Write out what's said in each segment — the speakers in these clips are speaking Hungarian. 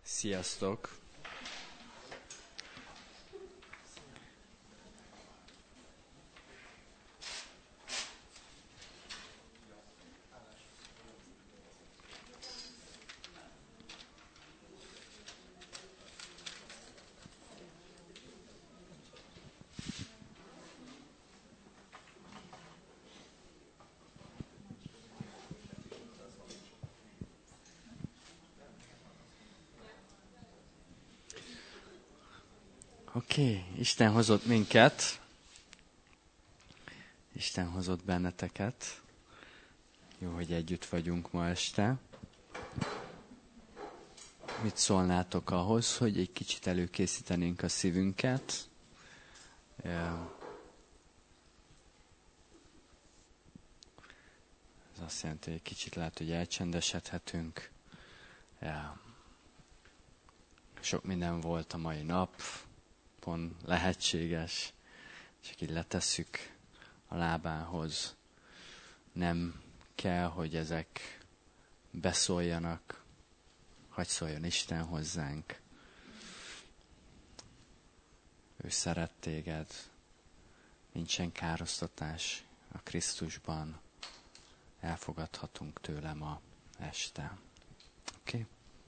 Sziasztok! Oké, Isten hozott minket, Isten hozott benneteket. Jó, hogy együtt vagyunk ma este. Mit szólnátok ahhoz, hogy egy kicsit előkészítenénk a szívünket? Ez azt jelenti, hogy egy kicsit lehet, hogy elcsendesedhetünk. Sok minden volt a mai nap. Pont lehetséges, csak így letesszük a lábához. Nem kell, hogy ezek beszóljanak, hadd szóljon Isten hozzánk. Ő szeret téged, nincsen károsztatás a Krisztusban, elfogadhatunk tőle ma este. Oké?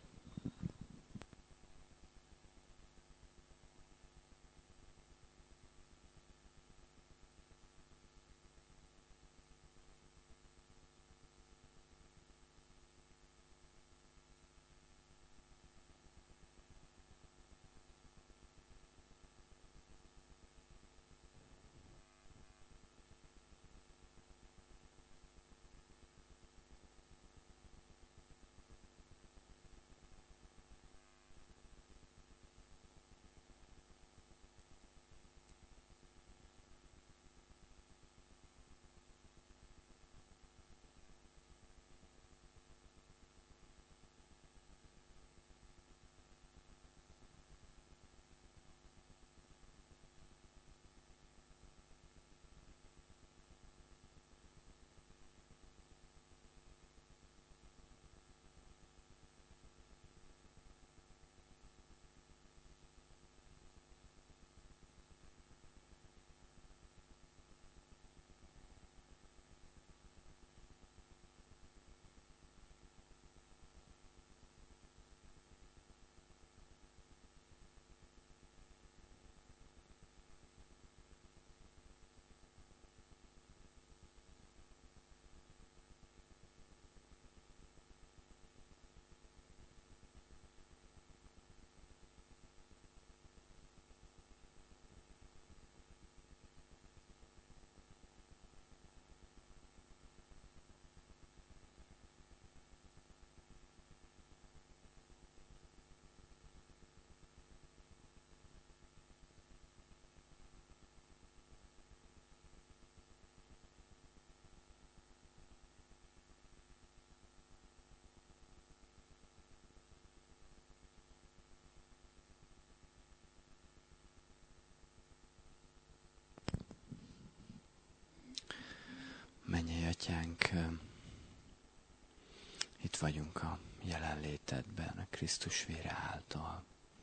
Mennyei Atyánk, itt vagyunk a jelenlétedben, a Krisztus vére által.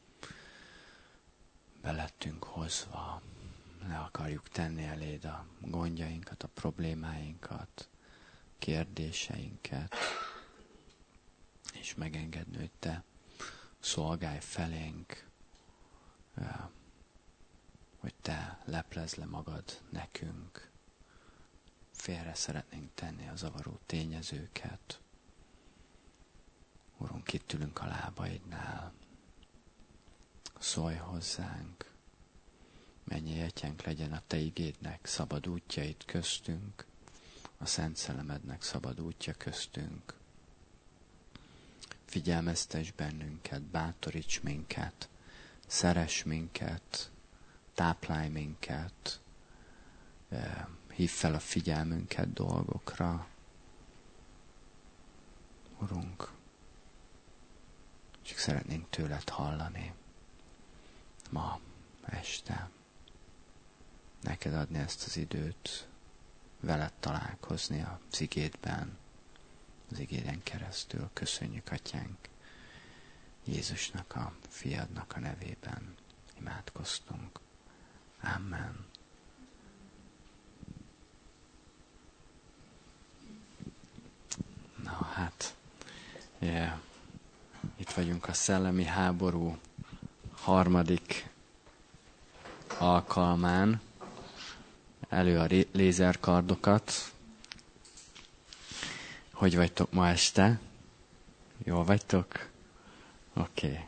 Belettünk hozva, le akarjuk tenni eléd a gondjainkat, a problémáinkat, kérdéseinket, és megengedni, hogy te szolgálj felénk, hogy te leplezd le magad nekünk. Félre szeretnénk tenni a zavaró tényezőket. Urunk, itt ülünk a lábaidnál. Szólj hozzánk. Mennyei Atyánk, legyen a te igédnek szabad útjait köztünk, a Szent Szellemednek szabad útja köztünk. Figyelmeztess bennünket, bátoríts minket, szeress minket, táplálj minket, hív fel a figyelmünket dolgokra. Urunk, csak szeretnénk tőled hallani ma este. Neked adni ezt az időt, veled találkozni az igédben, az igéden keresztül. Köszönjük, Atyánk. Jézusnak a fiadnak a nevében imádkoztunk. Amen. Na hát, itt vagyunk a szellemi háború harmadik alkalmán. Elő a lézerkardokat. Hogy vagytok ma este? Jól vagytok? Oké.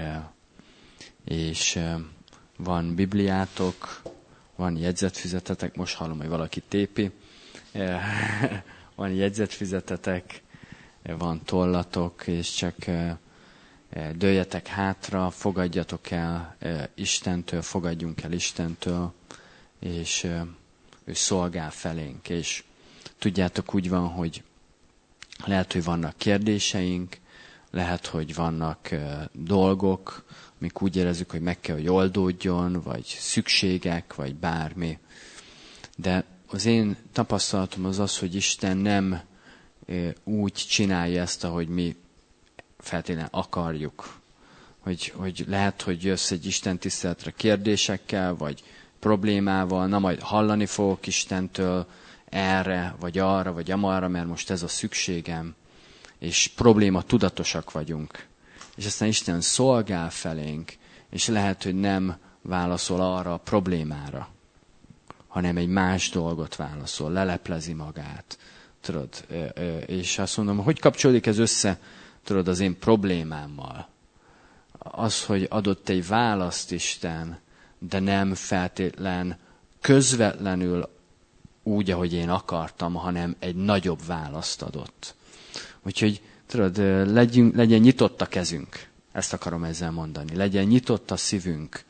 És van Bibliátok, van jegyzetfüzetetek, most hallom, hogy valaki tépi. Van jegyzetfüzetetek, van tollatok, és csak dőljetek hátra, fogadjatok el Istentől, fogadjunk el Istentől, és ő szolgál felénk. És tudjátok, úgy van, hogy lehet, hogy vannak kérdéseink, lehet, hogy vannak dolgok, amik úgy érezzük, hogy meg kell, hogy oldódjon, vagy szükségek, vagy bármi. De az én tapasztalatom az, hogy Isten nem úgy csinálja ezt, ahogy mi feltétlenül akarjuk. Hogy lehet, hogy jössz egy Isten tiszteletre kérdésekkel, vagy problémával, na majd hallani fogok Istentől erre, vagy arra, vagy amarra, mert most ez a szükségem. És probléma tudatosak vagyunk. És aztán Isten szolgál felénk, és lehet, hogy nem válaszol arra a problémára, hanem egy más dolgot válaszol, leleplezi magát. Tudod, és azt mondom, hogy kapcsolódik ez össze, tudod, az én problémámmal. Az, hogy adott egy választ Isten, de nem feltétlen közvetlenül úgy, ahogy én akartam, hanem egy nagyobb választ adott. Úgyhogy, tudod, legyen nyitott a kezünk. Ezt akarom ezzel mondani. Legyen nyitott a szívünk.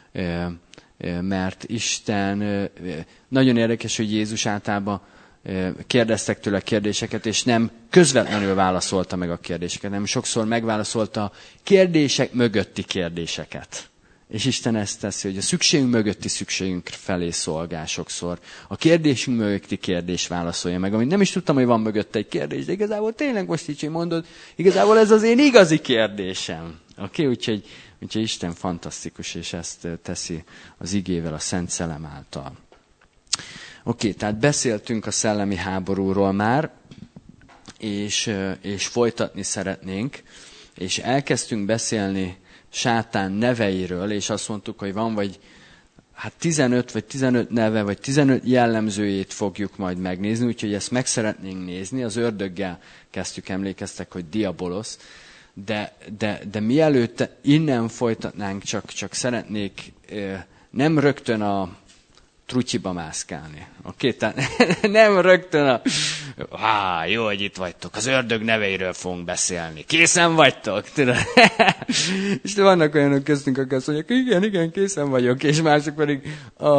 Mert Isten, nagyon érdekes, hogy Jézus általában kérdeztek tőle kérdéseket, és nem közvetlenül válaszolta meg a kérdéseket, hanem sokszor megválaszolta a kérdések mögötti kérdéseket. És Isten ezt teszi, hogy a szükségünk mögötti szükségünk felé szolgál sokszor. A kérdésünk mögötti kérdés válaszolja meg, amit nem is tudtam, hogy van mögötte egy kérdés, de igazából tényleg most így mondod, igazából ez az én igazi kérdésem. Oké? Úgyhogy Isten fantasztikus, és ezt teszi az igével, a Szent Szellem által. Oké, tehát beszéltünk a szellemi háborúról már, és folytatni szeretnénk, és elkezdtünk beszélni sátán neveiről, és azt mondtuk, hogy van vagy 15 neve, vagy 15 jellemzőjét fogjuk majd megnézni, úgyhogy ezt meg szeretnénk nézni. Az ördöggel kezdtük, emlékeztek, hogy diabolosz, de mielőtt innen folytatnánk, csak szeretnék nem rögtön a trutyiba mászkálni. Oké? Tehát nem rögtön jó, hogy itt vagytok, az ördög neveiről fogunk beszélni. Készen vagytok? Tudod? És vannak olyanok köztünk, akik azt mondják, igen, készen vagyok, és mások pedig,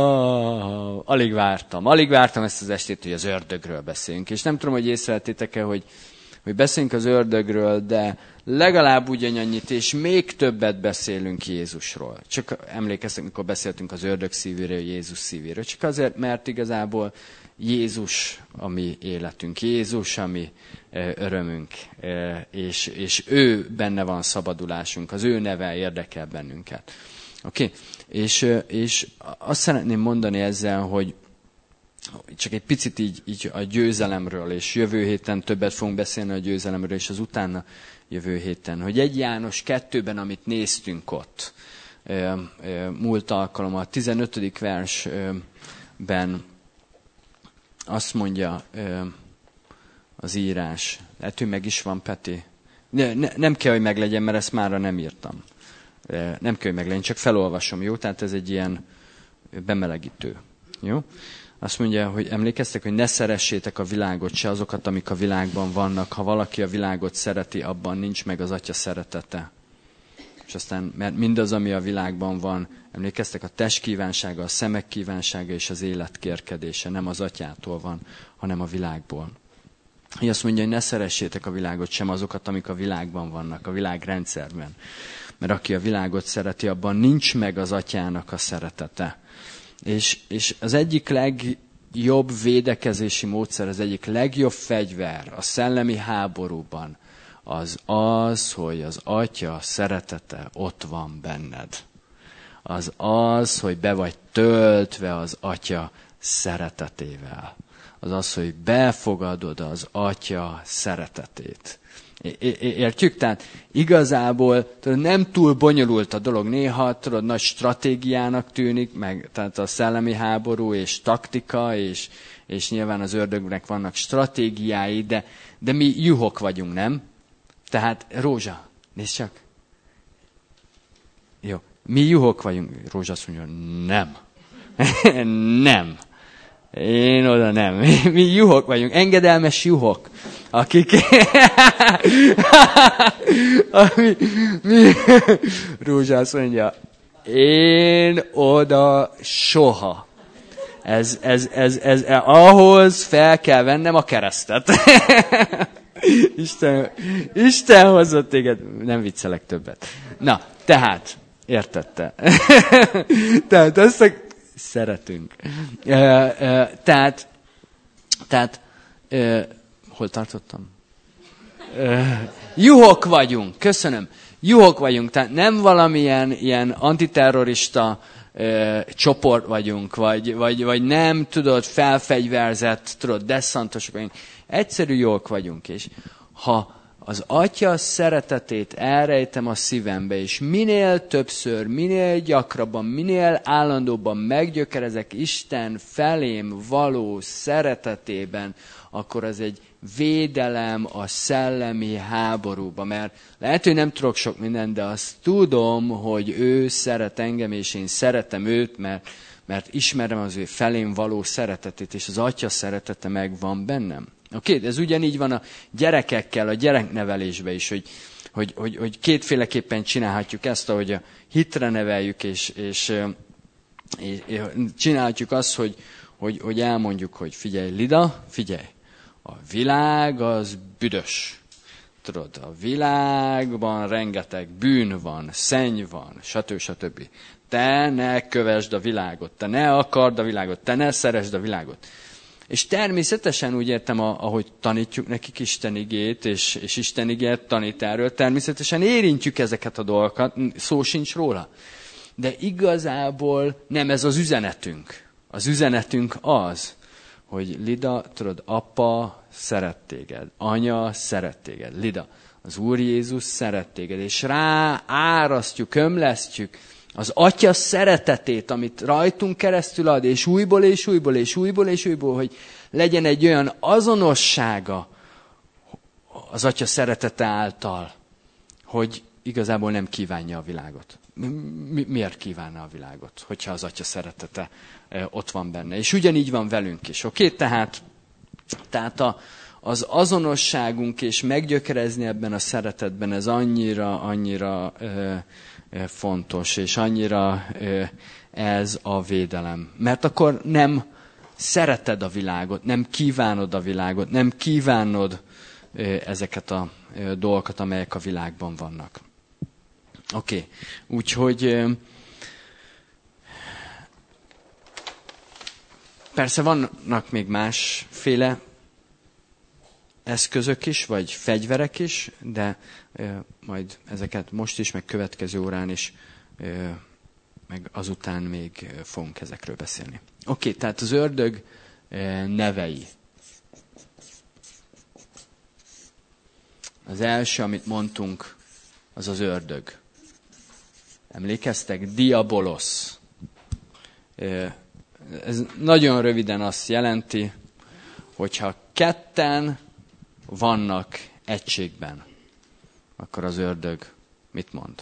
alig vártam ezt az estét, hogy az ördögről beszéljünk. És nem tudom, hogy észrevettétek-e, hogy beszélünk az ördögről, de legalább ugyanannyit, és még többet beszélünk Jézusról. Csak emlékeztek, mikor beszéltünk az ördög szívéről, Jézus szívéről. Csak azért, mert igazából Jézus a mi életünk, Jézus a mi örömünk, és ő benne van szabadulásunk, az ő neve érdekel bennünket. Oké? És azt szeretném mondani ezzel, hogy csak egy picit így a győzelemről, és jövő héten többet fogunk beszélni a győzelemről, és az utána jövő héten. Hogy 1 János 2-ben, amit néztünk ott, múlt alkalommal, a 15. versben azt mondja az írás. Lehet, hogy meg is van, Peti. Nem kell, hogy meglegyen, mert ezt mára nem írtam. Nem kell, hogy meglegyen, csak felolvasom, jó? Tehát ez egy ilyen bemelegítő. Jó? Azt mondja, hogy emlékeztek, hogy ne szeressétek a világot, se azokat, amik a világban vannak. Ha valaki a világot szereti, abban nincs meg az Atya szeretete. És aztán, mert mindaz, ami a világban van, emlékeztek, a test kívánsága, a szemek kívánsága és az élet kérkedése nem az Atyától van, hanem a világból. Így azt mondja, hogy ne szeressétek a világot, sem azokat, amik a világban vannak, a világrendszerben. Mert aki a világot szereti, abban nincs meg az Atyának a szeretete. És az egyik legjobb védekezési módszer, az egyik legjobb fegyver a szellemi háborúban az, hogy az Atya szeretete ott van benned. Az, hogy be vagy töltve az Atya szeretetével. Az, hogy befogadod az Atya szeretetét. Értjük? Tehát igazából nem túl bonyolult a dolog. Néha nagy stratégiának tűnik, meg tehát a szellemi háború és taktika, és nyilván az ördögnek vannak stratégiái, de mi juhok vagyunk, nem? Tehát, Rózsa, nézd csak. Jó, mi juhok vagyunk. Rózsa azt mondja, nem. Nem. Én oda nem. Mi juhok vagyunk, engedelmes juhok, akik... Rózsa azt mondja, én oda soha. Ahhoz fel kell vennem a keresztet. Isten hozott téged. Nem viccelek többet. Na, tehát, értette. Tehát azt szeretünk. Tehát, hol tartottam? Juhok vagyunk, köszönöm. Juhok vagyunk, tehát nem valamilyen ilyen antiterrorista csoport vagyunk, vagy nem, tudod, felfegyverzett, tudod, desszantosok vagyunk. Egyszerű juhok vagyunk, és ha az Atya szeretetét elrejtem a szívembe, és minél többször, minél gyakrabban, minél állandóbban meggyökerezek Isten felém való szeretetében, akkor az egy védelem a szellemi háborúba. Mert lehet, hogy nem tudok sok mindent, de azt tudom, hogy ő szeret engem, és én szeretem őt, mert ismerem az ő felém való szeretetét, és az Atya szeretete megvan bennem. Oké, ez ugyanígy van a gyerekekkel, a gyereknevelésben is, hogy kétféleképpen csinálhatjuk ezt, ahogy a hitre neveljük, és csinálhatjuk azt, hogy elmondjuk, hogy figyelj, Lida, figyelj, a világ az büdös. Tudod, a világban rengeteg bűn van, szenny van, stb. Te ne kövesd a világot, te ne akard a világot, te ne szeresd a világot. És természetesen úgy értem, ahogy tanítjuk nekik Isten igét, és Isten igét tanít erről, természetesen érintjük ezeket a dolgokat, szó sincs róla. De igazából nem ez az üzenetünk. Az üzenetünk az, hogy Lida, tudod, apa szeret téged, anya szeret téged, Lida, az Úr Jézus szeret téged, és rá árasztjuk, ömlesztjük az Atya szeretetét, amit rajtunk keresztül ad, és újból, és újból, és újból, és újból, hogy legyen egy olyan azonossága az Atya szeretete által, hogy igazából nem kívánja a világot. Miért kívánna a világot, hogyha az Atya szeretete ott van benne? És ugyanígy van velünk is, oké? Tehát az azonosságunk és meggyökerezni ebben a szeretetben, ez annyira fontos, és annyira ez a védelem. Mert akkor nem szereted a világot, nem kívánod a világot, nem kívánod ezeket a dolgokat, amelyek a világban vannak. Oké, úgyhogy persze vannak még másféle eszközök is, vagy fegyverek is, de majd ezeket most is, meg következő órán is, meg azután még fogunk ezekről beszélni. Oké, tehát az ördög nevei. Az első, amit mondtunk, az az ördög. Emlékeztek? Diabolos. Ez nagyon röviden azt jelenti, hogyha ketten vannak egységben, akkor az ördög mit mond?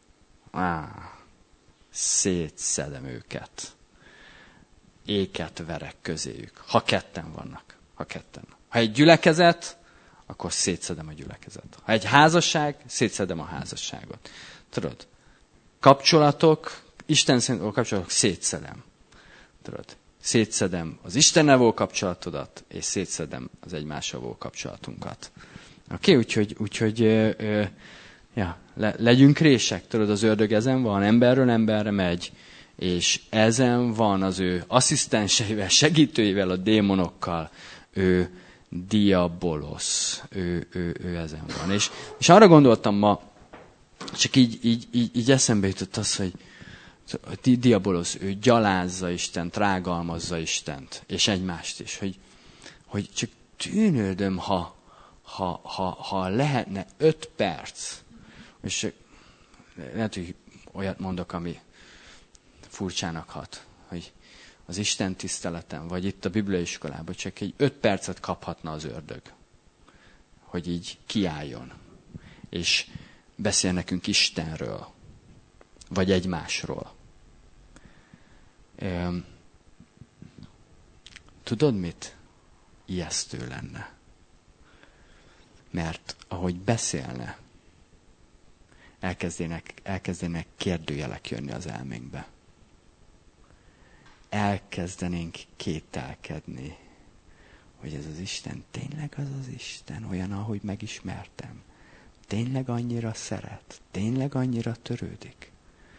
Szétszedem őket. Éket verek közéjük. Ha ketten vannak. Ha egy gyülekezet, akkor szétszedem a gyülekezet. Ha egy házasság, szétszedem a házasságot. Tudod? Kapcsolatok, Isten szerint való kapcsolatok, szétszedem. Tudod? Szétszedem az Istennel való kapcsolatodat, és szétszedem az egymással való kapcsolatunkat. Oké, úgyhogy legyünk rések, tudod, az ördög ezen van, emberről emberre megy, és ezen van az ő asszisztenseivel, segítőivel, a démonokkal, ő diabolos. Ő ezen van. És arra gondoltam ma, csak így eszembe jutott az, hogy diabolos, ő gyalázza Istent, rágalmazza Istent, és egymást is, hogy csak tűnődöm, ha lehetne 5 perc, és lehet, hogy olyat mondok, ami furcsának hat, hogy az Isten tiszteleten, vagy itt a Bibliai iskolában csak egy 5 percet kaphatna az ördög, hogy így kiálljon, és beszél nekünk Istenről, vagy egymásról. Tudod mit? Ijesztő lenne. Mert ahogy beszélne, elkezdenek kérdőjelek jönni az elménkbe. Elkezdenénk kételkedni, hogy ez az Isten tényleg az az Isten, olyan, ahogy megismertem. Tényleg annyira szeret, tényleg annyira törődik.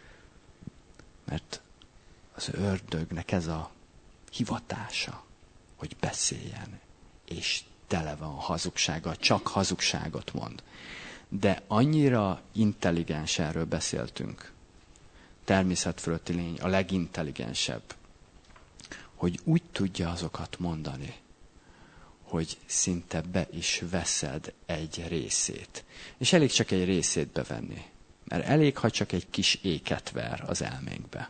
Mert az ördögnek ez a hivatása, hogy beszéljen, és tele van hazugsággal, csak hazugságot mond. De annyira intelligens, erről beszéltünk, természetfölötti lény, a legintelligensebb, hogy úgy tudja azokat mondani, hogy szinte be is veszed egy részét. És elég csak egy részét bevenni. Mert elég, ha csak egy kis éket ver az elménkbe.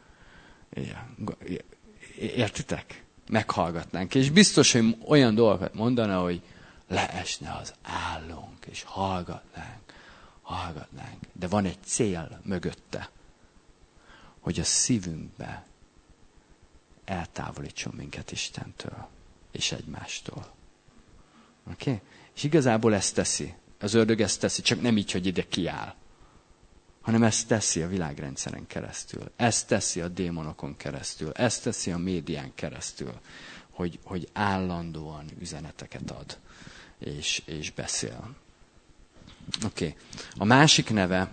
Értitek? Meghallgatnánk. És biztos, hogy olyan dolgokat mondana, hogy leesne az állónk, és hallgatnánk. De van egy cél mögötte, hogy a szívünkbe eltávolítson minket Istentől és egymástól. Oké? És igazából ezt teszi. Az ördög ezt teszi, csak nem így, hogy ide kiáll. Hanem ezt teszi a világrendszeren keresztül. Ezt teszi a démonokon keresztül. Ezt teszi a médián keresztül. Hogy állandóan üzeneteket ad. És beszél. Oké. A másik neve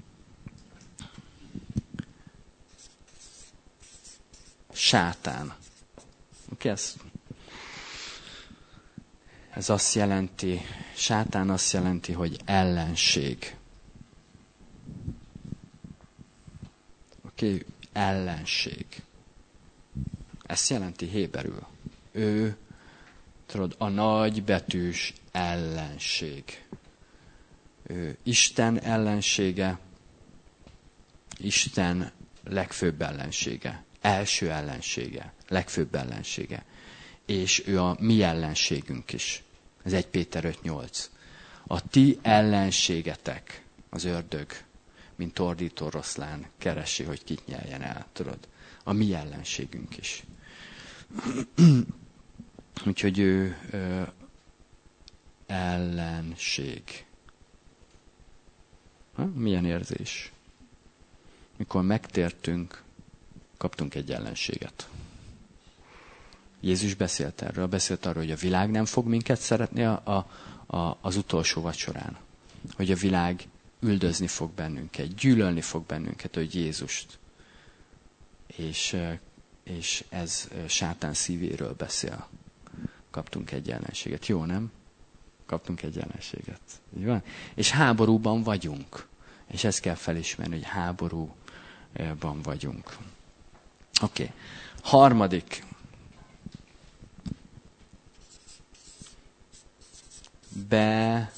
Sátán. Oké, ez azt jelenti, Sátán azt jelenti, hogy ellenség. Oké, ellenség. Ezt jelenti héberül. Ő, tudod, a nagy betűs ellenség. Ő Isten ellensége, Isten legfőbb ellensége, első ellensége, legfőbb ellensége. És ő a mi ellenségünk is. Ez 1 Péter 5:8. A ti ellenségetek, az ördög, mint ordító oroszlán keresi, hogy kit nyeljen el, tudod. A mi ellenségünk is. Úgyhogy ő ellenség. Milyen érzés? Mikor megtértünk, kaptunk egy ellenséget. Jézus beszélt arról, hogy a világ nem fog minket szeretni az utolsó vacsorán. Hogy a világ üldözni fog bennünket, gyűlölni fog bennünket, hogy Jézust. És ez Sátán szívéről beszél. Kaptunk egy ellenséget. Jó, nem? Kaptunk egy ellenséget. Így van? És háborúban vagyunk. És ezt kell felismerni, hogy háborúban vagyunk. Oké. Harmadik. Beliál.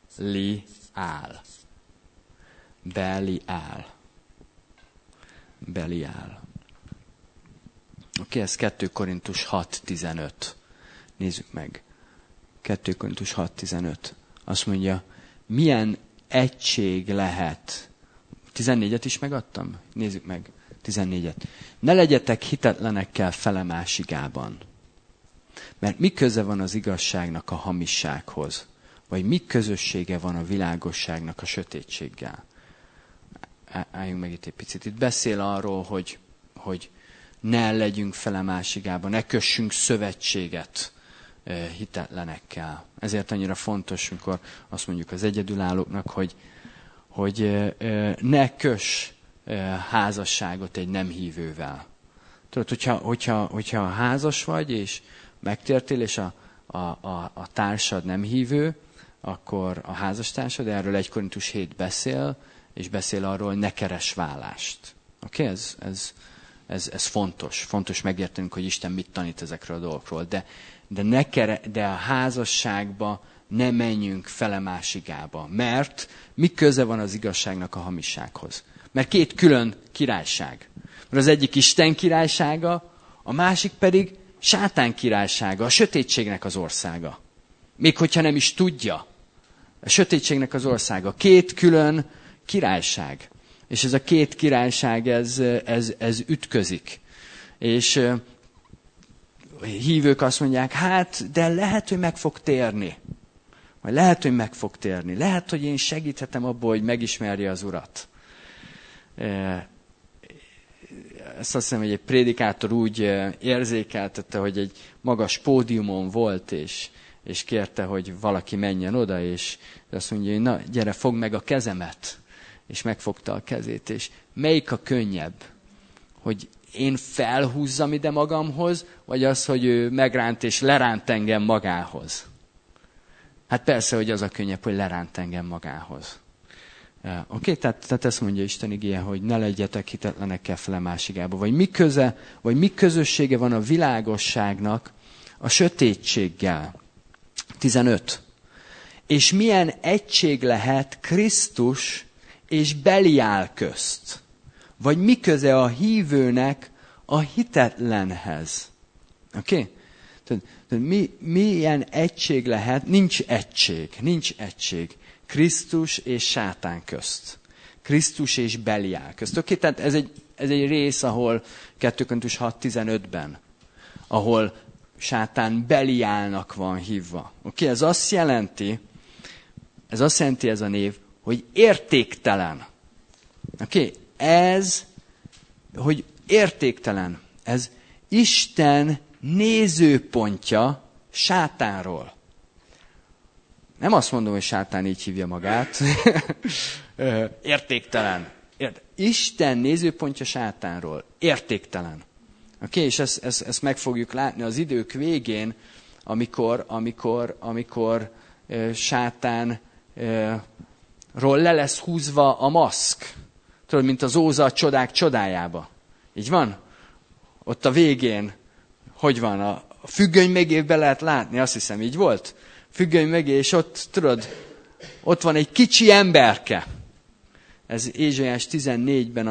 Oké, ez 2 Korintus 6:15. Nézzük meg. 2 Korintus 6:15. Azt mondja, milyen egység lehet. 14-et is megadtam? Nézzük meg. 14-et. Ne legyetek hitetlenekkel felemásigában. Mert mi köze van az igazságnak a hamissághoz? Vagy mi közössége van a világosságnak a sötétséggel? Álljunk meg itt egy picit. Itt beszél arról, hogy ne legyünk felemásigában, ne kössünk szövetséget hitetlenekkel. Ezért annyira fontos, amikor azt mondjuk az egyedülállóknak, hogy ne köss házasságot egy nem hívővel. Tudod, hogyha házas vagy, és megtértél, és a társad nem hívő, akkor a házastársad, erről 1 Korintus 7 beszél, és beszél arról, hogy ne keress vállást. Oké? Ez fontos. Fontos megértenünk, hogy Isten mit tanít ezekről a dolgokról. De a házasságba ne menjünk fele másigába. Mert mi köze van az igazságnak a hamisághoz? Mert 2 külön királyság. Mert az egyik Isten királysága, a másik pedig Sátán királysága, a sötétségnek az országa. Még hogyha nem is tudja. A sötétségnek az országa. 2 külön királyság. És ez a 2 királyság, ez ütközik. És hívők azt mondják, hát, de lehet, hogy meg fog térni. Vagy lehet, hogy meg fog térni. Lehet, hogy én segíthetem abból, hogy megismerje az Urat. Ezt azt hiszem, hogy egy prédikátor úgy érzékeltette, hogy egy magas pódiumon volt, és kérte, hogy valaki menjen oda, és azt mondja, hogy na, gyere, fogd meg a kezemet. És megfogta a kezét, és melyik a könnyebb? Hogy én felhúzzam ide magamhoz, vagy az, hogy ő megránt és leránt engem magához? Hát persze, hogy az a könnyebb, hogy leránt engem magához. Oké? Tehát ezt mondja Isten igéje, hogy ne legyetek hitetlenekkel fele másigába. Vagy mi közössége van a világosságnak a sötétséggel? 15. És milyen egység lehet Krisztus és Beliál közt? Vagy mi köze a hívőnek a hitetlenhez? Oké? Tehát milyen egység lehet? Nincs egység. Krisztus és Sátán közt. Krisztus és Beliál közt. Oké? Tehát ez egy rész, ahol 2 Korintus 6.15-ben, ahol Sátán Beliálnak van hívva. Oké? Ez azt jelenti ez a név, hogy értéktelen. Oké? Ez, hogy értéktelen. Ez Isten nézőpontja Sátánról. Nem azt mondom, hogy Sátán így hívja magát. Értéktelen. Isten nézőpontja Sátánról. Értéktelen. Oké? És ezt meg fogjuk látni az idők végén, amikor Sátánról le lesz húzva a maszk. Tudod, mint az Óza a csodák csodájába. Így van? Ott a végén, hogy van? A függöny mögébe lehet látni, azt hiszem, így volt? Függöny mögé, és ott, tudod, ott van egy kicsi emberke. Ez Ézsaiás 14-ben,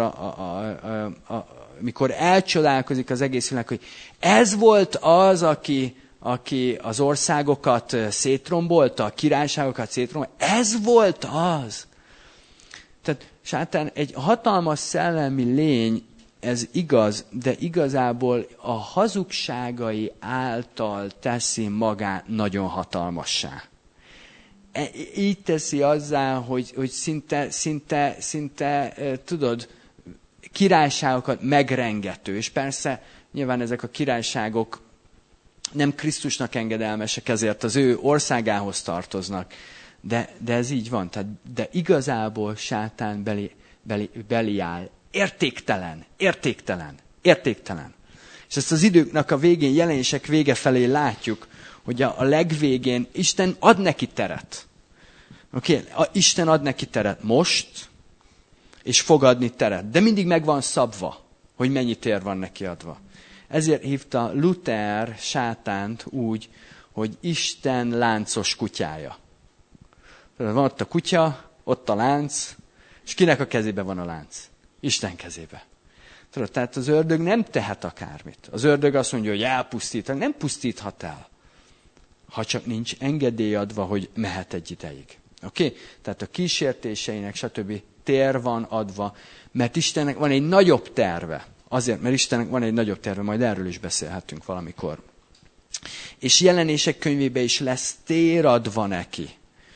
amikor elcsodálkozik az egész világ, hogy ez volt az, aki az országokat szétrombolta, a királyságokat szétrombolta. Ez volt az. Tehát Sátán egy hatalmas szellemi lény, ez igaz, de igazából a hazugságai által teszi magát nagyon hatalmassá. Így teszi azzá, hogy szinte, tudod, királyságokat megrengető. És persze nyilván ezek a királyságok nem Krisztusnak engedelmesek, ezért az ő országához tartoznak. De ez így van. De igazából Sátán Beliál. Értéktelen. És ezt az időknek a végén, jelenések vége felé látjuk, hogy a legvégén Isten ad neki teret. Oké? Isten ad neki teret most, és fog adni teret. De mindig meg van szabva, hogy mennyi tér van neki adva. Ezért hívta Luther Sátánt úgy, hogy Isten láncos kutyája. Van ott a kutya, ott a lánc, és kinek a kezébe van a lánc? Isten kezébe. Tudod, tehát az ördög nem tehet akármit. Az ördög azt mondja, hogy elpusztít, nem pusztíthat el, ha csak nincs engedély adva, hogy mehet egy ideig. Oké? Tehát a kísértéseinek, stb. Tér van adva, mert Istennek van egy nagyobb terve. Azért, mert Istennek van egy nagyobb terve, majd erről is beszélhetünk valamikor. És jelenések könyvében is lesz tér adva neki.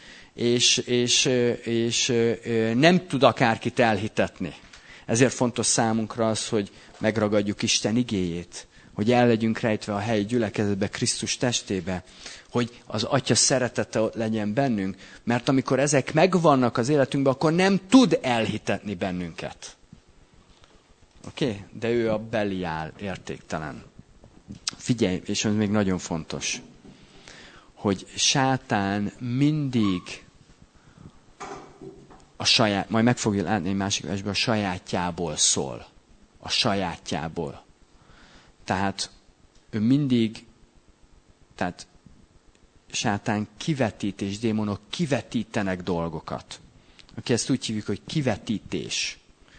És nem tud akárkit elhitetni. Ezért fontos számunkra az, hogy megragadjuk Isten igéjét, hogy el legyünk rejtve a helyi gyülekezetbe, Krisztus testébe, hogy az Atya szeretete ott legyen bennünk, mert amikor ezek megvannak az életünkben, akkor nem tud elhitetni bennünket. Oké? De ő a Beliál, értéktelen. Figyelj, és ez még nagyon fontos. hogy sátán mindig a saját, majd meg fogja látni egy másik versben, a sajátjából szól. A sajátjából. Tehát ő mindig, tehát sátán kivetít, és démonok kivetítenek dolgokat. Aki ezt úgy hívjuk, hogy kivetítés.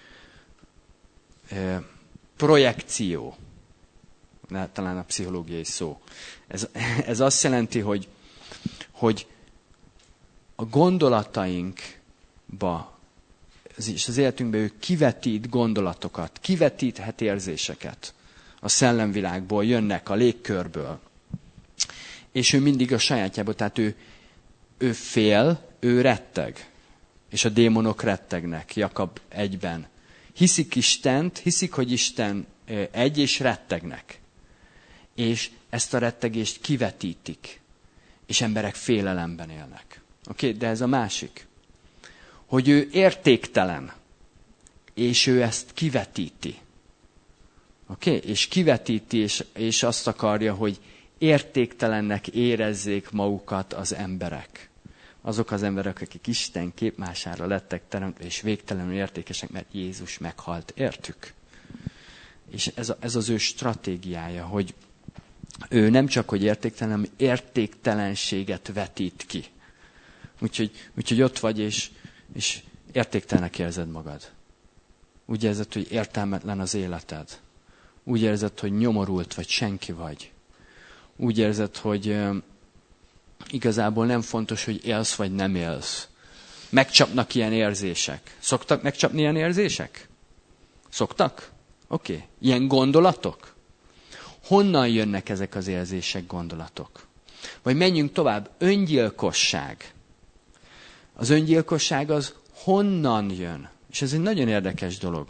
Projekció. Talán a pszichológiai szó. Ez azt jelenti, hogy a gondolatainkba, és az életünkben ő kivetít gondolatokat, kivetíthet érzéseket. A szellemvilágból jönnek, a légkörből. És ő mindig a sajátjából, tehát ő fél, ő retteg. És a démonok rettegnek, Jakab 1-ben. Hiszik Istent, hiszik, hogy Isten egy, és rettegnek. És ezt a rettegést kivetítik. És emberek félelemben élnek. Oké, de ez a másik. Hogy ő értéktelen. És ő ezt kivetíti. Oké? És kivetíti, és azt akarja, hogy értéktelennek érezzék magukat az emberek. Azok az emberek, akik Isten képmására lettek teremtve, és végtelenül értékesek, mert Jézus meghalt értük. És ez az ő stratégiája, hogy ő nem csak, hogy értéktelen, hanem értéktelenséget vetít ki. Úgyhogy ott vagy, és értéktelenek érzed magad. Úgy érzed, hogy értelmetlen az életed. Úgy érzed, hogy nyomorult vagy, senki vagy. Úgy érzed, hogy igazából nem fontos, hogy élsz vagy nem élsz. Megcsapnak ilyen érzések. Szoktak megcsapni ilyen érzések? Szoktak? Oké. Ilyen gondolatok? Honnan jönnek ezek az érzések, gondolatok? Vagy menjünk tovább. Öngyilkosság. Az öngyilkosság az honnan jön? És ez egy nagyon érdekes dolog.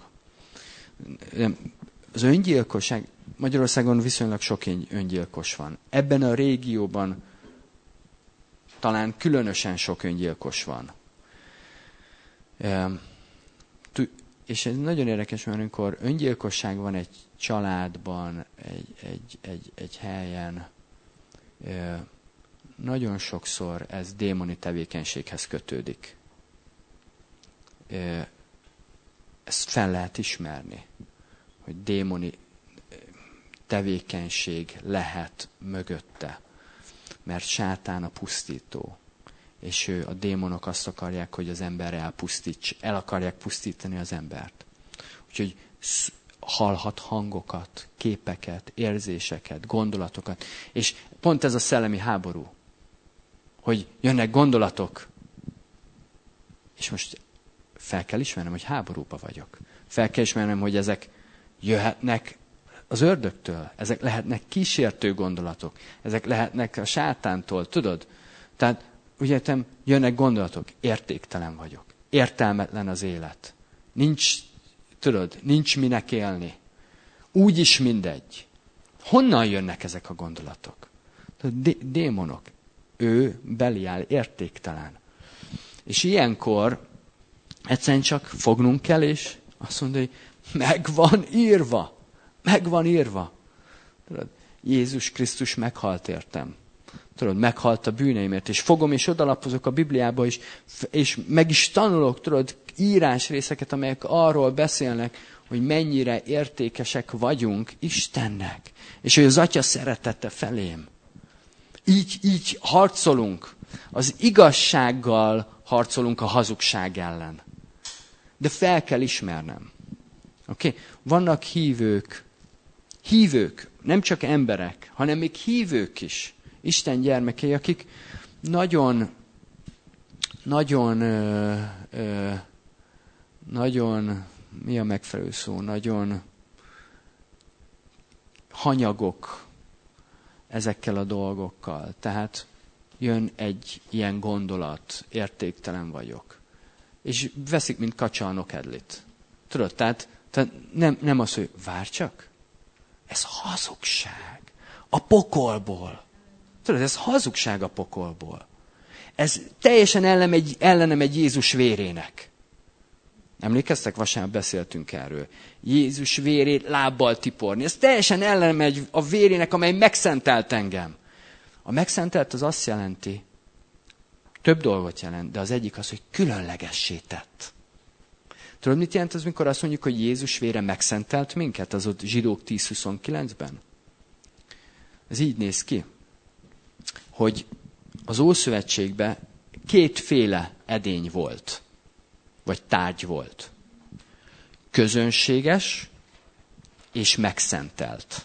Az öngyilkosság, Magyarországon viszonylag sok öngyilkos van. Ebben a régióban talán különösen sok öngyilkos van. És ez nagyon érdekes, mert amikor öngyilkosság van egy családban, egy helyen, nagyon sokszor ez démoni tevékenységhez kötődik. Ezt fel lehet ismerni, hogy démoni tevékenység lehet mögötte. Mert sátán a pusztító. És a démonok azt akarják, hogy az ember el akarják pusztítani az embert. Úgyhogy hallhat hangokat, képeket, érzéseket, gondolatokat. És pont ez a szellemi háború. Hogy jönnek gondolatok. És most fel kell ismernem, hogy háborúba vagyok. Fel kell ismernem, hogy ezek jöhetnek az ördögtől. Ezek lehetnek kísértő gondolatok. Ezek lehetnek a sátántól, tudod? Tehát, ugye jönnek gondolatok, értéktelen vagyok. Értelmetlen az élet. Nincs minek élni. Úgyis mindegy. Honnan jönnek ezek a gondolatok? Démonok. Ő Beliál értéktelen. És ilyenkor egyszerűen csak fognunk kell, és azt mondja, hogy meg van írva. Meg van írva. Tudod, Jézus Krisztus meghalt értem. Tudod, meghalt a bűneimért, és fogom, és odalapozok a Bibliába, és meg is tanulok, tudod, írásrészeket, amelyek arról beszélnek, hogy mennyire értékesek vagyunk Istennek. És hogy az Atya szeretete felém. Így harcolunk. Az igazsággal harcolunk a hazugság ellen. De fel kell ismernem. Oké? Vannak hívők, nem csak emberek, hanem még hívők is, Isten gyermekei, akik nagyon, mi a megfelelő szó, nagyon hanyagok ezekkel a dolgokkal. Tehát jön egy ilyen gondolat, értéktelen vagyok. És veszik, mint kacsa a nokedlit. Tudod, tehát nem az, hogy várj csak, ez hazugság. A pokolból. Tudod, ez hazugság a pokolból. Ez teljesen ellenem egy Jézus vérének. Emlékeztek? Vasárnap beszéltünk erről. Jézus vérét lábbal tiporni. Ez teljesen ellenem a vérének, amely megszentelt engem. A megszentelt az azt jelenti, több dolgot jelent, de az egyik az, hogy különlegessé tett. Tudod, mit jelent az, mikor azt mondjuk, hogy Jézus vére megszentelt minket? Az ott Zsidók 10.29-ben. Ez így néz ki, hogy az Ószövetségben kétféle edény volt, vagy tárgy volt. Közönséges és megszentelt.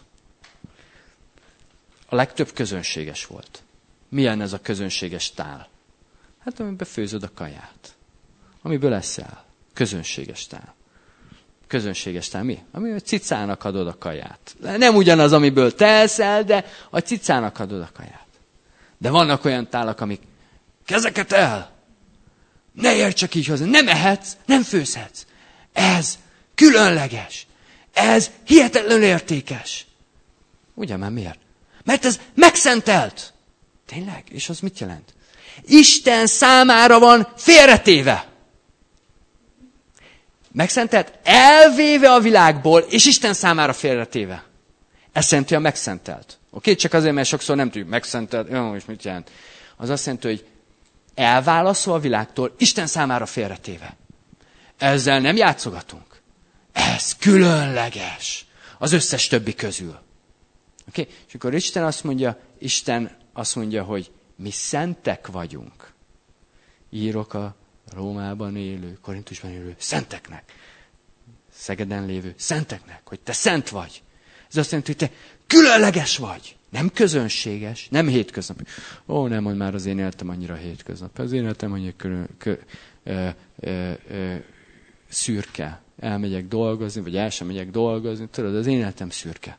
A legtöbb közönséges volt. Milyen ez a közönséges tál? Hát amiben főzöd a kaját. Amiből eszel. Közönséges tál. Közönséges tál mi? Amiben cicának adod a kaját. Nem ugyanaz, amiből te eszel, de a cicának adod a kaját. De vannak olyan tálak, amik kezeket el! Ne érts csak így hozzá, nem ehetsz, nem főzhetsz. Ez különleges. Ez hihetetlenül értékes. Ugye már miért? Mert ez megszentelt. Tényleg? És az mit jelent? Isten számára van félretéve. Megszentelt, elvéve a világból, és Isten számára félretéve. Ez jelenti a megszentelt. Oké? Csak azért, mert sokszor nem tudjuk megszentelt. Jó, és mit jelent? Az azt jelenti, hogy elválaszol a világtól, Isten számára félretéve. Ezzel nem játszogatunk. Ez különleges. Az összes többi közül. Oké? És akkor Isten azt mondja, hogy mi szentek vagyunk. Írok a Rómában élő, Korintusban élő szenteknek. Szegeden lévő szenteknek, hogy te szent vagy. Ez azt jelenti, hogy te különleges vagy. Nem közönséges, nem hétköznapi. Nem, hogy már az én életem annyira hétköznapi. Az én életem annyira szürke. Elmegyek dolgozni, vagy el sem megyek dolgozni. Tudod, az én életem szürke.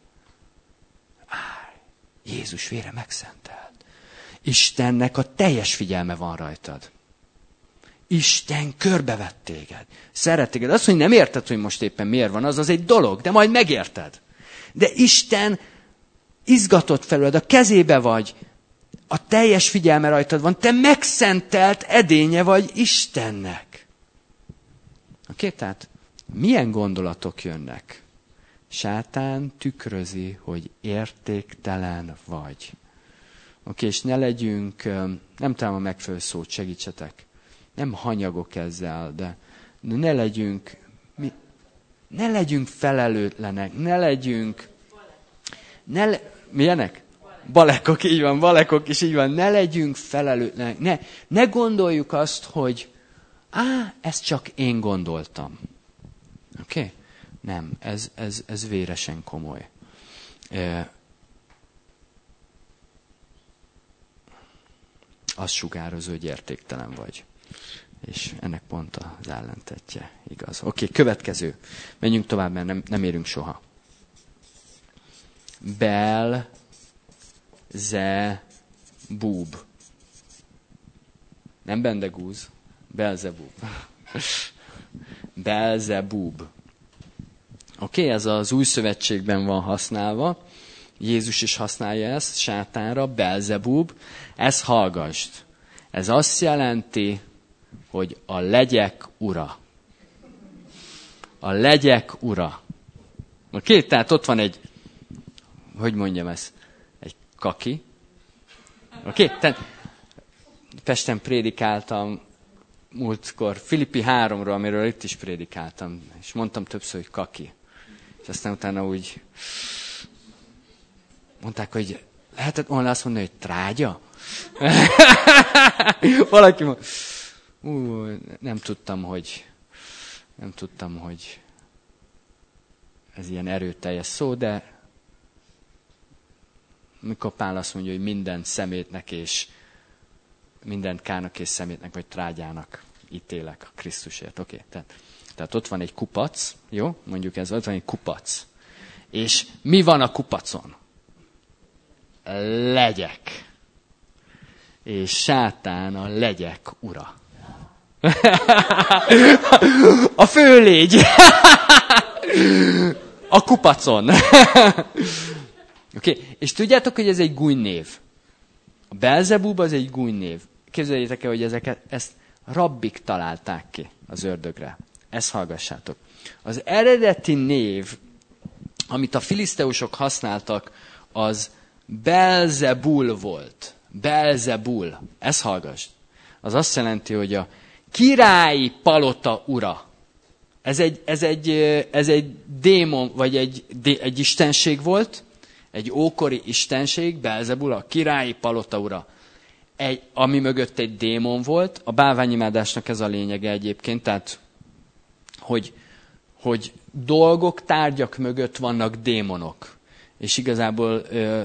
Jézus vére megszentelt. Istennek a teljes figyelme van rajtad. Isten körbevett téged. Szeret téged. Azt, hogy nem érted, hogy most éppen miért van, az egy dolog, de majd megérted. De Isten izgatott felőled, a kezébe vagy, a teljes figyelme rajtad van, te megszentelt edénye vagy Istennek. Oké, tehát milyen gondolatok jönnek? Sátán tükrözi, hogy értéktelen vagy. Oké, és ne legyünk, nem talán a megfelelő szót, segítsetek. Nem hanyagok ezzel, de ne legyünk felelőtlenek, milyenek? Balekok, így van, balekok is így van. Ne legyünk felelőtlenek. Ne gondoljuk azt, hogy ezt csak én gondoltam. Oké? Nem, ez véresen komoly. Az sugározó, hogy értéktelen vagy. És ennek pont az ellentetje, igaz. Oké, következő. Menjünk tovább, mert nem érünk soha. Belzebub. Nem Bendegúz. Belzebub. Belzebub. Oké, ez az Új Szövetségben van használva. Jézus is használja ezt, sátánra, Belzebub. Ezt hallgasd. Ez azt jelenti, hogy a legyek ura. A legyek ura. Oké, tehát ott van egy, hogy mondjam ezt, egy kaki. Oké, tehát Pesten prédikáltam múltkor Filippi 3-ról, amiről itt is prédikáltam, és mondtam többször, hogy kaki. És aztán utána úgy mondták, hogy lehetett volna azt mondani, hogy trágya? Valaki mondta, nem tudtam, hogy ez ilyen erőteljes szó, de mikor Pál azt mondja, hogy minden szemétnek és minden kának és szemétnek, vagy trágyának ítélek a Krisztusért. Oké, tehát ott van egy kupac, jó? Mondjuk ez, ott van egy kupac. És mi van a kupacon? Legyek. És sátán a legyek ura. A főlégy. A kupacon. Oké, és tudjátok, hogy ez egy gúnynév. A Belzebub az egy gúnynév. Képzeljétek el, hogy ezt rabbik találták ki az ördögre. Ezt hallgassátok. Az eredeti név, amit a filiszteusok használtak, az Belzebul volt. Beelzebul, ezt hallgass. Az azt jelenti, hogy a királyi palota ura. Ez egy démon, vagy egy istenség volt, egy ókori istenség, Beelzebul, a királyi palota ura. Ami mögött egy démon volt, a bálványimádásnak ez a lényege egyébként, tehát, hogy dolgok, tárgyak mögött vannak démonok. És igazából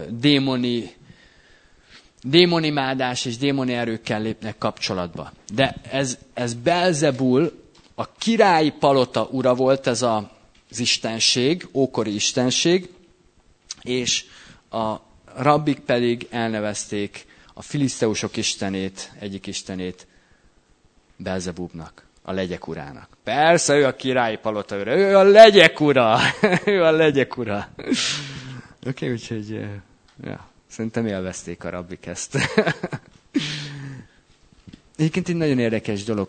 démonimádás és démoni erőkkel lépnek kapcsolatba. De ez Beelzebul, a királyi palota ura volt ez az istenség, ókori istenség, és a rabbik pedig elnevezték a filiszteusok istenét, egyik istenét Beelzebubnak, a legyek urának. Persze, ő a királyi palota ura, ő a legyek ura, ő a legyek ura. Oké, úgyhogy ja, szerintem élvezték a rabbik ezt. Egyébként egy nagyon érdekes dolog,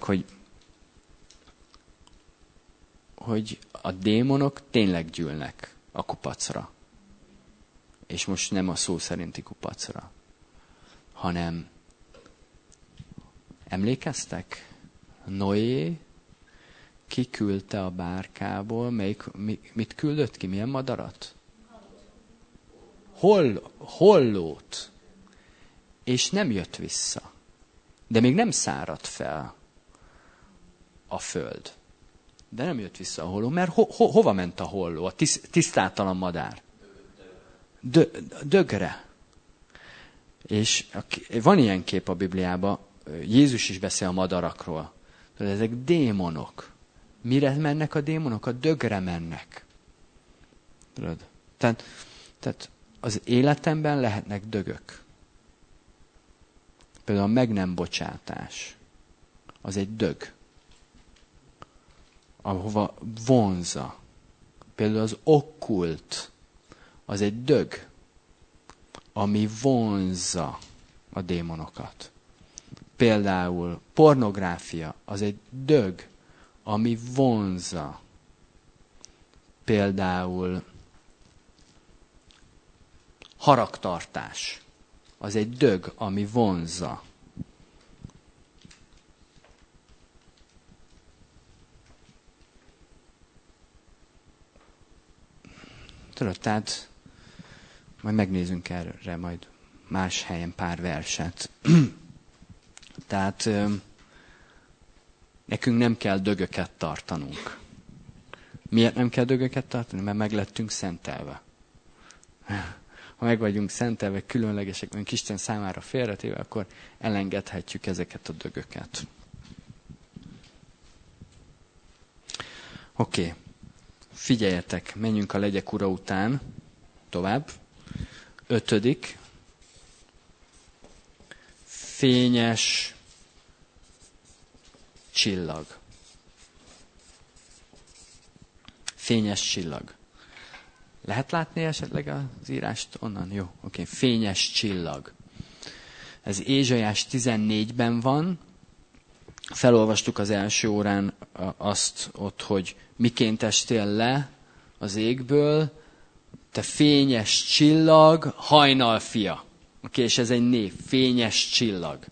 hogy a démonok tényleg gyűlnek a kupacra. És most nem a szó szerinti kupacra, hanem emlékeztek? Noé kiküldte a bárkából, mit küldött ki? Milyen madarat? Hollót. És nem jött vissza. De még nem száradt fel a föld. De nem jött vissza a holló, mert hova ment a holló, a tisztátalan madár? Dögre. És van ilyen kép a Bibliában, Jézus is beszél a madarakról. Ezek démonok. Mire mennek a démonok? A dögre mennek. Tehát az életemben lehetnek dögök. Például a meg nem bocsátás. Az egy dög. Ahova vonza. Például az okkult. Az egy dög. Ami vonzza a démonokat. Például pornográfia. Az egy dög. Ami vonzza. Például haragtartás. Az egy dög, ami vonzza. Tudod, tehát majd megnézzünk erre majd más helyen pár verset. Tehát nekünk nem kell dögöket tartanunk. Miért nem kell dögöket tartani? Mert meg lettünk szentelve. Ha meg vagyunk szentelve, különlegesek, vagyunk Isten számára félretéve, akkor elengedhetjük ezeket a dögöket. Oké. Figyeljetek, menjünk a legyek ura után. Tovább. 5. Fényes csillag. Fényes csillag. Lehet látni esetleg az írást onnan? Jó, oké. Fényes csillag. Ez Ézsaiás 14-ben van. Felolvastuk az első órán azt ott, hogy miként estél le az égből, te fényes csillag, hajnal fia. Oké, és ez egy név, fényes csillag.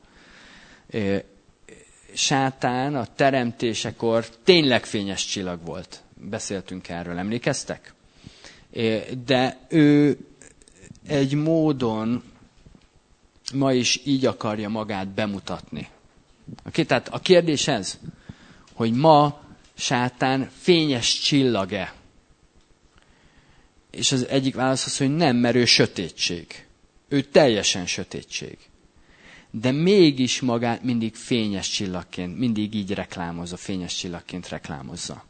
Sátán a teremtésekor tényleg fényes csillag volt. Beszéltünk erről, emlékeztek? De ő egy módon ma is így akarja magát bemutatni. Oké, tehát a kérdés ez, hogy ma sátán fényes csillag-e? És az egyik válasz az, hogy nem, mert ő sötétség. Ő teljesen sötétség. De mégis magát mindig fényes csillagként, mindig így reklámozza, fényes csillagként reklámozza.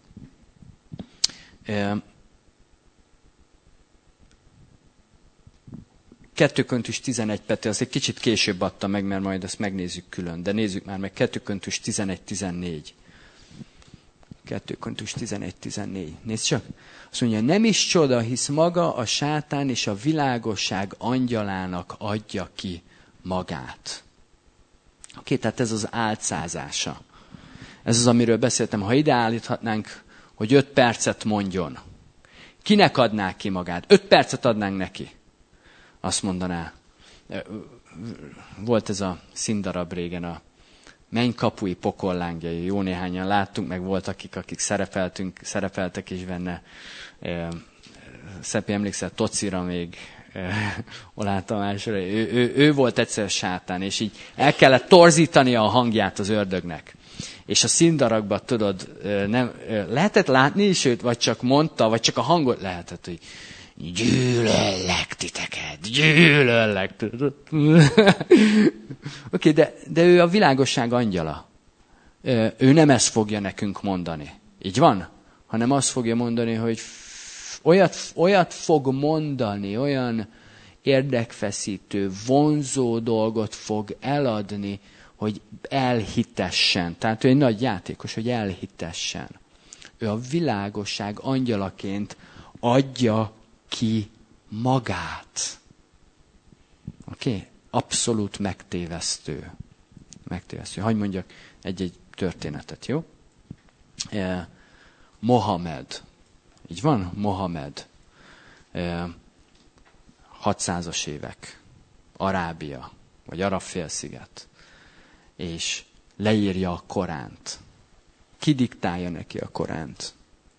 2 Köntus 11, Peti, azt egy kicsit később adta meg, mert majd ezt megnézzük külön. De nézzük már meg 2 Köntus 11-14. 2 Köntus 11-14. Nézd csak. Azt mondja, nem is csoda, hisz maga a sátán és a világosság angyalának adja ki magát. Oké, tehát ez az álcázása. Ez az, amiről beszéltem. Ha ide állíthatnánk, hogy 5 percet mondjon, kinek adná ki magát? 5 percet adnánk neki. Azt mondaná, volt ez a színdarab régen, a Mennykapui pokollángjai, jó néhányan láttunk, meg volt akik szerepeltek is benne. Szepi emlékszel Tocira még, Olá Tamásra, ő volt egyszer sátán, és így el kellett torzítania a hangját az ördögnek. És a színdarabban, tudod, nem, lehetett látni is őt, vagy csak mondta, vagy csak a hangot lehetett, hogy gyűlöllek titeket, gyűlöllek. Oké, de ő a világosság angyala. Ő nem ezt fogja nekünk mondani. Így van? Hanem azt fogja mondani, hogy olyat fog mondani, olyan érdekfeszítő, vonzó dolgot fog eladni, hogy elhitessen. Tehát ő egy nagy játékos, hogy elhitessen. Ő a világosság angyalaként adja ki magát. Oké? Abszolút megtévesztő. Megtévesztő. Hadd mondjak egy történetet, jó? Mohamed. Így van? Mohamed. 600-as évek. Arábia, vagy Arab-félsziget. És leírja a Koránt. Ki diktálja neki a Koránt?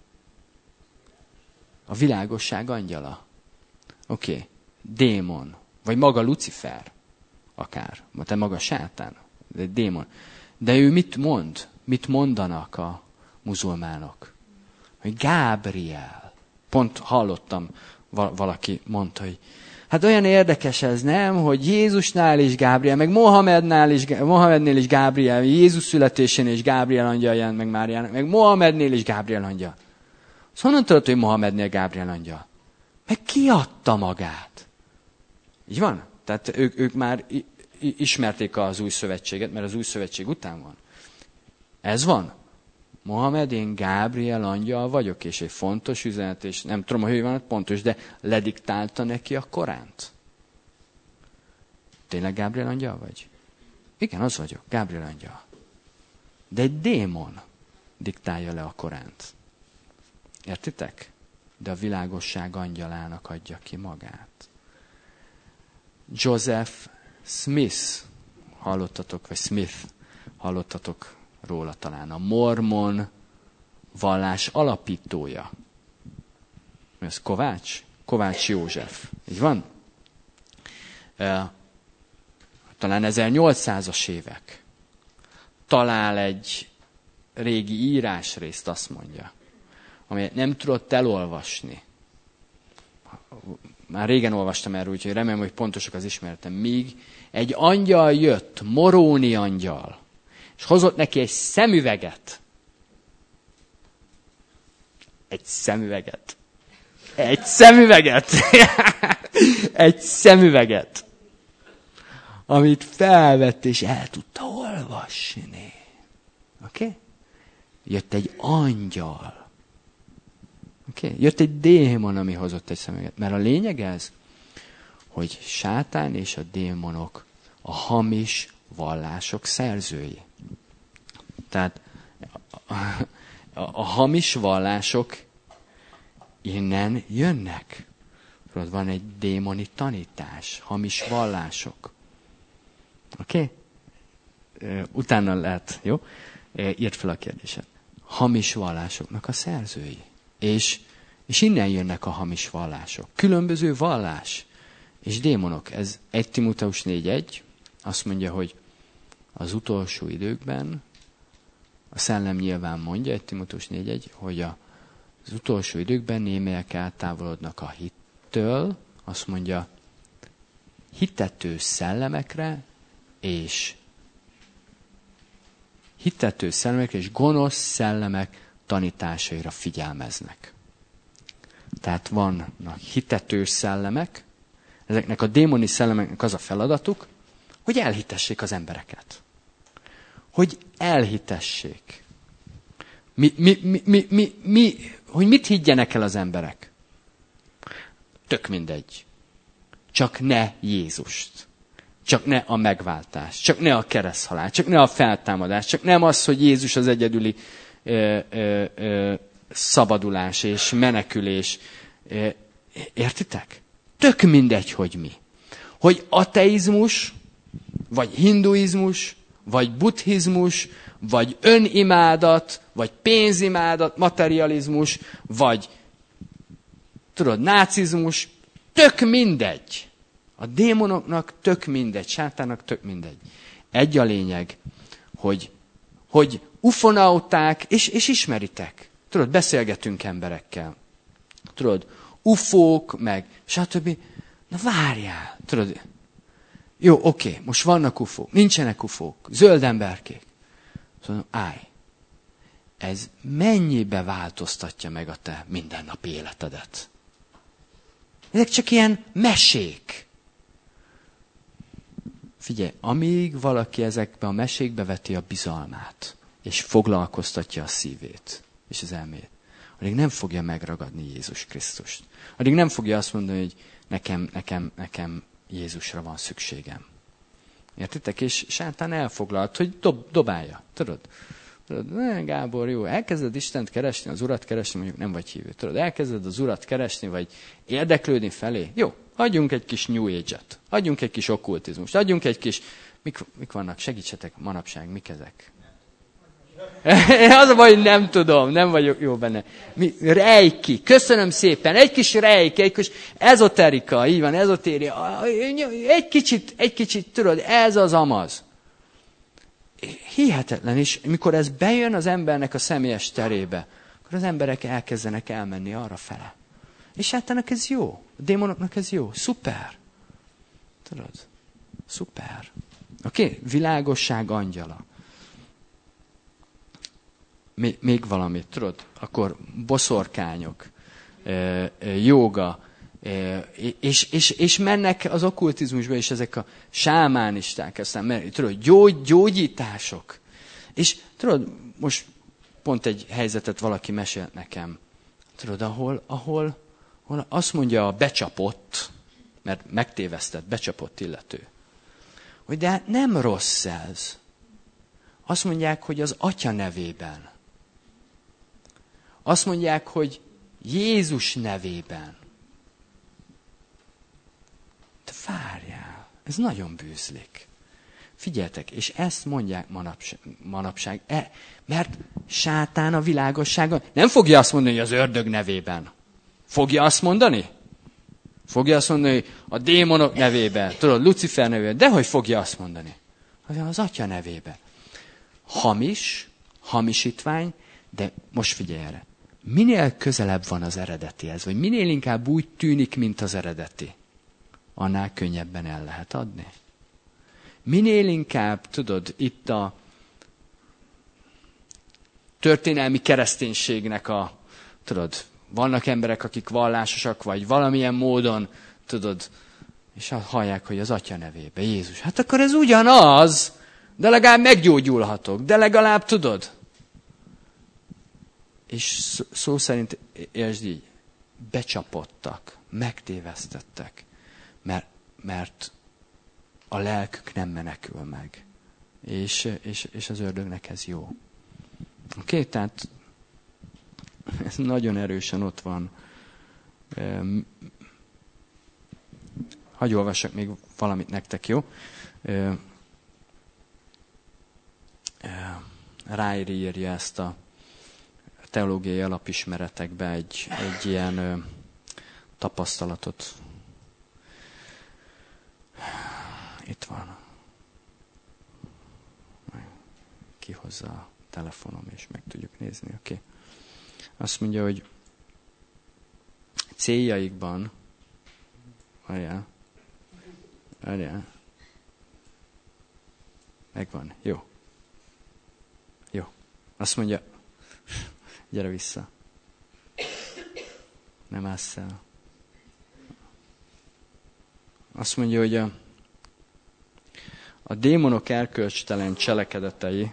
A világosság angyala. Oké. Démon. Vagy maga Lucifer. Akár. Vagy maga sátán. De egy démon. De ő mit mond? Mit mondanak a muzulmánok? Hogy Gábriel. Pont hallottam, valaki mondta, hogy hát olyan érdekes ez, nem? Hogy Jézusnál is Gábriel, meg Mohamednél is Gábriel, Jézus születésénél is Gábriel angyal jelent meg Máriának, meg Mohamednél is Gábriel angyal. Szóval honnan tudod, hogy Mohamednél Gábriel angyal? Meg kiadta magát. Így van? Tehát ők már ismerték az új szövetséget, mert az új szövetség után van. Ez van. Mohamed, én Gábriel angyal vagyok, és egy fontos üzenet, és nem tudom, hogy van pontos, de lediktálta neki a Koránt. Tényleg Gábriel angyal vagy? Igen, az vagyok, Gábriel angyal. De egy démon diktálja le a Koránt. Értitek? De a világosság angyalának adja ki magát. Joseph Smith, hallottatok, vagy Smith, hallottatok róla talán, a mormon vallás alapítója. Ez Kovács? Kovács József. Így van? Talán 1800-as évek. Talál egy régi írásrészt, azt mondja, amelyet nem tudott elolvasni. Már régen olvastam erről, úgyhogy remélem, hogy pontosak az ismeretem. Míg egy angyal jött, moróni angyal, és hozott neki egy szemüveget. Egy szemüveget. Egy szemüveget. Egy szemüveget. Amit felvett, és el tudta olvasni. Oké? Jött egy angyal. Oké? Jött egy démon, ami hozott egy szemüveget. Mert a lényeg ez, hogy sátán és a démonok a hamis vallások szerzői. Tehát a hamis vallások innen jönnek. Tudod, van egy démoni tanítás, hamis vallások. Oké? Utána lehet, jó? Írd fel a kérdéset. Hamis vallásoknak a szerzői. És innen jönnek a hamis vallások. Különböző vallás és démonok. Ez 1 Timóteus 4:1 azt mondja, hogy az utolsó időkben a szellem nyilván mondja, 1 Timóteus 4:1, hogy az utolsó időkben némelyek eltávolodnak a hittől, azt mondja, hitető szellemekre és gonosz szellemek tanításaira figyelmeznek. Tehát vannak hitető szellemek, ezeknek a démoni szellemeknek az a feladatuk, hogy elhitessék az embereket. Hogy elhitessék. Hogy mit higgyenek el az emberek? Tök mindegy. Csak ne Jézust. Csak ne a megváltás. Csak ne a kereszthalál. Csak ne a feltámadás. Csak nem az, hogy Jézus az egyedüli szabadulás és menekülés. Értitek? Tök mindegy, hogy mi. Hogy ateizmus, vagy hinduizmus, vagy buddhizmus, vagy önimádat, vagy pénzimádat, materializmus, vagy tudod, nácizmus, tök mindegy. A démonoknak tök mindegy, sátának tök mindegy. Egy a lényeg, hogy ufonauták, és ismeritek. Tudod, beszélgetünk emberekkel. Tudod, ufók, meg stb. Na várjál, tudod. Jó, oké, most vannak ufók, nincsenek ufók, zöld emberkék. Szóval állj. Ez mennyibe változtatja meg a te mindennapi életedet? Ezek csak ilyen mesék. Figyelj, amíg valaki ezekbe a mesékbe veti a bizalmát, és foglalkoztatja a szívét, és az elmét, addig nem fogja megragadni Jézus Krisztust. Addig nem fogja azt mondani, hogy nekem Jézusra van szükségem. Értitek? És sátán elfoglalt, hogy dobálja. Tudod, Gábor, jó, elkezded Istent keresni, az Urat keresni, mondjuk nem vagy hívő. Tudod, elkezded az Urat keresni, vagy érdeklődni felé. Jó, adjunk egy kis New Age-et, adjunk egy kis okkultizmust, adjunk egy kis... Mik vannak? Segítsetek manapság, mik ezek? Az a baj, hogy nem tudom, nem vagyok jó benne. Reiki, köszönöm szépen, egy kis reiki, egy kis ezoterika, így van, ezotéria. Egy kicsit, tudod, ez az amaz. Hihetetlen, és mikor ez bejön az embernek a személyes terébe, akkor az emberek elkezdenek elmenni arra fele. És hát ennek ez jó. A démonoknak ez jó. Szuper. Tudod? Szuper. Oké? Világosság angyala. Még valamit, tudod? Akkor boszorkányok, jóga, és mennek az okkultizmusba is ezek a sámánisták, aztán tudod, gyógyítások. És tudod, most pont egy helyzetet valaki mesélt nekem. Tudod, ahol azt mondja a becsapott, mert megtévesztett, becsapott illető, hogy de nem rossz ez. Azt mondják, hogy az Atya nevében. Azt mondják, hogy Jézus nevében. Te várjál, ez nagyon bűzlik. Figyeltek, és ezt mondják manapság, mert sátán a világosságon nem fogja azt mondani, hogy az ördög nevében. Fogja azt mondani? Fogja azt mondani, hogy a démonok nevében, tudod, Lucifer nevében, dehogy fogja azt mondani. Az Atya nevében. Hamisítvány, de most figyelj erre. Minél közelebb van az eredetihez, vagy minél inkább úgy tűnik, mint az eredeti, annál könnyebben el lehet adni. Minél inkább, tudod, itt a történelmi kereszténységnek tudod, vannak emberek, akik vallásosak, vagy valamilyen módon, tudod, és hallják, hogy az Atya nevébe, Jézus. Hát akkor ez ugyanaz, de legalább meggyógyulhatok, de legalább tudod. És szó szerint, értsd így, becsapottak, megtévesztettek, mert a lelkük nem menekül meg. És az ördögnek ez jó. Oké, tehát ez nagyon erősen ott van. Hadd olvassak még valamit nektek, jó? Ryrie írja ezt a teológiai alapismeretekbe egy ilyen tapasztalatot. Itt van. Kihozza a telefonom, és meg tudjuk nézni. Oké. Azt mondja, hogy céljaikban, várjál, megvan, jó. Azt mondja, gyere vissza. Nem állsz el. Azt mondja, hogy a démonok erkölcstelen cselekedetei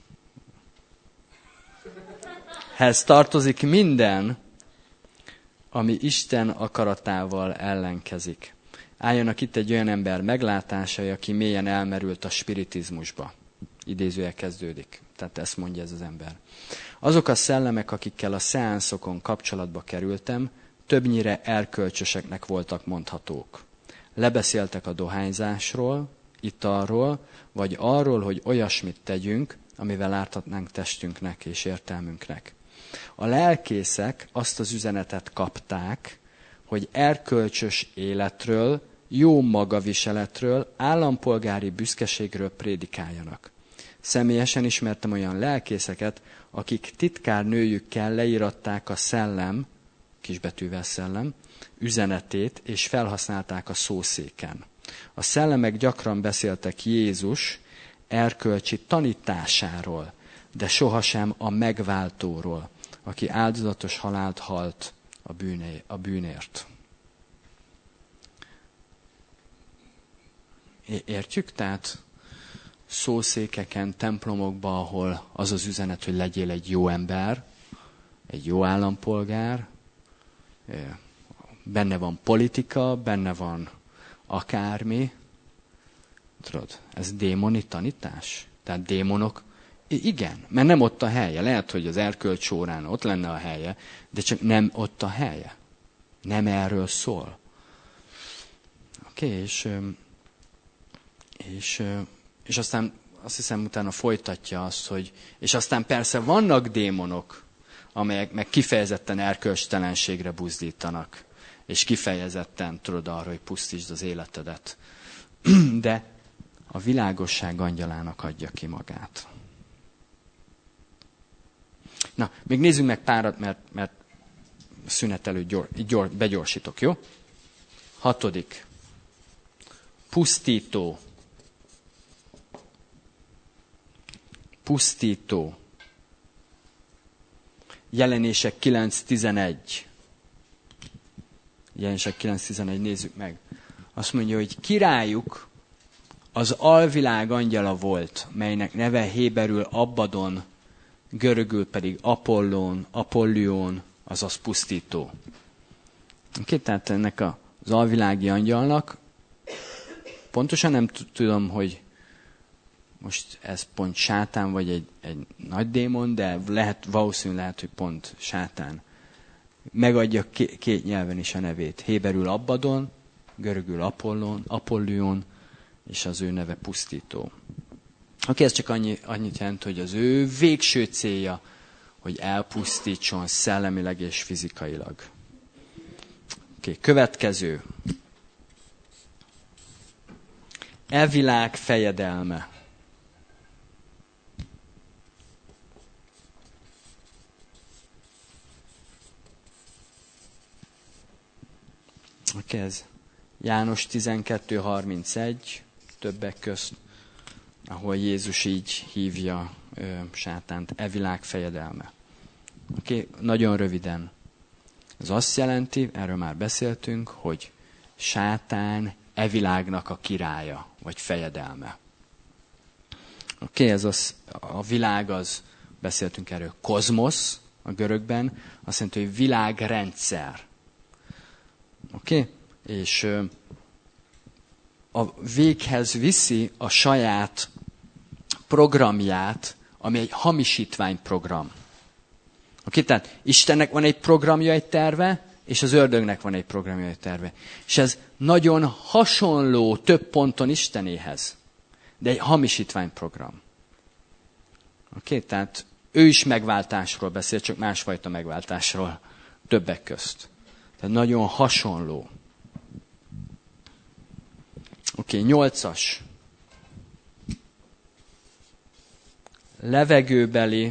hez tartozik minden, ami Isten akaratával ellenkezik. Álljanak itt egy olyan ember meglátásai, aki mélyen elmerült a spiritizmusba. Idézője kezdődik. Tehát ezt mondja ez az ember. Azok a szellemek, akikkel a szeánszokon kapcsolatba kerültem, többnyire erkölcsöseknek voltak mondhatók. Lebeszéltek a dohányzásról, italról, vagy arról, hogy olyasmit tegyünk, amivel ártatnánk testünknek és értelmünknek. A lelkészek azt az üzenetet kapták, hogy erkölcsös életről, jó magaviseletről, állampolgári büszkeségről prédikáljanak. Személyesen ismertem olyan lelkészeket, akik titkárnőjükkel leíratták a szellem, kisbetűvel szellem, üzenetét, és felhasználták a szószéken. A szellemek gyakran beszéltek Jézus erkölcsi tanításáról, de sohasem a megváltóról, aki áldozatos halált halt a bűnért. Értjük? Tehát szószékeken, templomokban, ahol az az üzenet, hogy legyél egy jó ember, egy jó állampolgár, benne van politika, benne van akármi. Tudod, ez démoni tanítás? Tehát démonok, igen, mert nem ott a helye. Lehet, hogy az erkölcs órán ott lenne a helye, de csak nem ott a helye. Nem erről szól. Oké, és aztán azt hiszem utána folytatja azt, hogy és aztán persze vannak démonok, amelyek meg kifejezetten erkölcstelenségre buzdítanak, és kifejezetten tudod arra, hogy pusztítsd az életedet. De a világosság angyalának adja ki magát. Na, még nézzünk meg párat, mert szünet előtt begyorsítok, jó? 6. Pusztító. Pusztító. Jelenések 9.11. Jelenések 9.11, nézzük meg. Azt mondja, hogy királyuk az alvilág angyala volt, melynek neve héberül Abaddon, görögül pedig Apollion, azaz pusztító. Oké, tehát ennek az alvilági angyalnak, pontosan nem tudom, hogy most ez pont sátán, vagy egy nagy démon, de valószínűleg lehet, hogy pont sátán. Megadja két nyelven is a nevét. Héberül Abaddon, görögül Apollion, és az ő neve pusztító. Oké, ez csak annyit jelent, hogy az ő végső célja, hogy elpusztítson szellemileg és fizikailag. Oké, következő. E világ fejedelme. Oké, ez János 12.31, többek közt, ahol Jézus így hívja sátánt, e világ fejedelme. Oké, nagyon röviden. Ez azt jelenti, erről már beszéltünk, hogy sátán e világnak a királya, vagy fejedelme. Oké, ez a világ az, beszéltünk erről, kozmosz a görögben, azt jelenti, hogy világrendszer. Oké? És a véghez viszi a saját programját, ami egy hamisítványprogram. Oké? Tehát Istennek van egy programja, egy terve, és az ördögnek van egy programja, egy terve. És ez nagyon hasonló több ponton Istenéhez, de egy hamisítványprogram. Oké? Tehát ő is megváltásról beszél, csak másfajta megváltásról többek közt. Tehát nagyon hasonló. Oké, 8. Levegőbeli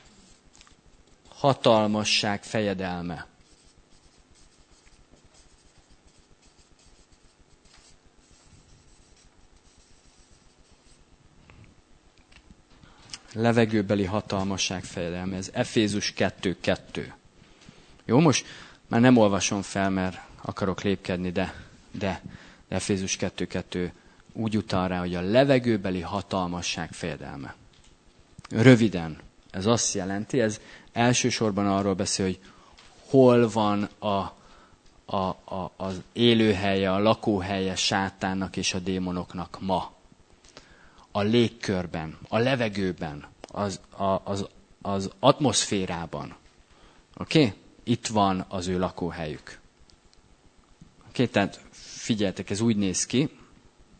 hatalmasság fejedelme. Levegőbeli hatalmasság fejedelme. Ez Efézus 2.2. Jó, most már nem olvasom fel, mert akarok lépkedni, de Efézus 2.2 úgy utal rá, hogy a levegőbeli hatalmasság fejedelme. Röviden, ez azt jelenti, ez elsősorban arról beszél, hogy hol van az élőhelye, a lakóhelye sátánnak és a démonoknak ma. A légkörben, a levegőben, az atmoszférában. Oké? Itt van az ő lakóhelyük. Oké, tehát figyeljetek, ez úgy néz ki,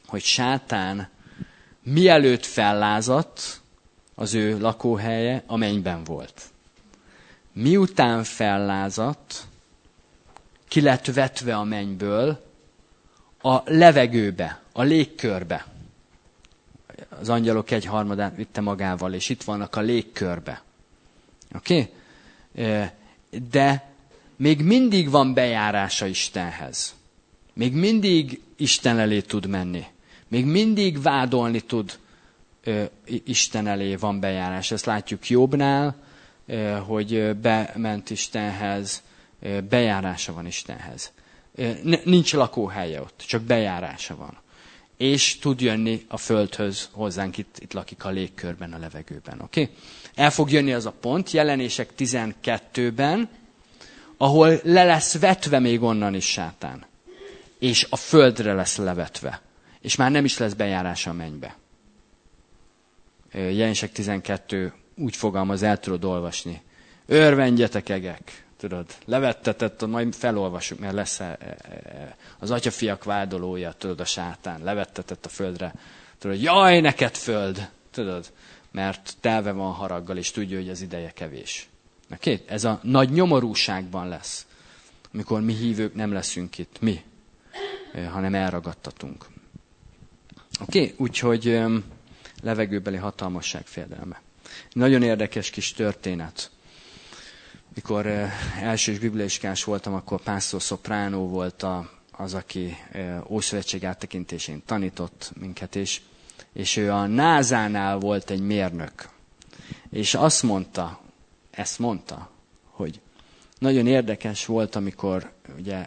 hogy sátán mielőtt fellázadt, az ő lakóhelye a mennyben volt. Miután fellázadt, ki lett vetve a mennyből a levegőbe, a légkörbe. Az angyalok 1/3 vitte magával, és itt vannak a légkörbe. Oké? De még mindig van bejárása Istenhez. Még mindig Isten elé tud menni. Még mindig vádolni tud Isten elé, van bejárás. Ezt látjuk Jobbnál, hogy bement Istenhez, bejárása van Istenhez. Nincs lakóhelye ott, csak bejárása van. És tud jönni a földhöz hozzánk, itt lakik a légkörben, a levegőben. Okay? El fog jönni az a pont, Jelenések 12-ben, ahol le lesz vetve még onnan is sátán. És a földre lesz levetve. És már nem is lesz bejárása a mennybe. Jelenések 12 úgy fogalmaz, el tudod olvasni. Örvendjetek, egek! Tudod, levettetett, majd felolvasjuk, mert lesz az atyafiak vádolója, tudod, a sátán. Levettetett a földre. Tudod, jaj, neked föld! Tudod, mert telve van haraggal, és tudja, hogy az ideje kevés. Okay? Ez a nagy nyomorúságban lesz, amikor mi hívők nem leszünk itt, mi, hanem elragadtatunk. Oké? Úgyhogy levegőbeli hatalmasság féldelme. Nagyon érdekes kis történet. Mikor elsős bibliaiskás voltam, akkor Pásztor Szopránó volt az, aki Ószövetség áttekintésén tanított minket, és ő a NASA-nál volt egy mérnök. És ezt mondta, hogy nagyon érdekes volt, amikor ugye,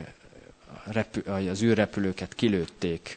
az űrrepülőket kilőtték,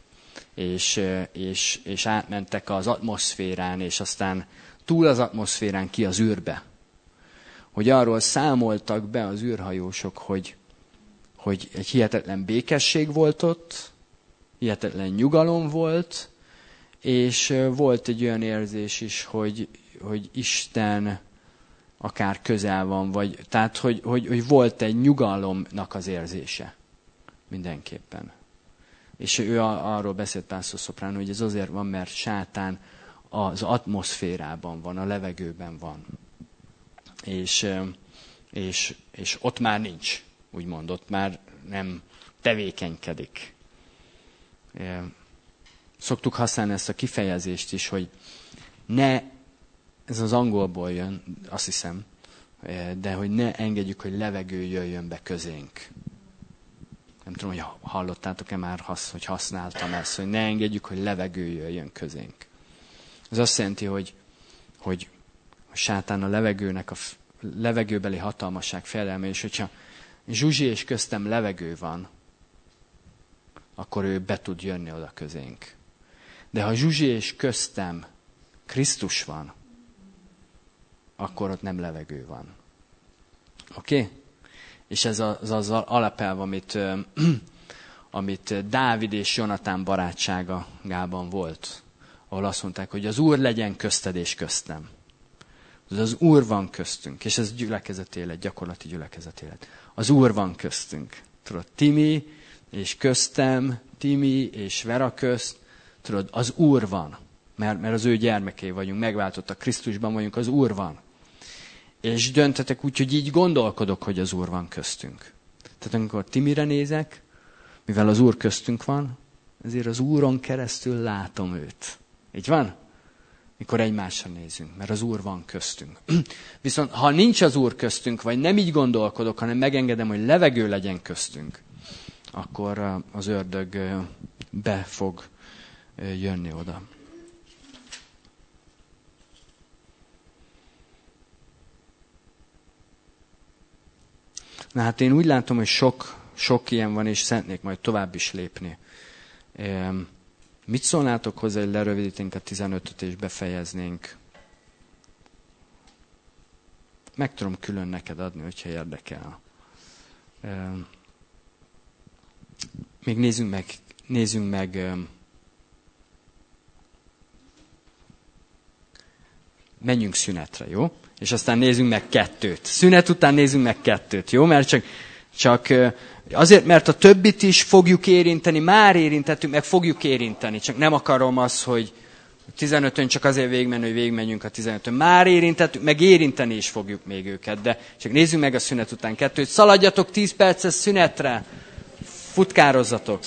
és átmentek az atmoszférán, és aztán túl az atmoszférán ki az űrbe. Hogy arról számoltak be az űrhajósok, hogy egy hihetetlen békesség volt ott, hihetetlen nyugalom volt, és volt egy olyan érzés is, hogy Isten akár közel van, tehát hogy volt egy nyugalomnak az érzése mindenképpen. És ő arról beszélt Pásztor Szopránó, hogy ez azért van, mert sátán az atmoszférában van, a levegőben van. És ott már nincs, úgymond, ott már nem tevékenykedik. Szoktuk használni ezt a kifejezést is, hogy ez az angolból jön, azt hiszem, de hogy ne engedjük, hogy levegő jöjjön be közénk. Nem tudom, hogy hallottátok-e már, hogy használtam ezt, hogy ne engedjük, hogy levegő jöjjön közénk. Ez azt jelenti, hogy a sátán a levegőnek a levegőbeli hatalmasság félelme, és hogyha Zsuzsi és köztem levegő van, akkor ő be tud jönni oda közénk. De ha Zsuzsi és köztem Krisztus van, akkor ott nem levegő van. Oké? És ez az alapelv, amit Dávid és Jonatán barátságában volt, ahol azt mondták, hogy az Úr legyen közted és köztem. Az Úr van köztünk, és ez gyülekezeti élet, gyakorlati gyülekezeti élet. Az Úr van köztünk. Tudod, Timi és köztem, Timi és Vera közt, tudod, az Úr van. Mert az ő gyermekei vagyunk, megváltottak, Krisztusban vagyunk, az Úr van. És döntetek úgy, hogy így gondolkodok, hogy az Úr van köztünk. Tehát amikor Timire nézek, mivel az Úr köztünk van, ezért az Úron keresztül látom őt. Így van? Mikor egymásra nézünk, mert az Úr van köztünk. Viszont ha nincs az Úr köztünk, vagy nem így gondolkodok, hanem megengedem, hogy levegő legyen köztünk, akkor az ördög be fog jönni oda. Na hát én úgy látom, hogy sok ilyen van, és szeretnék majd tovább is lépni. Mit szólnátok hozzá, hogy lerövidíténk a 15-öt és befejeznénk? Meg tudom külön neked adni, hogyha érdekel. Még nézzünk meg menjünk szünetre, jó? És aztán nézzünk meg 2. Szünet után nézzünk meg 2, jó? Mert csak Azért, mert a többit is fogjuk érinteni, már érintettük, meg fogjuk érinteni. Csak nem akarom azt, hogy 15-ön csak azért végigmenni, hogy végigmenjünk a 15-ön. Már érintettük, meg érinteni is fogjuk még őket. De csak nézzük meg a szünet után 2-t. Szaladjatok 10 perces szünetre, futkározzatok.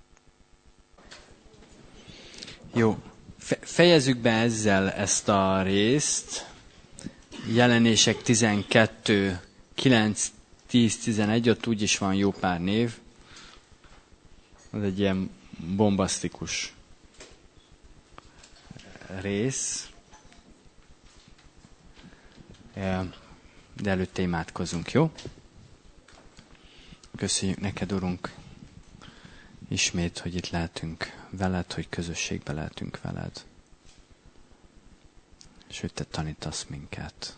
Jó, fejezzük be ezzel ezt a részt. Jelenések 12, 9, 10, 11, ott úgyis van jó pár név. Ez egy ilyen bombasztikus rész. De előtte imádkozunk, jó? Köszönjük neked, Urunk, ismét, hogy itt lehetünk veled, hogy közösségbe lehetünk veled. És hogy te tanítasz minket.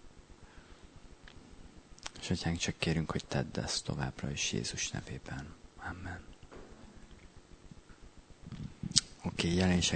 És Atyánk, csak kérünk, hogy tedd ezt továbbra is Jézus nevében. Amen. Oké, Jelenések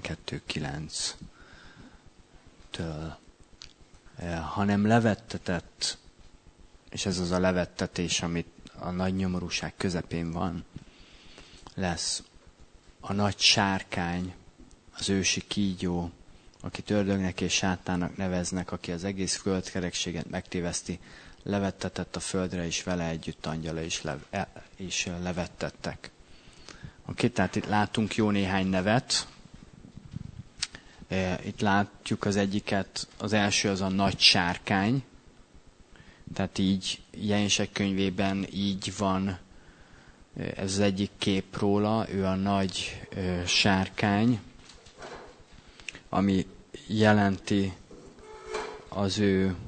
12.9-től. Hanem levettetett, és ez az a levettetés, amit a nagy nyomorúság közepén van, lesz a nagy sárkány, az ősi kígyó, akit ördögnek és sátának neveznek, aki az egész földkerekséget megtéveszti, levettetett a földre, és vele együtt angyala is levettettek. Oké, tehát itt látunk jó néhány nevet. Itt látjuk az egyiket, az első az a nagy sárkány. Tehát így Jelenések könyvében így van, ez az egyik kép róla, ő a nagy sárkány, ami jelenti az ő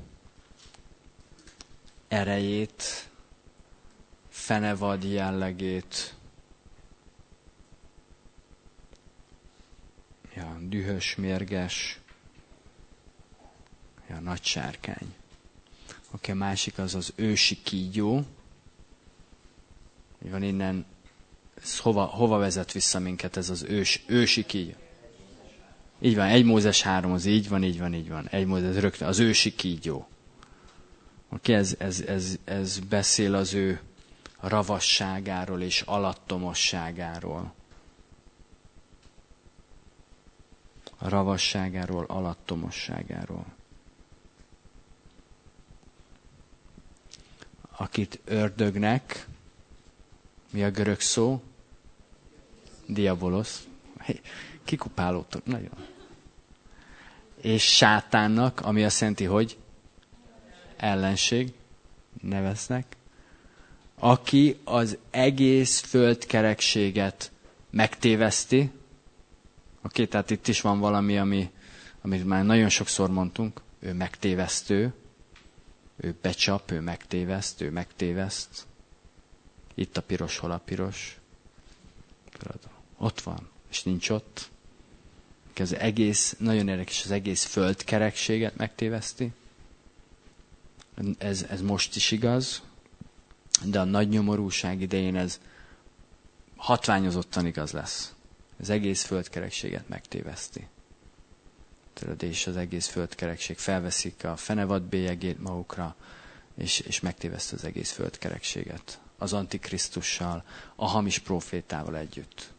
erejét, fenevad jellegét, dühös, mérges, nagy sárkány. Oké, a másik az az ősi kígyó. Van innen, hova vezet vissza minket ez az ősi kígyó? Így van, 1 Mózes 3, az így van. 1 Mózes rögtön, az ősi kígyó. Oké, ez beszél az ő ravasságáról és alattomosságáról. A ravasságáról, alattomosságáról. Akit ördögnek, mi a görög szó? Diabolosz. Kikupálódtok, nagyon. És sátánnak, ami azt jelenti, hogy ellenség, neveznek, aki az egész földkerekséget megtéveszti. Oké, tehát itt is van valami, amit már nagyon sokszor mondtunk, ő megtévesztő, ő becsap, ő megtéveszt, ő megtéveszt. Itt a piros, hol a piros? Ott van, és nincs ott. Az egész, nagyon érdekes, az egész földkerekséget megtéveszti. Ez most is igaz, de a nagy nyomorúság idején ez hatványozottan igaz lesz. Az egész földkerekséget megtéveszti. És az egész földkerekség felveszik a fenevad bélyegét magukra, és megtéveszti az egész földkerekséget. Az Antikrisztussal, a hamis prófétával együtt.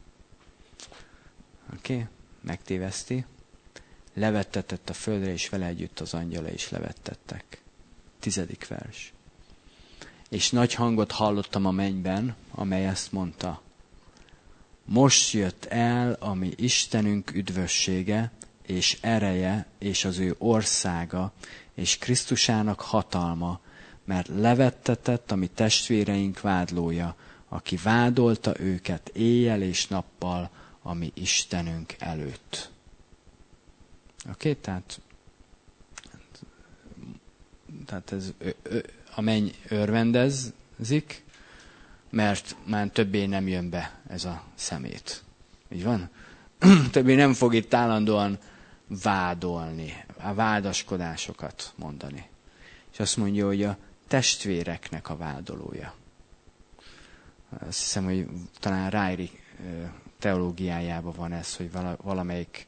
Oké? Megtéveszti. Levettetett a földre, és vele együtt az angyala is levettettek. 10. vers. És nagy hangot hallottam a mennyben, amely ezt mondta. Most jött el a mi Istenünk üdvössége, és ereje, és az ő országa, és Krisztusának hatalma, mert levettetett a mi testvéreink vádlója, aki vádolta őket éjjel és nappal a mi Istenünk előtt. Oké, tehát ez a menny örvendezik, mert már többé nem jön be ez a szemét. Így van? Többé nem fog itt állandóan vádolni, a vádaskodásokat mondani. És azt mondja, hogy a testvéreknek a vádolója. Azt hiszem, hogy talán Ryrie teológiájában van ez, hogy valamelyik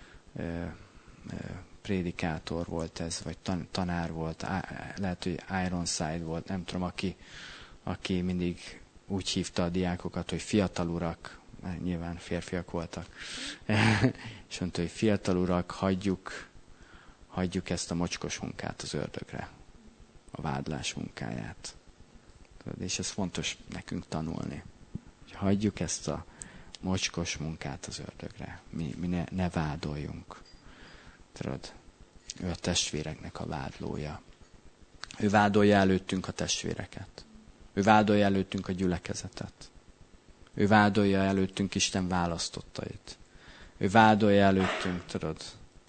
prédikátor volt ez, vagy tanár volt, lehet, hogy Ironside volt, nem tudom, aki mindig úgy hívta a diákokat, hogy fiatal urak, mert nyilván férfiak voltak, és mondta, hogy fiatal urak, hagyjuk ezt a mocskos munkát az ördögre, a vádlás munkáját. És ez fontos nekünk tanulni, hogy hagyjuk ezt a mocskos munkát az ördögre. Mi ne vádoljunk. Tudod, ő a testvéreknek a vádlója. Ő vádolja előttünk a testvéreket. Ő vádolja előttünk a gyülekezetet. Ő vádolja előttünk Isten választottait. Ő vádolja előttünk, tudod.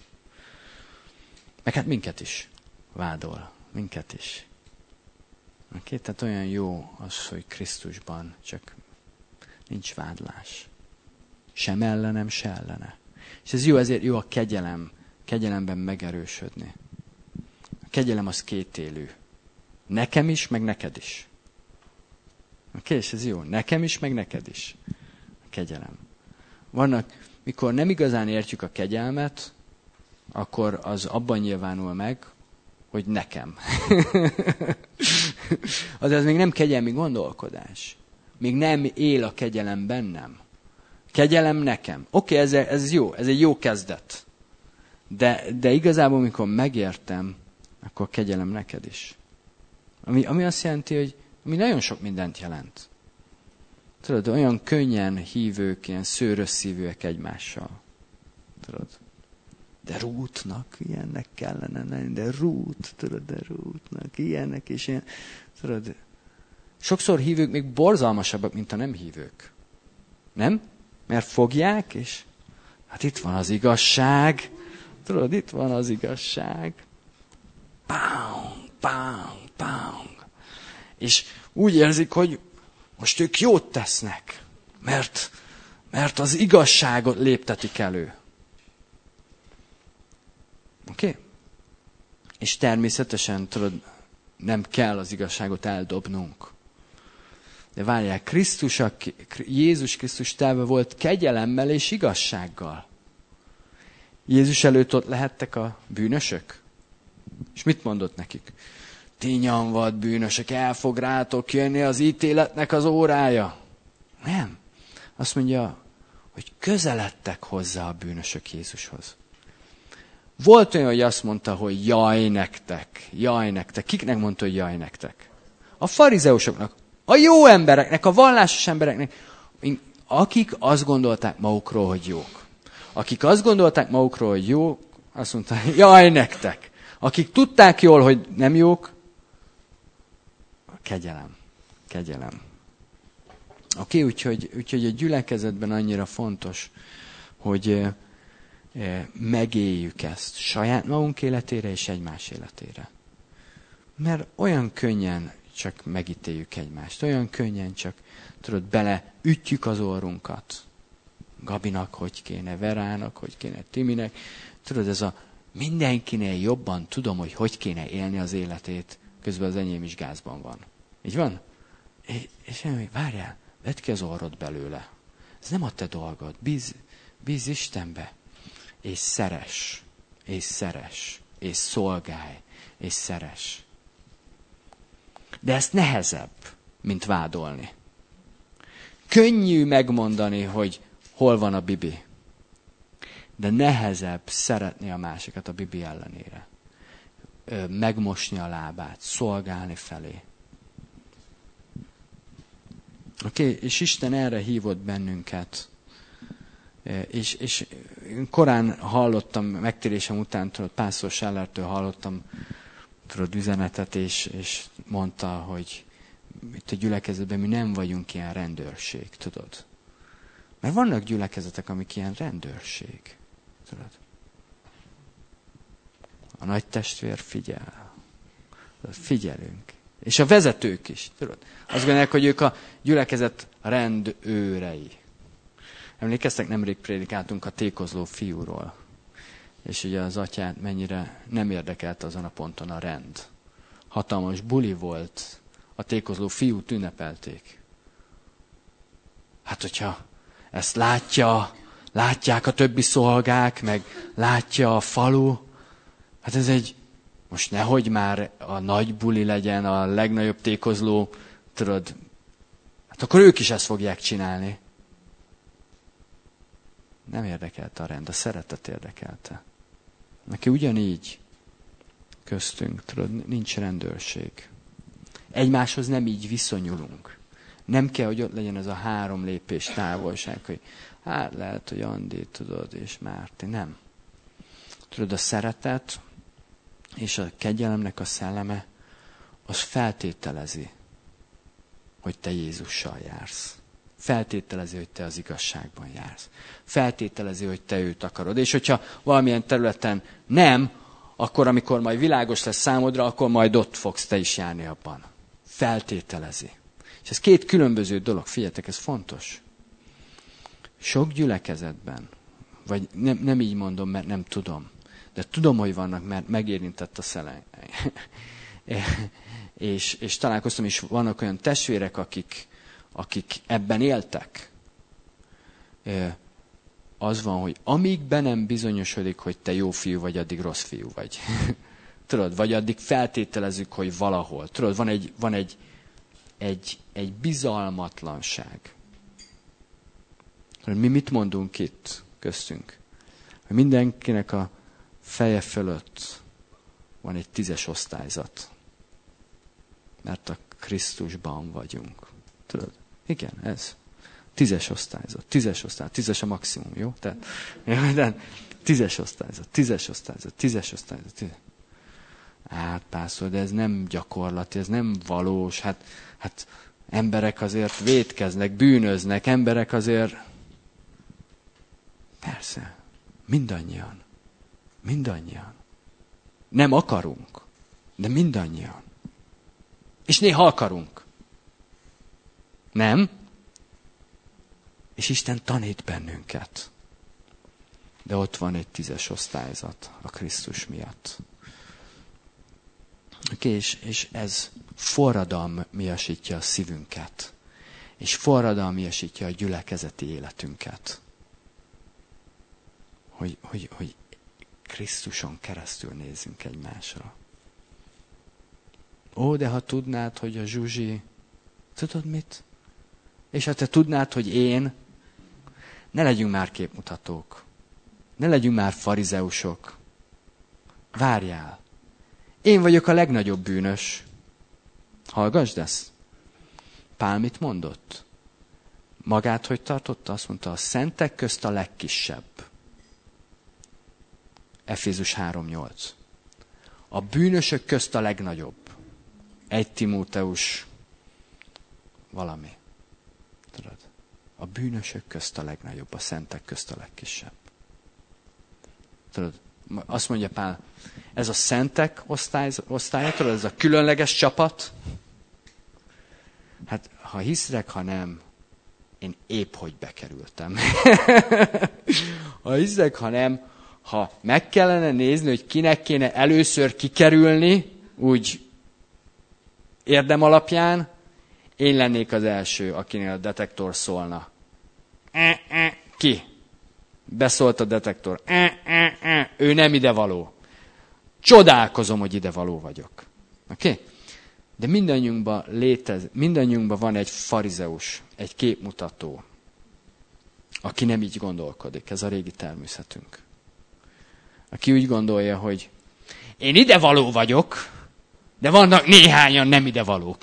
Meg hát minket is vádol. Minket is. Tehát olyan jó az, hogy Krisztusban csak nincs vádlás. Sem ellenem, se ellene. És ez jó, ezért jó a kegyelemben megerősödni. A kegyelem az kétélű. Nekem is, meg neked is. Oké, és ez jó. Nekem is, meg neked is. A kegyelem. Vannak, mikor nem igazán értjük a kegyelmet, akkor az abban nyilvánul meg, hogy nekem. Azaz még nem kegyelmi gondolkodás. Még nem él a kegyelem bennem. Kegyelem nekem. Oké, ez jó, ez egy jó kezdet. De igazából, amikor megértem, akkor kegyelem neked is. Ami azt jelenti, hogy ami nagyon sok mindent jelent. Tudod, olyan könnyen hívők, ilyen szőrös szívűek egymással. Tudod. De Rútnak ilyennek kellene lenni, de Rútnak ilyennek és ilyen. Tudod, sokszor hívők még borzalmasabbak, mint a nem hívők. Nem? Mert fogják, és hát itt van az igazság. Tudod, itt van az igazság. Pang, pang, pang. És úgy érzik, hogy most ők jót tesznek, mert az igazságot léptetik elő. Oké? És természetesen, tudod, nem kell az igazságot eldobnunk. De várják, Jézus Krisztus telve volt kegyelemmel és igazsággal. Jézus előtt ott lehettek a bűnösök. És mit mondott nekik? Ti nyomvad bűnösök, el fog rátok jönni az ítéletnek az órája. Nem. Azt mondja, hogy közeledtek hozzá a bűnösök Jézushoz. Volt olyan, hogy azt mondta, hogy jaj nektek, jaj nektek. Kiknek mondta, hogy jaj nektek? A farizeusoknak, a jó embereknek, a vallásos embereknek, akik azt gondolták magukról, hogy jók. Akik azt gondolták magukról, hogy jók, azt mondta, jaj nektek. Akik tudták jól, hogy nem jók, kegyelem. Kegyelem. Oké, úgyhogy a gyülekezetben annyira fontos, hogy megéljük ezt saját magunk életére és egymás életére. Mert olyan könnyen csak megítéljük egymást, olyan könnyen csak, tudod, beleütjük az orrunkat. Gabinak hogy kéne, Verának hogy kéne, Timinek. Tudod, ez a mindenkinél jobban tudom, hogy kéne élni az életét, közben az enyém is gázban van. Így van? És várjál, vedd ki az orrod belőle. Ez nem a te dolgod. Bízz Istenbe. És szeress. És szolgálj. És szeress. De ez nehezebb, mint vádolni. Könnyű megmondani, hogy hol van a Bibi. De nehezebb szeretni a másikat a Bibi ellenére. Megmosni a lábát, szolgálni felé. Oké, és Isten erre hívott bennünket. És korán hallottam, megtérésem után, tudod, Pásztor Sellertől hallottam, tudod, üzenetet, és mondta, hogy itt a gyülekezetben mi nem vagyunk ilyen rendőrség, tudod. Mert vannak gyülekezetek, amik ilyen rendőrség, tudod. A nagy testvér figyel. Figyelünk. És a vezetők is, tudod. Azt gondolják, hogy ők a gyülekezet rendőrei. Emlékeztek, nemrég prédikáltunk a tékozló fiúról. És ugye az atyát mennyire nem érdekelt azon a ponton a rend. Hatalmas buli volt, a tékozló fiút ünnepelték. Hát, hogyha ezt látják a többi szolgák, meg látja a falu, hát ez most nehogy már a nagy buli legyen, a legnagyobb tékozló, tudod, hát Hát akkor ők is ezt fogják csinálni. Nem érdekelte a rend, a szeretet érdekelte. Neki ugyanígy köztünk, tudod, nincs rendőrség. Egymáshoz nem így viszonyulunk. Nem kell, hogy ott legyen ez a 3 lépés távolság, hogy hát lehet, hogy Andi, tudod, és Márti. Nem. Tudod, a szeretet és a kegyelemnek a szelleme, az feltételezi, hogy te Jézussal jársz. Feltételezi, hogy te az igazságban jársz. Feltételezi, hogy te őt akarod. És hogyha valamilyen területen nem, akkor amikor majd világos lesz számodra, akkor majd ott fogsz te is járni abban. Feltételezi. És ez 2 különböző dolog. Figyeljetek, ez fontos. Sok gyülekezetben, vagy nem így mondom, mert nem tudom, de tudom, hogy vannak, mert megérintett a szellem. és találkoztam is, vannak olyan testvérek, akik ebben éltek. Az van, hogy amíg be nem bizonyosodik, hogy te jó fiú vagy, addig rossz fiú vagy. Tudod, vagy addig feltételezzük, hogy valahol. Tudod, van egy bizalmatlanság. Mi mit mondunk itt köztünk? Hogy mindenkinek a feje fölött van egy 10-es osztályzat. Mert a Krisztusban vagyunk. Tudod? Igen, ez. 10-es osztályzat. 10-es osztályzat. 10-es a maximum, jó? Tehát, 10-es osztályzat. 10-es osztályzat. 10-es osztályzat. Hát pászol, de ez nem gyakorlati, ez nem valós. Hát emberek azért vétkeznek, bűnöznek, emberek azért... Persze. Mindannyian. Mindannyian. Nem akarunk, de mindannyian. És néha akarunk. Nem? És Isten tanít bennünket. De ott van egy 10-es osztályzat a Krisztus miatt. És ez forradalmiasítja a szívünket. És forradalmiasítja a gyülekezeti életünket. Hogy Krisztuson keresztül nézzünk egymásra. Ó, de ha tudnád, hogy a Zsuzsi, tudod mit? És ha te tudnád, hogy én, ne legyünk már képmutatók. Ne legyünk már farizeusok. Várjál. Én vagyok a legnagyobb bűnös. Hallgasd ezt. Pál mit mondott? Magát hogy tartotta? Azt mondta, a szentek közt a legkisebb. Efézus 3:8. A bűnösök közt a legnagyobb. 1 Timóteus valami. Tudod? A bűnösök közt a legnagyobb, a szentek közt a legkisebb. Tudod? Azt mondja Pál, ez a szentek osztálya, tudod, ez a különleges csapat. Hát, ha hiszek, ha nem, én épp hogy bekerültem. Ha hiszek, ha nem, ha meg kellene nézni, hogy kinek kéne először kikerülni, úgy érdem alapján, én lennék az első, akinél a detektor szólna. Ki? Beszólt a detektor. Ő nem idevaló. Csodálkozom, hogy idevaló vagyok. Oké? Okay? De mindannyiunkban van egy farizeus, egy képmutató, aki nem így gondolkodik. Ez a régi természetünk. Aki úgy gondolja, hogy én idevaló vagyok, de vannak néhányan nem idevalók.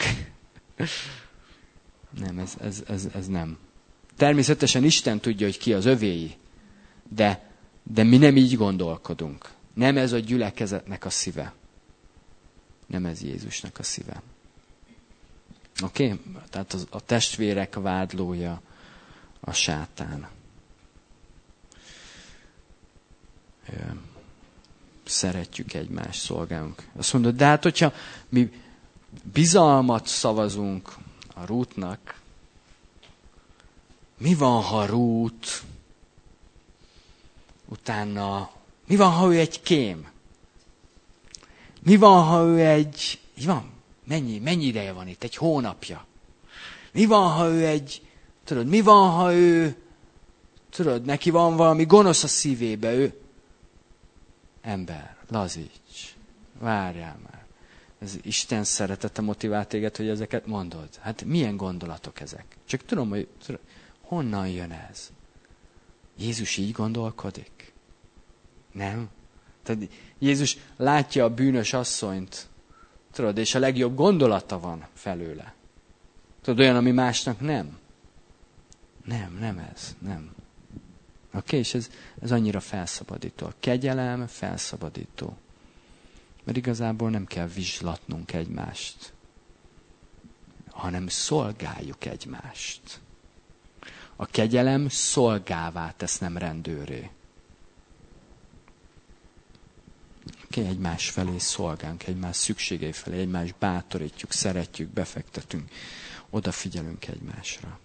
Nem, ez nem. Természetesen Isten tudja, hogy ki az övéi, de mi nem így gondolkodunk. Nem ez a gyülekezetnek a szíve. Nem ez Jézusnak a szíve. Oké? Okay? Tehát a testvérek vádlója a sátán. Szeretjük egymást, szolgálunk. Azt mondod, de hát hogyha mi bizalmat szavazunk a Rútnak, mi van, ha Rút utána, mi van, ha ő egy kém? Mi van, ha ő egy, van, mennyi ideje van itt? Egy hónapja. Mi van, ha ő egy, tudod, mi van, ha ő, tudod, neki van valami gonosz a szívébe, ő, ember, lazíts, várjál már. ez Isten szeretete motivál téged, hogy ezeket mondod. Hát milyen gondolatok ezek? Csak tudom, hogy honnan jön ez? Jézus így gondolkodik? Nem? Tehát Jézus látja a bűnös asszonyt, tudod, és a legjobb gondolata van felőle. Tudod, olyan, ami másnak nem. Nem ez, nem. Oké, és ez annyira felszabadító. A kegyelem felszabadító. Mert igazából nem kell vizslatnunk egymást, hanem szolgáljuk egymást. A kegyelem szolgává tesz, nem rendőré. Oké, egymás felé szolgálunk, egymás szükségei felé, egymást bátorítjuk, szeretjük, befektetünk, odafigyelünk egymásra.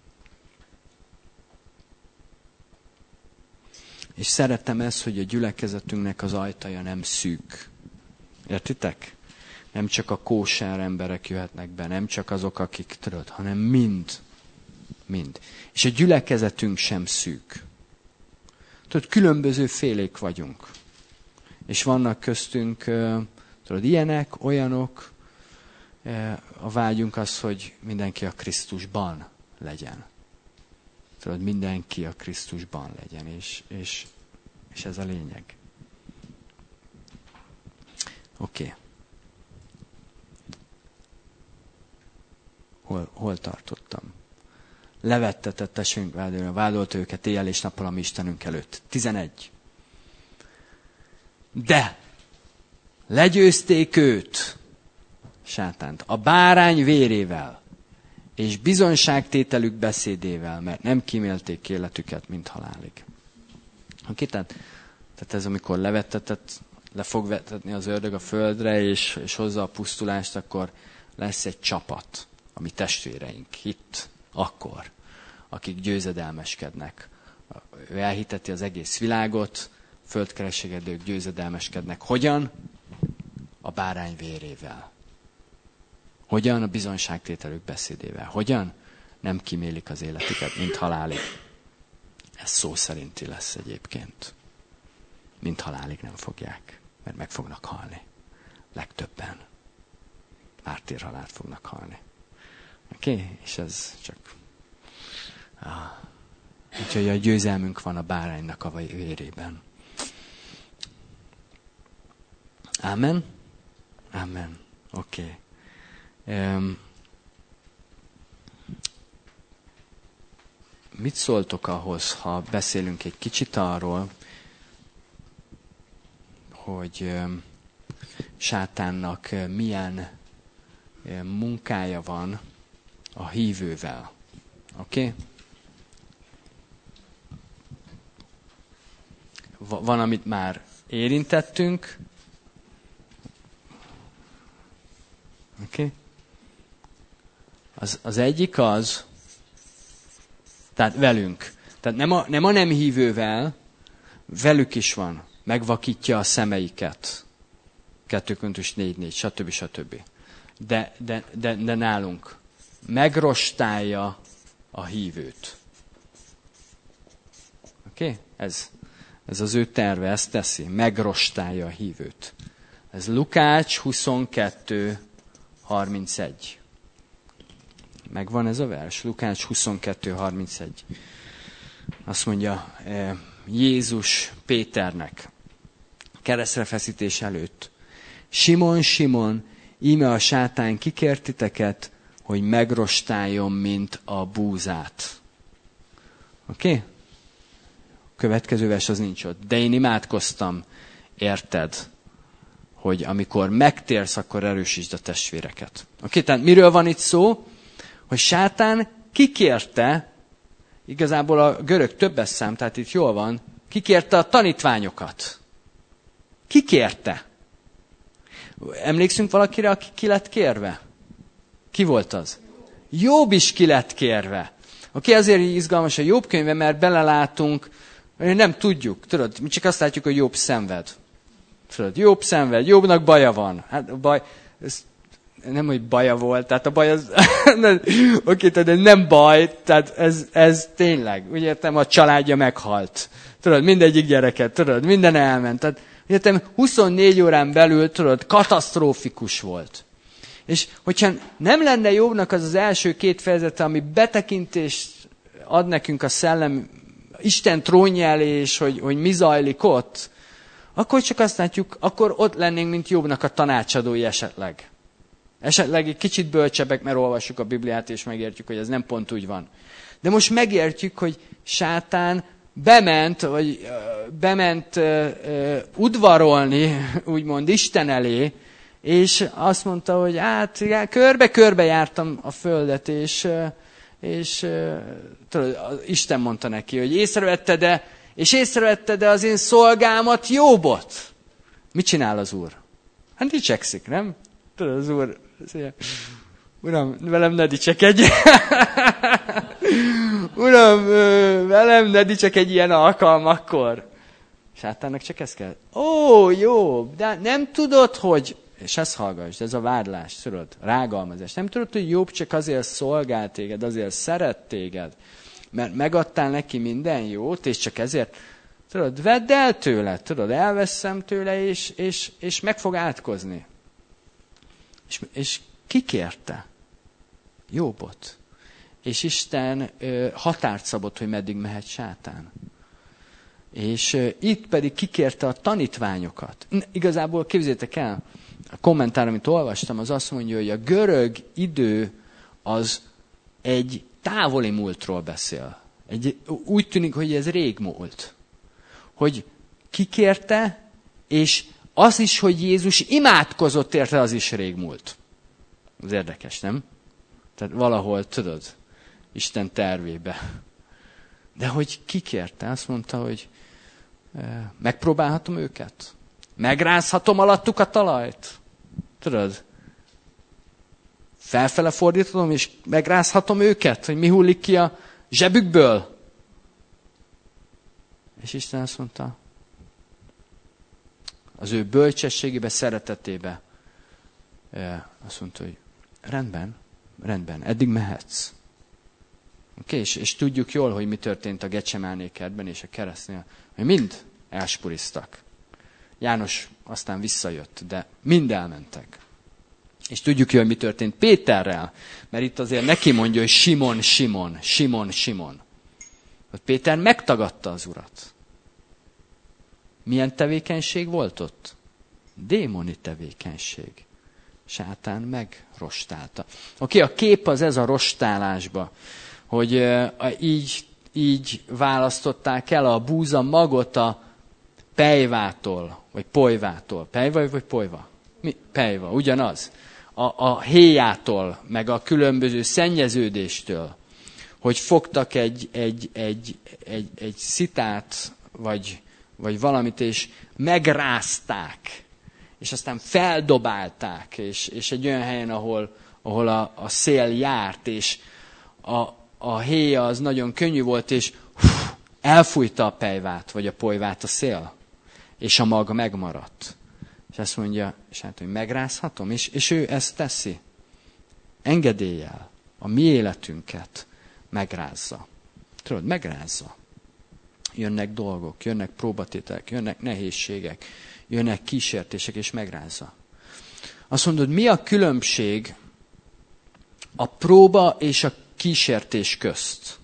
És szeretem ezt, hogy a gyülekezetünknek az ajtaja nem szűk. Értitek? Nem csak a kósár emberek jöhetnek be, nem csak azok, akik tudod, hanem mind. És a gyülekezetünk sem szűk. Tudod, különböző félék vagyunk. És vannak köztünk, tudod, ilyenek, olyanok. A vágyunk az, hogy mindenki a Krisztusban legyen. Tudod, mindenki a Krisztusban legyen, és ez a lényeg. Oké. Hol tartottam? Levettetett testvérünk vádolt őket éjjel és nappal a mi Istenünk előtt. 11. De legyőzték őt, sátánt, a bárány vérével, és bizonyságtételük beszédével, mert nem kímélték életüket, mint halálig. Oké, tehát ez amikor le fog vetetni az ördög a földre, és hozza a pusztulást, akkor lesz egy csapat, a mi testvéreink itt, akkor, akik győzedelmeskednek. Ő elhiteti az egész világot, földkereskedők győzedelmeskednek. Hogyan? A bárány vérével. Hogyan? A bizonyságtételük beszédével. Hogyan? Nem kímélik az életüket, mint halálig. Ez szó szerinti lesz egyébként. Mint halálig nem fogják, mert meg fognak halni. Legtöbben. Mártírhalált fognak halni. Oké? És ez csak... Úgyhogy a győzelmünk van a báránynak a vérében. Amen? Amen. Oké. Mit szóltok ahhoz, ha beszélünk egy kicsit arról, hogy sátánnak milyen munkája van a hívővel? Oké? Van, amit már érintettünk. Oké? Az egyik az, tehát velünk. Tehát nem a nem hívővel, velük is van. Megvakítja a szemeiket. 2 Korintus 4:4, stb. De nálunk megrostálja a hívőt. Oké? Ez az ő terve, ezt teszi. Megrostálja a hívőt. Ez Lukács 22:31. Megvan ez a vers? Lukács 22:31. Azt mondja Jézus Péternek, keresztrefeszítés előtt. Simon, Simon, íme a sátán kikért titeket, hogy megrostáljon, mint a búzát. Oké? Következő vers az nincs ott. De én imádkoztam, érted, hogy amikor megtérsz, akkor erősítsd a testvéreket. Oké, tehát miről van itt szó? Hogy sátán kikérte, igazából a görög többes szám, tehát itt jól van, kikérte a tanítványokat. Kikérte. Emlékszünk valakire, aki ki lett kérve? Ki volt az? Jobb is ki lett kérve. Oké, azért izgalmas a Jobb könyve, mert belelátunk, nem tudjuk, tudod, mi csak azt látjuk, hogy Jobb szenved. Tudod, Jobb szenved, Jobbnak baja van. Hát a baj, ez nem, hogy baja volt, tehát a baj az, oké, tehát ez nem baj, tehát ez tényleg, úgy értem, a családja meghalt. Tudod, mindegyik gyereket, tudod, minden elment. Tehát, úgy értem, 24 órán belül, tudod, katasztrófikus volt. És hogyha nem lenne Jobbnak az első 2 fejezete, ami betekintést ad nekünk a szellem, Isten trónja elé, és hogy mi zajlik ott, akkor csak azt látjuk, akkor ott lennénk, mint Jobbnak a tanácsadói esetleg. Esetleg egy kicsit bölcsebbek, mert olvassuk a Bibliát, és megértjük, hogy ez nem pont úgy van. De most megértjük, hogy sátán bement udvarolni, úgymond Isten elé, és azt mondta, hogy hát körbe-körbe jártam a földet, és tudod, Isten mondta neki, hogy észrevetted-e az én szolgámat, Jobbot? Mit csinál az Úr? Hát dicsekszik, nem? Tudod, az Úr, Uram, velem ne dicsekedj. Uram, velem ne dicsekedj ilyen alkalmakkor. Sátánnak csak ez kell. Ó, jó, de nem tudod, hogy... És ezt hallgass, ez a vádlás, tudod, rágalmazás. Nem tudod, hogy Jobb csak azért szolgál téged, azért szeret téged, mert megadtál neki minden jót, és csak ezért, tudod, vedd el tőle, tudod, elveszem tőle, és meg fog átkozni. És ki kérte? Jobbot. És Isten határt szabott, hogy meddig mehet sátán. És itt pedig kikérte a tanítványokat. Igazából képzeljétek el, a kommentár, amit olvastam, az azt mondja, hogy a görög idő az egy távoli múltról beszél. Úgy tűnik, hogy ez rég múlt. Hogy kikérte, és az is, hogy Jézus imádkozott érte, az is rég múlt. Az érdekes, nem? Tehát valahol, tudod, Isten tervébe. De hogy kikérte, azt mondta, hogy megpróbálhatom őket? Megrázhatom alattuk a talajt? Tudod? Felfele fordíthatom, és megrázhatom őket, hogy mi hullik ki a zsebükből? És Isten azt mondta, az ő bölcsességébe, szeretetébe, azt mondta, hogy rendben, eddig mehetsz. Okay? És tudjuk jól, hogy mi történt a Gecsemáné kertben és a keresztnél, hogy mind elspuriztak. János aztán visszajött, de mind elmentek. És tudjuk jól, hogy mi történt Péterrel, mert itt azért neki mondja, hogy Simon. Péter megtagadta az Urat. Milyen tevékenység volt ott? Démoni tevékenység. Sátán megrostálta. Oké, a kép az ez a rostálásba, hogy így választották el a búza magot a pejvától, vagy polyvától. Pejva vagy polyva? Pejva, ugyanaz. A héjától, meg a különböző szennyeződéstől, hogy fogtak egy szitát, vagy valamit, és megrázták, és aztán feldobálták, és egy olyan helyen, ahol a szél járt, és a héja az nagyon könnyű volt, és elfújta a pejvát, vagy a polyvát a szél, és a mag megmaradt. És azt mondja, hogy megrázhatom, és ő ezt teszi. Engedéllyel a mi életünket megrázza. Tudod, megrázza. Jönnek dolgok, jönnek próbatételek, jönnek nehézségek, jönnek kísértések, és megrázza. Azt mondod, mi a különbség a próba és a kísértés közt?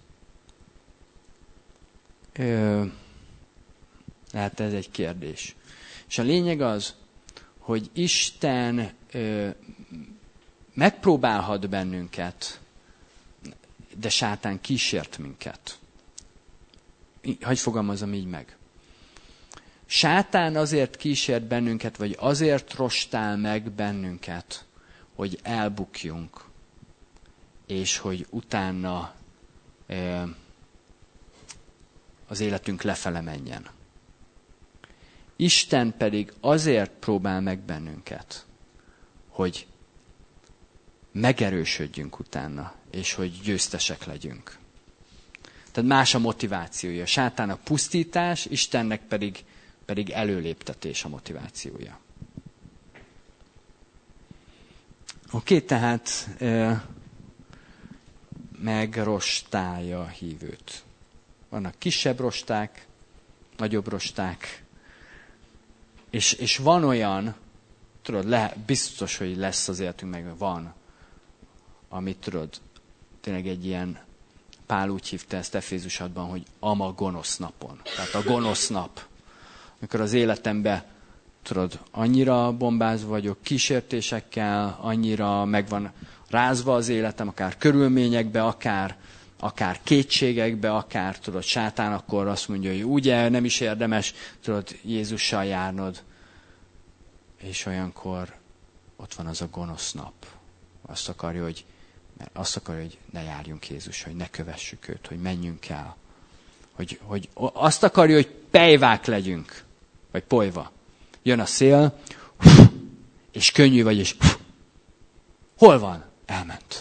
Hát ez egy kérdés. És a lényeg az, hogy Isten megpróbálhat bennünket, de sátán kísért minket. Hogy fogalmazom így meg? Sátán azért kísért bennünket, vagy azért rostál meg bennünket, hogy elbukjunk, és hogy utána az életünk lefele menjen. Isten pedig azért próbál meg bennünket, hogy megerősödjünk utána, és hogy győztesek legyünk. Tehát más a motivációja. Sátának pusztítás, Istennek pedig előléptetés a motivációja. Oké, tehát megrostálja a hívőt. Vannak kisebb rosták, nagyobb rosták, és van olyan, tudod, biztos, hogy lesz az életünkben, van, amit tudod, tényleg egy ilyen, Pál úgy hívta ezt Efézusatban, hogy ama gonosz napon. Tehát a gonosz nap. Amikor az életemben, tudod, annyira bombázva vagyok, kísértésekkel, annyira megvan rázva az életem, akár körülményekbe, akár kétségekbe, akár, tudod, sátán akkor azt mondja, hogy ugye nem is érdemes, tudod, Jézussal járnod. És olyankor ott van az a gonosz nap. Azt akarja, hogy ne járjunk Jézusra, hogy ne kövessük őt, hogy menjünk el. Hogy azt akarja, hogy pejvák legyünk, vagy polyva. Jön a szél, és könnyű vagy, és hol van? Elment.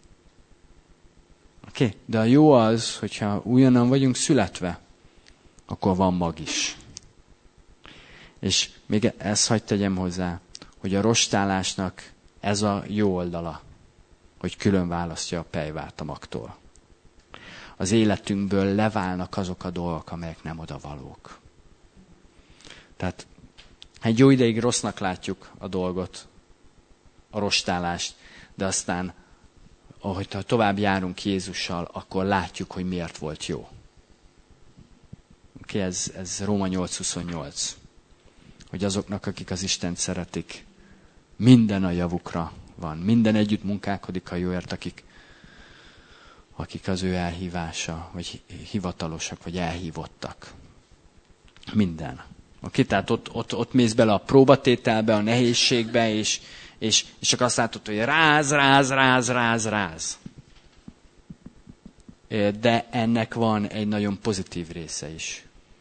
Oké? De a jó az, hogyha újonnan vagyunk születve, akkor van mag is. És még ezt hadd tegyem hozzá, hogy a rostálásnak ez a jó oldala, hogy külön választja a pejvát a magtól. Az életünkből leválnak azok a dolgok, amelyek nem odavalók. Tehát egy jó ideig rossznak látjuk a dolgot, a rostálást, de aztán, ahogy tovább járunk Jézussal, akkor látjuk, hogy miért volt jó. Oké, ez Róma 8:28. Hogy azoknak, akik az Istent szeretik, minden a javukra van. Minden együtt munkálkodik a jóért, akik az ő elhívása, vagy hivatalosak, vagy elhívottak. Minden. Oké, tehát ott mész bele a próbatételbe, a nehézségbe, és csak azt látod, hogy ráz. De ennek van egy nagyon pozitív része is.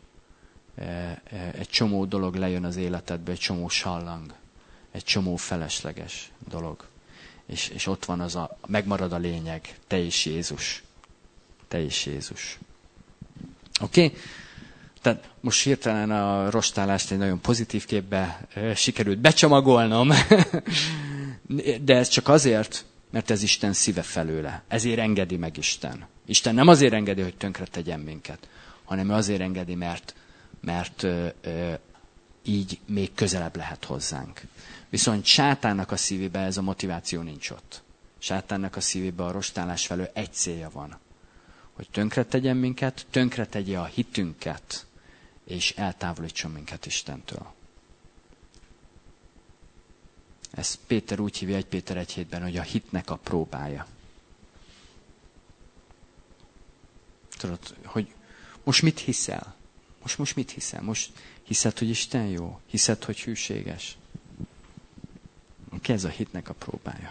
Egy csomó dolog lejön az életedbe, egy csomó sallang, egy csomó felesleges dolog. És ott van megmarad a lényeg, te és Jézus. Te és Jézus. Oké? Tehát most hirtelen a rostálást egy nagyon pozitív képbe sikerült becsomagolnom, de ez csak azért, mert ez Isten szíve felőle. Ezért engedi meg Isten. Isten nem azért engedi, hogy tönkre tegyen minket, hanem azért engedi, mert így még közelebb lehet hozzánk. Viszont sátánnak a szívében ez a motiváció nincs ott. Sátánnak a szívében a rostálás felől egy célja van. Hogy tönkre tegyen minket, tönkre tegye a hitünket, és eltávolítson minket Istentől. Ezt Péter úgy hívja 1 Péter 1:7-ben, hogy a hitnek a próbája. Tudod, hogy most mit hiszel? Most mit hiszel? Most hiszed, hogy Isten jó? Hiszed, hogy hűséges? Ez a hitnek a próbája.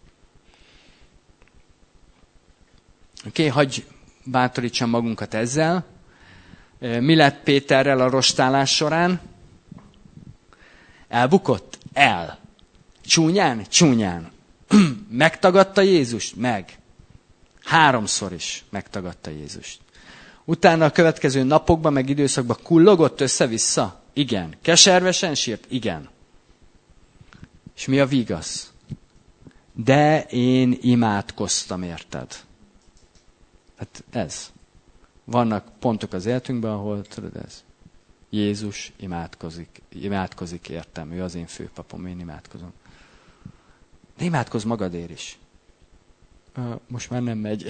Oké, hagyj bátorítsam magunkat ezzel. Mi lett Péterrel a rostálás során? Elbukott? El. Csúnyán? Csúnyán. Megtagadta Jézust? Meg. 3-szor is megtagadta Jézust. Utána a következő napokban, meg időszakban kullogott össze-vissza? Igen. Keservesen sírt? Igen. És mi a vigasz? De én imádkoztam, érted? Hát ez. Vannak pontok az életünkben, ahol tudod ez. Jézus imádkozik értem. Ő az én főpapom, én imádkozom. De imádkozz magadért is. Most már nem megy.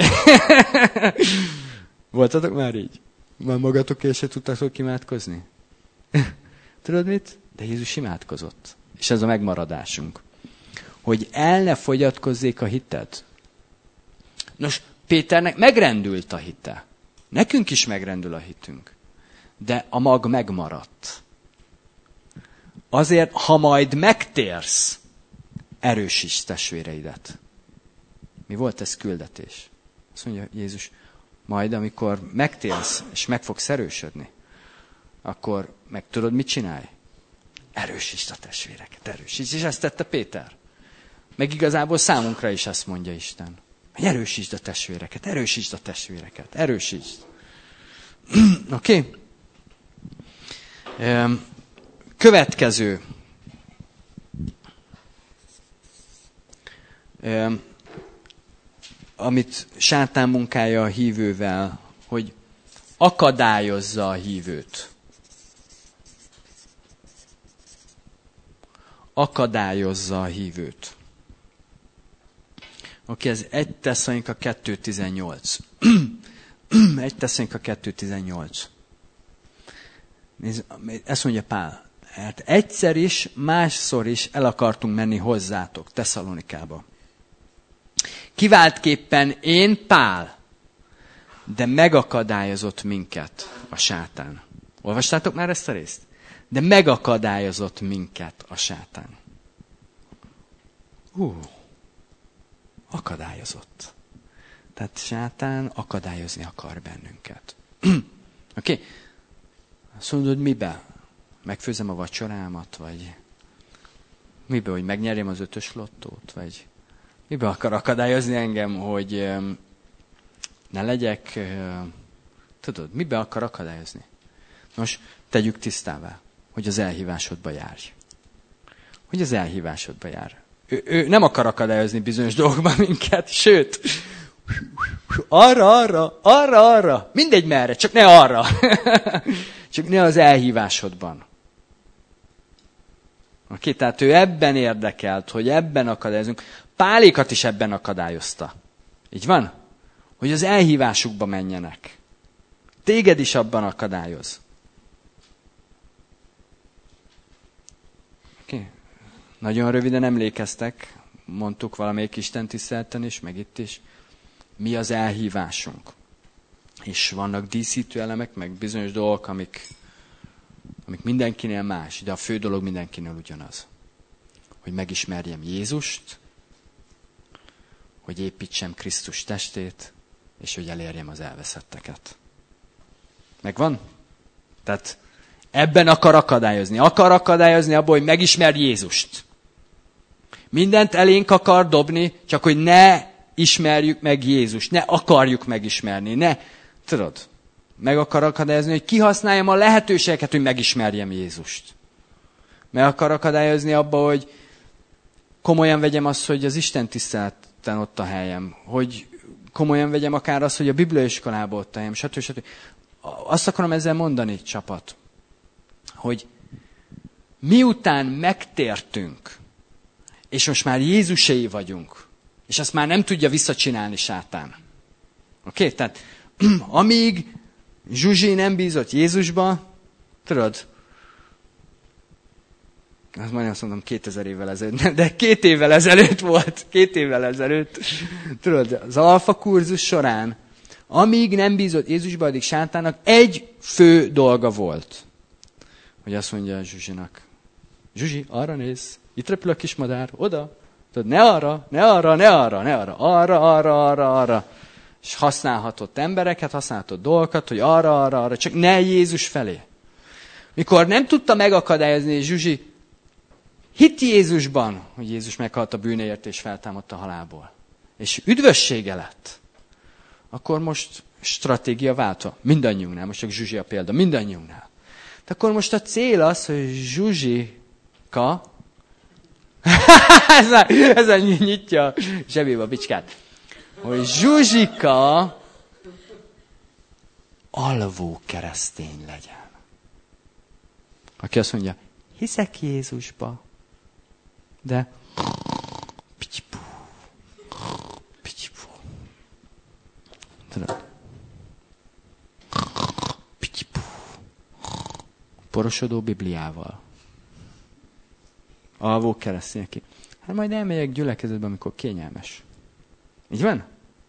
Voltatok már így? Már magatokért se tudtatok imádkozni? Tudod mit? De Jézus imádkozott. És ez a megmaradásunk. Hogy el ne fogyatkozzék a hited. Nos, Péternek megrendült a hite. Nekünk is megrendül a hitünk. De a mag megmaradt. Azért, ha majd megtérsz, erősíts testvéreidet. Mi volt ez küldetés? Azt mondja Jézus, majd amikor megtérsz, és meg fogsz erősödni, akkor meg tudod, mit csinálj? Erősítsd a testvéreket, erősítsd. És ezt tette Péter. Meg igazából számunkra is ezt mondja Isten. Erősítsd a testvéreket, erősítsd a testvéreket, erősítsd. Oké? Következő. Amit sátán munkája a hívővel, hogy akadályozza a hívőt. akadályozza a hívőt. Oké, ez 1 Tesszalonika 2.18. 1 Tesszalonika 2.18. Ezt mondja Pál. Hát egyszer is, másszor is el akartunk menni hozzátok, Tesszalonikába. Kiváltképpen én, Pál, de megakadályozott minket a sátán. Olvastátok már ezt a részt? De megakadályozott minket a sátán. Akadályozott. Tehát sátán akadályozni akar bennünket. Oké? Azt mondod, mibe? Megfőzem a vacsorámat, vagy mibe, hogy megnyerjem az 5-ös lottót, vagy mibe akar akadályozni engem, hogy ne legyek, tudod, mibe akar akadályozni? Nos, tegyük tisztává, hogy az elhívásodba járj. Hogy az elhívásodba jár. Ő nem akar akadályozni bizonyos dolgokban minket, sőt, arra, mindegy merre, csak ne arra. Csak ne az elhívásodban. Oké, tehát ő ebben érdekelt, hogy ebben akadályozunk. Pálékat is ebben akadályozta. Így van? Hogy az elhívásukba menjenek. Téged is abban akadályoz. Oké. Nagyon röviden emlékeztek, mondtuk valamelyik istentiszteleten is, meg itt is. Mi az elhívásunk? És vannak díszítő elemek, meg bizonyos dolgok, amik mindenkinél más, de a fő dolog mindenkinél ugyanaz. Hogy megismerjem Jézust, hogy építsem Krisztus testét, és hogy elérjem az elveszetteket. Megvan? Tehát ebben akar akadályozni. Akar akadályozni abból, hogy megismerj Jézust. Mindent elénk akar dobni, csak hogy ne ismerjük meg Jézust, ne akarjuk megismerni, ne, tudod, meg akar akadályozni, hogy kihasználjam a lehetőségeket, hogy megismerjem Jézust. Meg akar akadályozni abba, hogy komolyan vegyem azt, hogy az Isten tiszteleten ott a helyem, hogy komolyan vegyem akár azt, hogy a bibliaiskolában ott a helyem, stb. Azt akarom ezzel mondani, csapat, hogy miután megtértünk, és most már Jézuséi vagyunk, és azt már nem tudja visszacsinálni sátán. Oké? Tehát amíg Zsuzsi nem bízott Jézusba, tudod, azt majdnem azt mondom 2000 évvel ezelőtt, nem, de 2 évvel ezelőtt volt, 2 évvel ezelőtt, tudod, az alfa kurzus során, amíg nem bízott Jézusba, addig sátának egy fő dolga volt. Hogy azt mondja a Zsuzsinak, Zsuzsi, arra nézz, itt repül a kismadár, oda, tudod, ne arra, arra. És használhatott embereket, használhatott dolgokat, hogy arra, csak ne Jézus felé. Mikor nem tudta megakadályozni, és Zsuzsi hitt Jézusban, hogy Jézus meghalt a bűneért és feltámadt a halálból. És üdvössége lett. Akkor most stratégia váltva. Mindannyiunknál, most csak Zsuzsi a példa, mindannyiunknál. De akkor most a cél az, hogy Zsuzsika ez a nyitja zsebébe a bicskát. Hogy Zsuzsika alvó keresztény legyen. Aki azt mondja, hiszek Jézusba, de pityipú. Tudod? Pityipú. Porosodó Bibliával. Alvó keresztény, aki. Hát majd elmegyek gyülekezetbe, amikor kényelmes. Így van?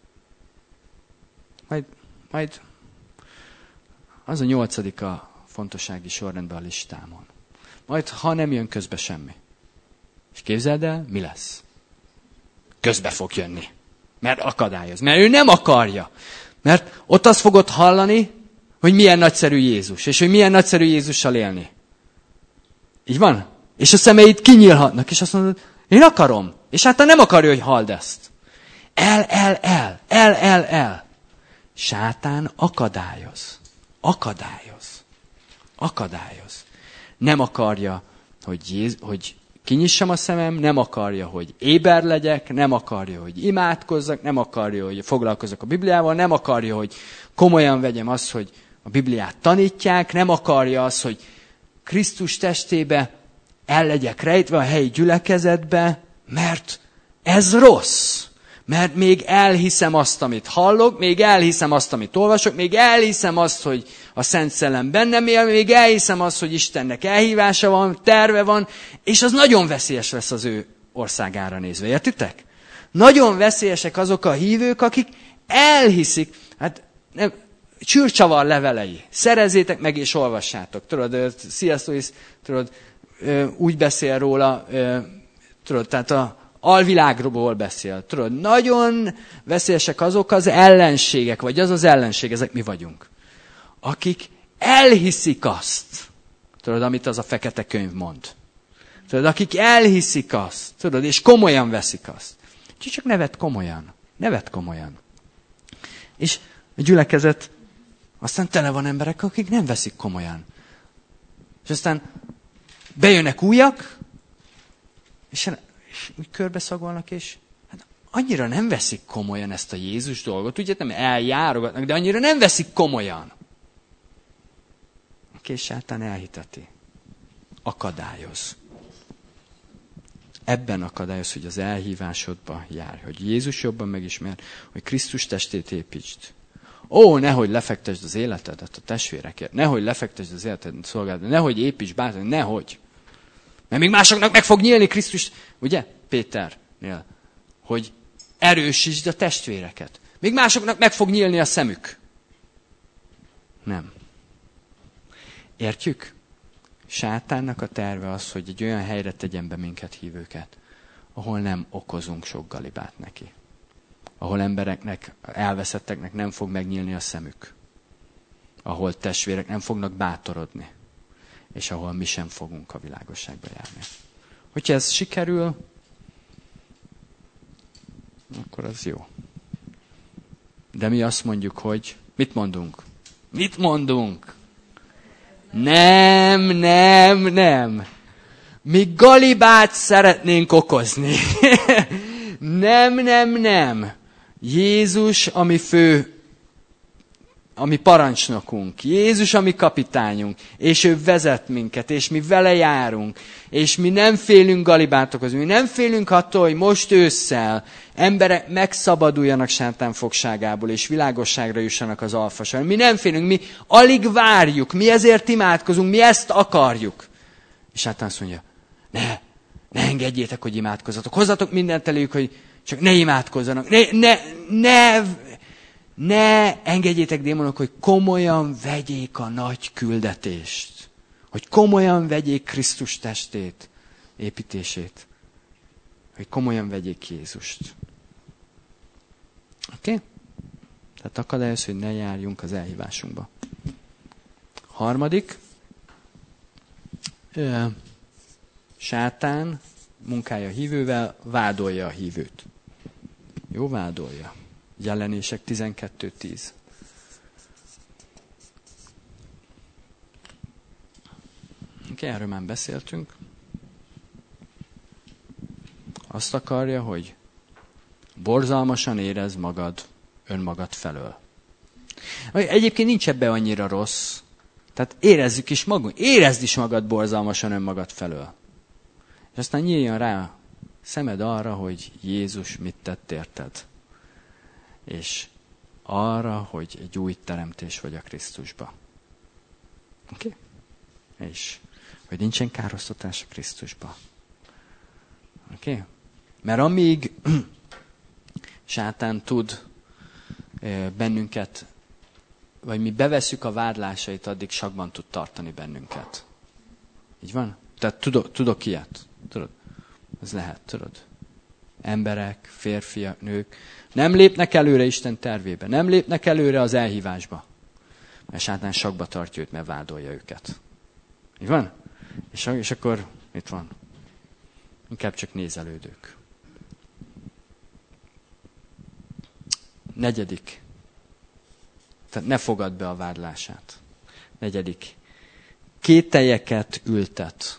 Majd az a 8. a fontossági sorrendben a listámon. Majd, ha nem jön közbe semmi. És képzeld el, mi lesz? Közbe fog jönni. Mert akadályoz. Mert ő nem akarja. Mert ott azt fogod hallani, hogy milyen nagyszerű Jézus. És hogy milyen nagyszerű Jézussal élni. Így van? És a szemeid kinyílhatnak. És azt mondod, én akarom. És hát nem akarja, hogy halld ezt. El. Sátán akadályoz. Nem akarja, hogy kinyissam a szemem, nem akarja, hogy éber legyek, nem akarja, hogy imádkozzak, nem akarja, hogy foglalkozzak a Bibliával, nem akarja, hogy komolyan vegyem azt, hogy a Bibliát tanítják, nem akarja azt, hogy Krisztus testébe el legyek rejtve a helyi gyülekezetbe, mert ez rossz. Mert még elhiszem azt, amit hallok, még elhiszem azt, amit olvasok, még elhiszem azt, hogy a Szent Szellem bennem él, még elhiszem azt, hogy Istennek elhívása van, terve van, és az nagyon veszélyes lesz az ő országára nézve. Értitek? Nagyon veszélyesek azok a hívők, akik elhiszik, hát nem, csürcsavar levelei. Szerezzétek meg és olvassátok. Tudod, C.S. Lewis, tudod, úgy beszél róla, tudod, tehát a alvilágról beszél. Tudod, nagyon veszélyesek azok az ellenségek, vagy az az ellenség, ezek mi vagyunk. Akik elhiszik azt, tudod, amit az a fekete könyv mond. Tudod, akik elhiszik azt, tudod, és komolyan veszik azt. Csak nevet komolyan. Nevet komolyan. És a gyülekezet aztán tele van emberek, akik nem veszik komolyan. És aztán bejönnek újak, és úgy körbeszagolnak, és hát annyira nem veszik komolyan ezt a Jézus dolgot. Ugye nem eljárogatnak, de annyira nem veszik komolyan. És sátán elhiteti. Akadályoz. Ebben akadályoz, hogy az elhívásodba jár, hogy Jézus jobban megismer, hogy Krisztus testét építsd. Ó, nehogy lefektesd az életedet a testvérekért, nehogy lefektesd az életedet a szolgálatban, nehogy építsd bátran, nehogy. Mert még másoknak meg fog nyílni Krisztus, ugye, Péternél, hogy erősítsd a testvéreket. Még másoknak meg fog nyílni a szemük. Nem. Értjük? Sátánnak a terve az, hogy egy olyan helyre tegyen be minket hívőket, ahol nem okozunk sok galibát neki. Ahol embereknek, elveszetteknek nem fog megnyílni a szemük. Ahol testvérek nem fognak bátorodni. És ahol mi sem fogunk a világosságba járni. Hogyha ez sikerül, akkor az jó. De mi azt mondjuk, hogy mit mondunk? Mit mondunk? Nem. Mi galibát szeretnénk okozni. Nem. Jézus, ami parancsnokunk, Jézus, ami kapitányunk, és ő vezet minket, és mi vele járunk, és mi nem félünk galibát okozni, mi nem félünk attól, hogy most ősszel emberek megszabaduljanak sátán fogságából, és világosságra jussanak az alfaságon. Mi nem félünk, mi alig várjuk, mi ezért imádkozunk, mi ezt akarjuk. És sátán azt mondja, ne engedjétek, hogy imádkozzatok, hozzatok mindent eléjük, hogy csak ne imádkozzanak, ne engedjétek, démonok, hogy komolyan vegyék a nagy küldetést. Hogy komolyan vegyék Krisztus testét, építését. Hogy komolyan vegyék Jézust. Oké? Tehát akadályoz, hogy ne járjunk az elhívásunkba. Harmadik. Sátán munkája a hívővel vádolja a hívőt. Jó, vádolja. Jelenések 12:10. Erről már beszéltünk. Azt akarja, hogy borzalmasan érezd magad önmagad felől. Egyébként nincs ebbe annyira rossz. Tehát érezzük is magunk. Érezd is magad borzalmasan önmagad felől. És aztán nyíljon rá szemed arra, hogy Jézus mit tett érted. És arra, hogy egy új teremtés vagy a Krisztusba. Oké? És hogy nincsen károsztatás a Krisztusba. Oké? Mert amíg sátán tud bennünket, vagy mi bevesszük a vádlásait, addig sakban tud tartani bennünket. Így van? Tehát tudok ilyet. Tudod? Ez lehet, tudod? Emberek, férfiak, nők nem lépnek előre Isten tervébe, nem lépnek előre az elhívásba. Mert sátán sakba tartja őt, mert vádolja őket. Így van? És akkor itt van. Inkább csak nézelődők. 4. Tehát ne fogad be a vádlását. 4. Kételyeket ültet.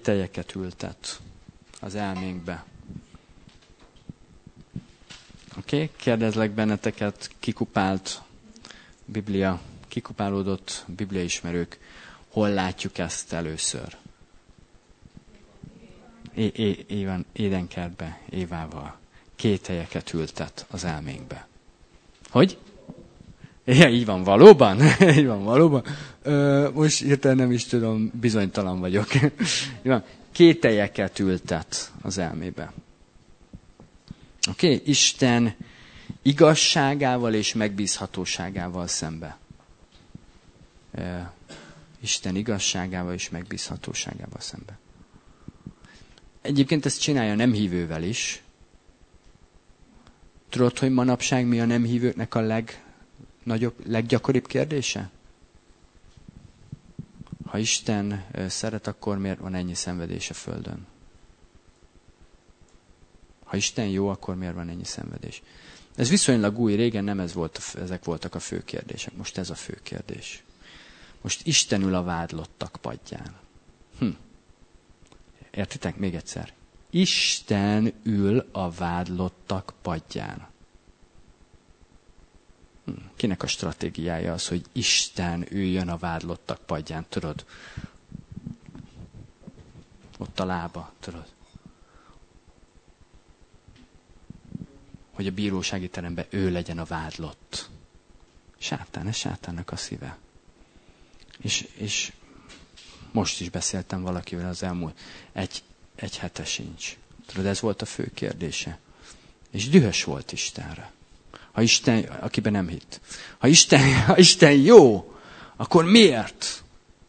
Kételyeket ültet az elménkbe. Oké? Kérdezlek benneteket, kikupálódott bibliaismerők, hol látjuk ezt először? Édenkertbe, Évával. Kételyeket ültet az elménkbe. Hogy? Ja, így van, valóban? Így van, valóban? Most hirtelen nem is tudom, bizonytalan vagyok. Kételyeket ültet az elmébe. Oké? Isten igazságával és megbízhatóságával szembe. Isten igazságával és megbízhatóságával szembe. Egyébként ezt csinálja nem hívővel is. Tudod, hogy manapság mi a nem hívőknek a leggyakoribb kérdése? Ha Isten szeret, akkor miért van ennyi szenvedés a Földön? Ha Isten jó, akkor miért van ennyi szenvedés? Ez viszonylag új, régen nem ezek voltak a fő kérdések. Most ez a fő kérdés. Most Isten ül a vádlottak padján. Értitek? Még egyszer. Isten ül a vádlottak padján. Kinek a stratégiája az, hogy Isten üljön a vádlottak padján, tudod? Ott a lába, tudod? Hogy a bírósági teremben ő legyen a vádlott. Sátán, ez sátánnak a szíve. És most is beszéltem valakivel az elmúlt egy hete sincs. Tudod, ez volt a fő kérdése. És dühös volt Istenre. Ha Isten, akiben nem hitt. Ha Isten jó, akkor miért?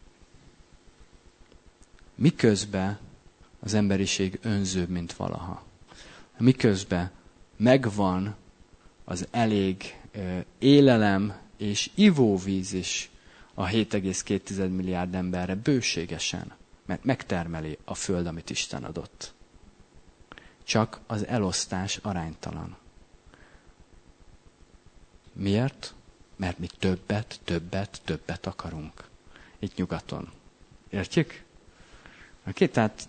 Miközben az emberiség önzőbb, mint valaha. Miközben megvan az elég élelem és ivóvíz is a 7,2 milliárd emberre bőségesen, mert megtermeli a föld, amit Isten adott. Csak az elosztás aránytalan. Miért? Mert mi többet akarunk. Itt nyugaton. Értjük? Oké, tehát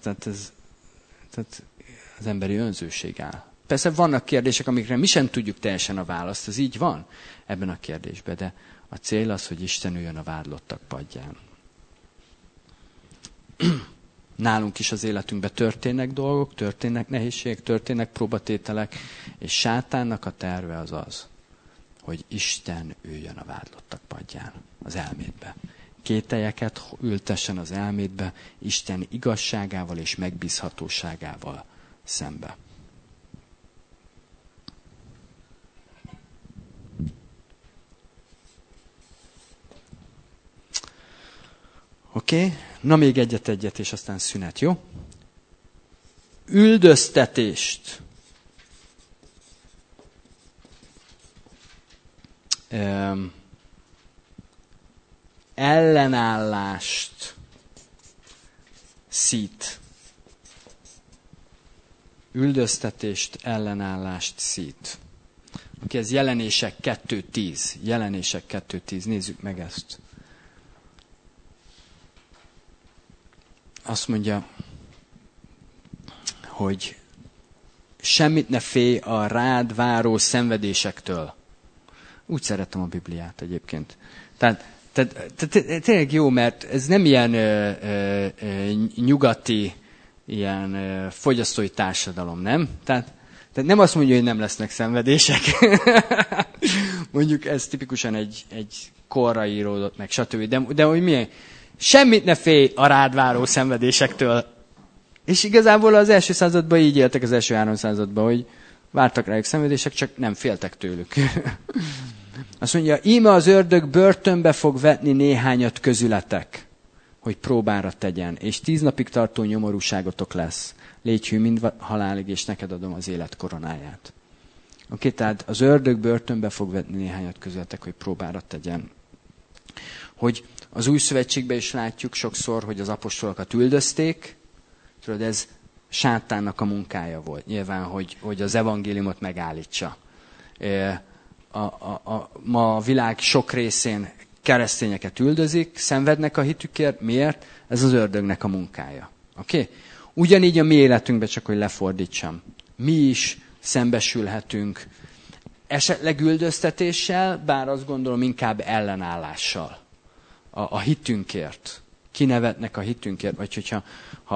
az emberi önzőség áll. Persze vannak kérdések, amikre mi sem tudjuk teljesen a választ, ez így van ebben a kérdésben, de a cél az, hogy Isten üljön a vádlottak padján. Nálunk is az életünkben történnek dolgok, történnek nehézségek, történnek próbatételek, és sátánnak a terve az, hogy Isten üljön a vádlottak padján, az elmédbe. Kételyeket ültessen az elmédbe, Isten igazságával és megbízhatóságával szembe. Oké? Na még egyet, és aztán szünet, jó? Üldöztetést. Ellenállást szít. Üldöztetést, ellenállást szít. Oké, ez Jelenések 2.10. Jelenések 2.10. Nézzük meg ezt. Azt mondja, hogy semmit ne félj a rád váró szenvedésektől. Úgy szeretem a Bibliát egyébként. Tehát tényleg jó, mert ez nem ilyen nyugati, ilyen fogyasztói társadalom, nem? Tehát nem azt mondja, hogy nem lesznek szenvedések. Mondjuk ez tipikusan egy korra íródott meg, stb. De hogy milyen? Semmit ne félj a rád váró szenvedésektől. És igazából az első században így éltek, az első 300-adban, hogy vártak rájuk szenvedések, csak nem féltek tőlük. Azt mondja, íme az ördög börtönbe fog vetni néhányat közületek, hogy próbára tegyen, és 10 napig tartó nyomorúságotok lesz. Légy hű mind halálig, és neked adom az élet koronáját. Oké, tehát az ördög börtönbe fog vetni néhányat közületek, hogy próbára tegyen. Hogy az új szövetségben is látjuk sokszor, hogy az apostolokat üldözték. Tudod, ez sátánnak a munkája volt. Nyilván, hogy az evangéliumot megállítsa. Ma a világ sok részén keresztényeket üldözik, szenvednek a hitükért. Miért? Ez az ördögnek a munkája. Oké? Ugyanígy a mi életünkben, csak hogy lefordítsam. Mi is szembesülhetünk Esetleg üldöztetéssel, bár azt gondolom inkább ellenállással. A hitünkért. Kinevetnek a hitünkért, vagy hogyha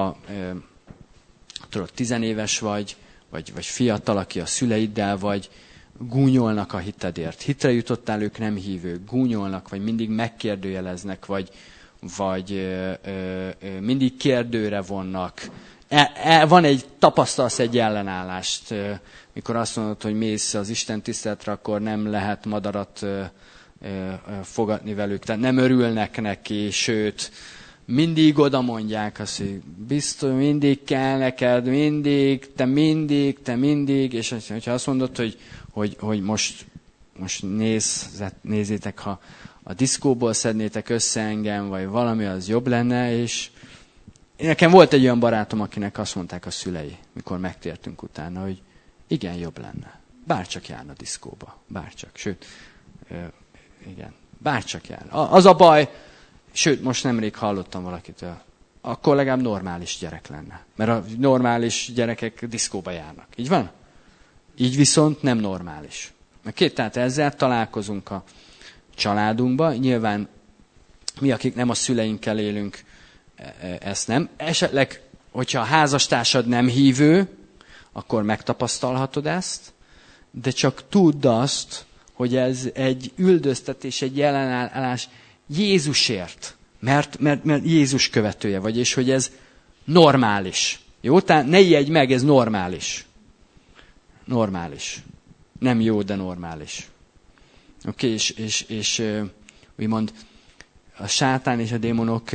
tudod, 10 éves vagy fiatal, aki a szüleiddel vagy, gúnyolnak a hitedért. Hitre jutottál, ők nem hívők, gúnyolnak, vagy mindig megkérdőjeleznek, vagy mindig kérdőre vonnak. Tapasztalsz egy ellenállást, mikor azt mondod, hogy mész az Isten tiszteletre, akkor nem lehet madarat fogadni velük, tehát nem örülnek neki, sőt, mindig oda mondják azt, hogy biztos, mindig kell neked, te mindig, és ha azt mondod, hogy most nézzétek, ha a diszkóból szednétek össze engem, vagy valami, az jobb lenne, és nekem volt egy olyan barátom, akinek azt mondták a szülei, mikor megtértünk utána, hogy igen, jobb lenne. Bárcsak járna diszkóba. Bárcsak. Sőt, igen, bárcsak járna. Az a baj, sőt, most nemrég hallottam valakitől, akkor legalább normális gyerek lenne. Mert a normális gyerekek diszkóba járnak. Így van? Így viszont nem normális. Tehát ezzel találkozunk a családunkba. Nyilván mi, akik nem a szüleinkkel élünk, ezt nem. Esetleg, hogyha a házastársad nem hívő, akkor megtapasztalhatod ezt, de csak tudd azt, hogy ez egy üldöztetés, egy ellenállás Jézusért, mert Jézus követője vagy, és hogy ez normális. Jó? Tehát ne ijedj meg, ez normális. Normális. Nem jó, de normális. Oké, és úgymond a sátán és a démonok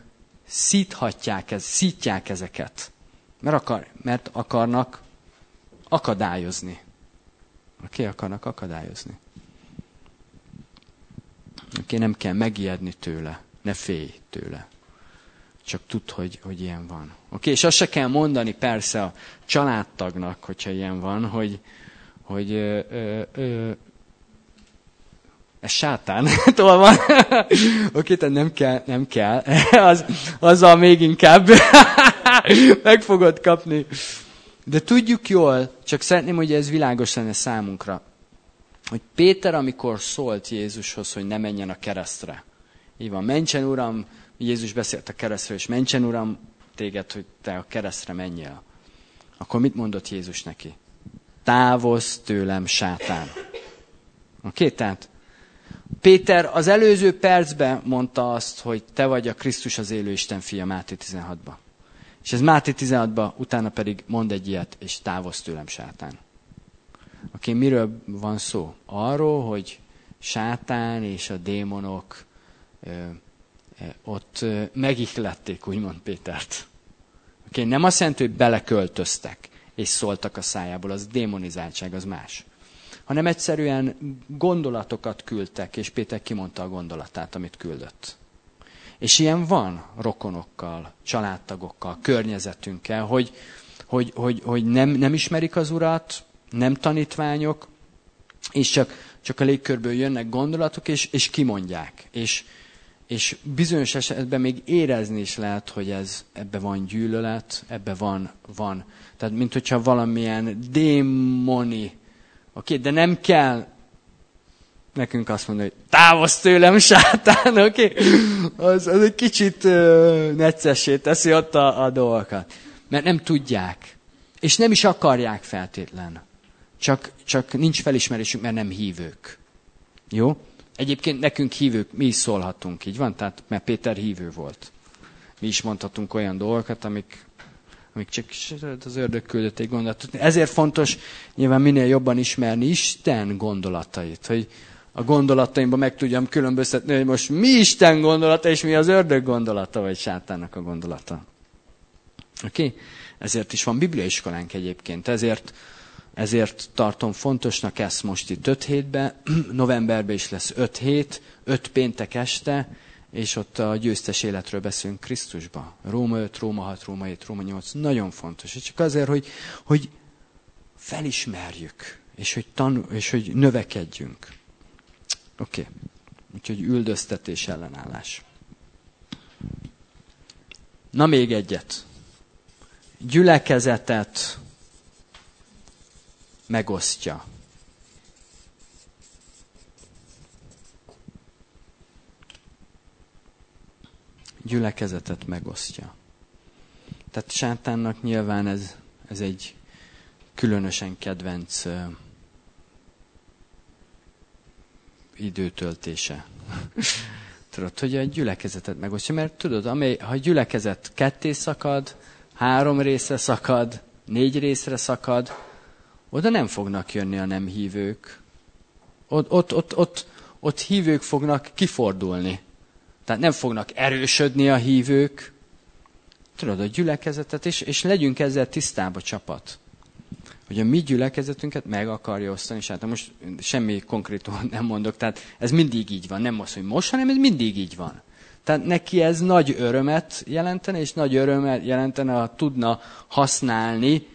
szítják ezeket. Mert akarnak akadályozni. Akarnak akadályozni. Nem kell megijedni tőle. Ne félj tőle. Csak tudd, hogy ilyen van. És azt se kell mondani persze a családtagnak, hogyha ilyen van, hogy ez sátán. Tól van. Tehát nem kell. Azzal még inkább meg fogod kapni. De tudjuk jól, csak szeretném, hogy ez világos lenne számunkra, hogy Péter, amikor szólt Jézushoz, hogy ne menjen a keresztre. Így van, mentsen Uram, Jézus beszélt a keresztről, és mentsen Uram téged, hogy te a keresztre menjél. Akkor mit mondott Jézus neki? Távozz tőlem, sátán. Tehát Péter az előző percben mondta azt, hogy te vagy a Krisztus, az élő Isten fia, Máté 16-ban. És ez Máté 16-ban, utána pedig mond egy ilyet, és távozz tőlem, sátán. Miről van szó? Arról, hogy sátán és a démonok ott megihlették, úgymond Pétert. Nem azt jelenti, hogy beleköltöztek, és szóltak a szájából, az démonizáltság, az más. Hanem egyszerűen gondolatokat küldtek, és Péter kimondta a gondolatát, amit küldött. És ilyen van rokonokkal, családtagokkal, környezetünkkel, hogy nem ismerik az Urat, nem tanítványok, és csak a légkörből jönnek gondolatok, és kimondják. És bizonyos esetben még érezni is lehet, hogy ebbe van gyűlölet, ebbe van. Tehát, mint hogyha valamilyen démoni. De nem kell nekünk azt mondani, hogy távozz tőlem, sátán, az egy kicsit neccessé teszi ott a dolgokat. Mert nem tudják. És nem is akarják feltétlen. Csak nincs felismerésük, mert nem hívők. Jó? Egyébként nekünk hívők, mi is szólhatunk, így van? Tehát, mert Péter hívő volt. Mi is mondhatunk olyan dolgokat, amik csak az ördög küldött egy gondolatot. Ezért fontos nyilván minél jobban ismerni Isten gondolatait, hogy a gondolataimban meg tudjam különböztetni, hogy most mi Isten gondolata, és mi az ördög gondolata, vagy sátánnak a gondolata. Ezért is van bibliaiskolánk egyébként, ezért tartom fontosnak ezt most itt 5 hétben, novemberben is lesz 5 hét, 5 péntek este, és ott a győztes életről beszélünk Krisztusba. Róma 5, Róma 6, Róma 7, Róma 8. Nagyon fontos. És csak azért, hogy felismerjük, és hogy növekedjünk. Úgyhogy üldöztetés, ellenállás. Na még egyet. Gyülekezetet megosztja. gyülekezetet megosztja. Tehát sátánnak nyilván ez egy különösen kedvenc időtöltése. Tudod, hogy a gyülekezetet megosztja, mert tudod, ha a gyülekezet ketté szakad, 3 részre szakad, 4 részre szakad, oda nem fognak jönni a nem hívők. Ott hívők fognak kifordulni. Tehát nem fognak erősödni a hívők. Tudod, a gyülekezetet, és legyünk ezzel tisztába, csapat. Hogy a mi gyülekezetünket meg akarja osztani, és hát most semmi konkrétumot nem mondok, tehát ez mindig így van, nem az, hogy most, hanem ez mindig így van. Tehát neki ez nagy örömet jelentene, és nagy örömet jelentene, ha tudna használni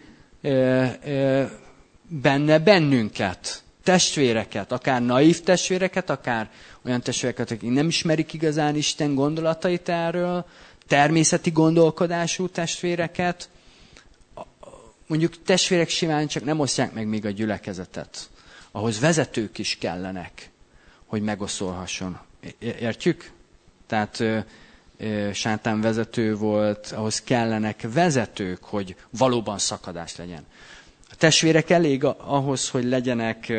bennünket, testvéreket, akár naív testvéreket, akár olyan testvéreket, akik nem ismerik igazán Isten gondolatait erről, természeti gondolkodású testvéreket. Mondjuk testvérek simán csak nem osztják meg még a gyülekezetet. Ahhoz vezetők is kellenek, hogy megoszolhasson. Értjük? Tehát sátán vezető volt, ahhoz kellenek vezetők, hogy valóban szakadás legyen. A testvérek elég ahhoz, hogy legyenek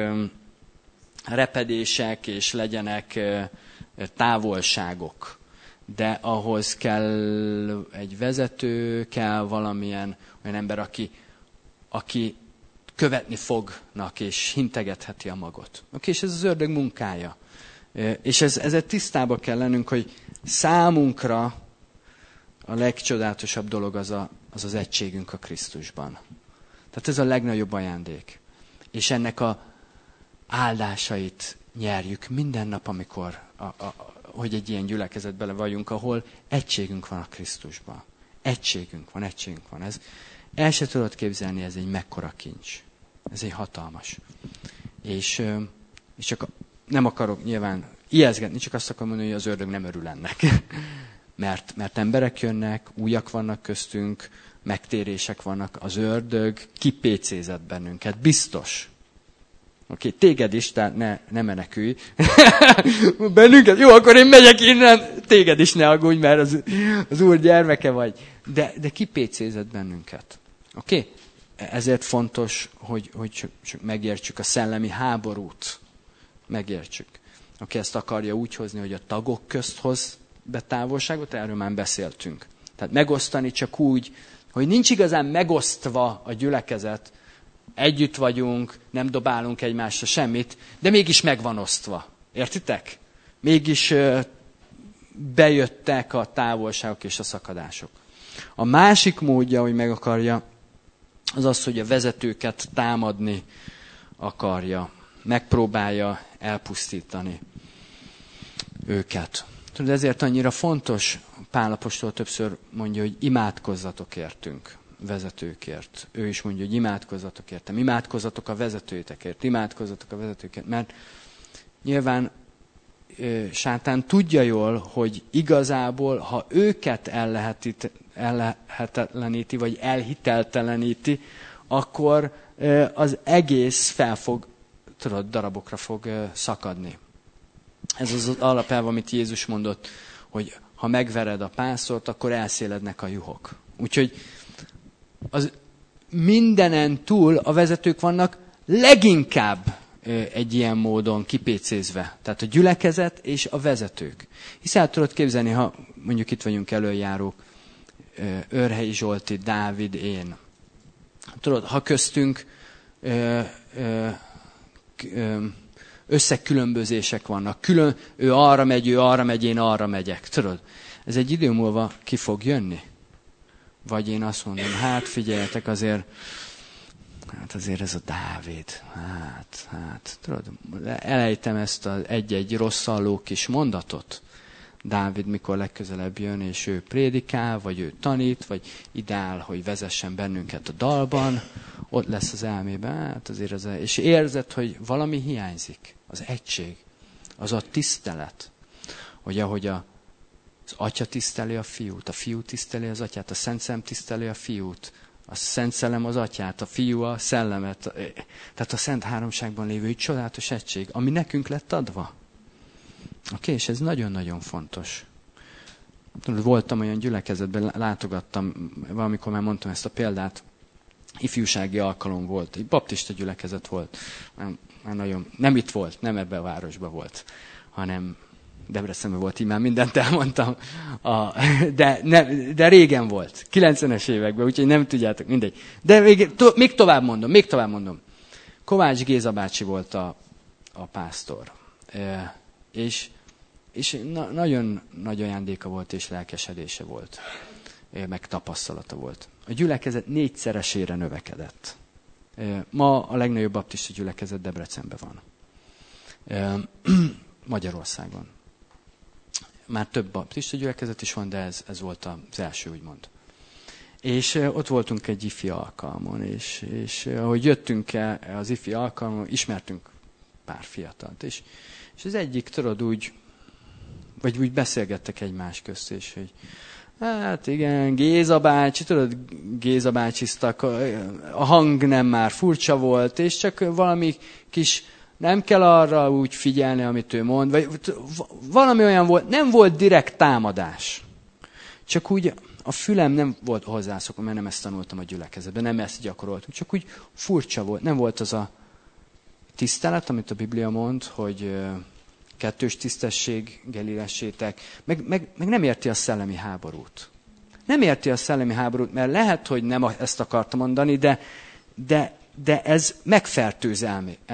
repedések, és legyenek távolságok. De ahhoz kell egy vezető, kell valamilyen olyan ember, aki követni fognak, és hintegetheti a magot. És ez az ördög munkája. És ezzel tisztába kell lennünk, hogy számunkra a legcsodálatosabb dolog az egységünk a Krisztusban. Tehát ez a legnagyobb ajándék. És ennek a áldásait nyerjük minden nap, amikor hogy egy ilyen gyülekezetben vagyunk, ahol egységünk van a Krisztusban. Egységünk van. Ez, el se tudod képzelni, ez egy mekkora kincs. Ez egy hatalmas. És csak nem akarok nyilván ijeszgetni, csak azt akarom mondani, hogy az ördög nem örül ennek. Mert emberek jönnek, újak vannak köztünk, megtérések vannak, az ördög kipécézett bennünket, biztos. Oké, téged is, tehát ne menekülj. Bennünket? Jó, akkor én megyek innen. Téged is ne aggódj, mert az Úr gyermeke vagy. De kipécézett bennünket. Oké? Ezért fontos, hogy csak megértsük a szellemi háborút. Megértsük. Aki ezt akarja úgy hozni, hogy a tagok közt hoz be távolságot, erről már beszéltünk. Tehát megosztani csak úgy, hogy nincs igazán megosztva a gyülekezet, együtt vagyunk, nem dobálunk egymásra semmit, de mégis meg van osztva. Értitek? Mégis bejöttek a távolságok és a szakadások. A másik módja, hogy meg akarja, az az, hogy a vezetőket támadni akarja. Megpróbálja elpusztítani őket. Tudod, ezért annyira fontos, Pál apostol többször mondja, hogy imádkozzatok értünk, vezetőkért. Ő is mondja, hogy imádkozzatok értem. Imádkozzatok a vezetőitekért, mert nyilván sátán tudja jól, hogy igazából, ha őket ellehetetleníti, vagy elhitelteleníti, akkor az egész darabokra fog szakadni. Ez az alapelv, amit Jézus mondott, hogy ha megvered a pásztort, akkor elszélednek a juhok. Úgyhogy az mindenen túl a vezetők vannak leginkább egy ilyen módon kipécézve. Tehát a gyülekezet és a vezetők. Hisz el tudod képzelni, ha mondjuk itt vagyunk elöljárók, Örhelyi Zsolti, Dávid, én. Tudod, ha köztünk összekülönbözések vannak. Ő arra megy, én arra megyek. Tudod, ez egy idő múlva ki fog jönni. Vagy én azt mondom, hát figyeljetek, azért ez a Dávid. Tudod, elejtem ezt az egy-egy rosszalló kis mondatot. Dávid mikor legközelebb jön, és ő prédikál, vagy ő tanít, vagy ideál, hogy vezessen bennünket a dalban, ott lesz az elmében, és érzed, hogy valami hiányzik. Az egység, az a tisztelet, hogy ahogy az Atya tiszteli a Fiút, a Fiú tiszteli az Atyát, a Szent Szellem tiszteli a Fiút, a Szent Szellem az Atyát, a Fiú a Szellemet. Tehát a Szent Háromságban lévő csodálatos egység, ami nekünk lett adva. Oké, és ez nagyon-nagyon fontos. Voltam olyan gyülekezetben, látogattam, valamikor már mondtam ezt a példát, ifjúsági alkalom volt, egy baptista gyülekezet volt, nem itt volt, nem ebben a városban volt, hanem Debrecenben volt, így már mindent elmondtam, de régen volt, 90-es években, úgyhogy nem tudjátok, mindegy. De még tovább mondom. Kovács Géza bácsi volt a pásztor, és nagyon nagy ajándéka volt, és lelkesedése volt, meg tapasztalata volt. A gyülekezet 4-szeresére növekedett. Ma a legnagyobb baptista gyülekezet Debrecenben van. Magyarországon. Már több baptista gyülekezet is van, de ez volt az első, úgymond. És ott voltunk egy ifi alkalmon, és ahogy jöttünk az ifi alkalmon, ismertünk pár fiatalt. És az egyik, tudod, úgy beszélgettek egymás közt, és hogy hát igen, Géza bácsi, tudod, Géza bácsiztak, a hang nem már furcsa volt, és csak valami kis, nem kell arra úgy figyelni, amit ő mond, vagy valami olyan volt, nem volt direkt támadás. Csak úgy a fülem nem volt hozzászokva, mert nem ezt tanultam a gyülekezetben, nem ezt gyakoroltuk, csak úgy furcsa volt, nem volt az a tisztelet, amit a Biblia mond, hogy kettős tisztességgel illessétek, meg nem érti a szellemi háborút. Nem érti a szellemi háborút, mert lehet, hogy nem ezt akarta mondani, de ez megfertőzi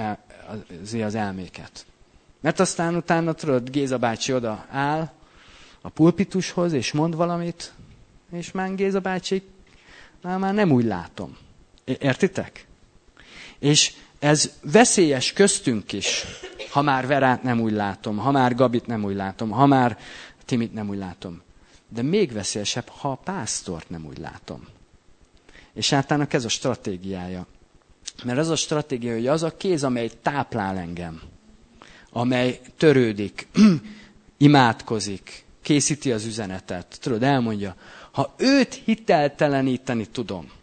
az elméket. Mert aztán utána, tudod, Géza bácsi oda áll a pulpitushoz, és mond valamit, és már Géza bácsi, már nem úgy látom. Értitek? És ez veszélyes köztünk is, ha már Verát nem úgy látom, ha már Gabit nem úgy látom, ha már Timit nem úgy látom. De még veszélyesebb, ha a pásztort nem úgy látom. És Sátának ez a stratégiája. Mert az a stratégia, hogy az a kéz, amely táplál engem, amely törődik, imádkozik, készíti az üzenetet, tudod, elmondja, ha őt hitelteleníteni tudom,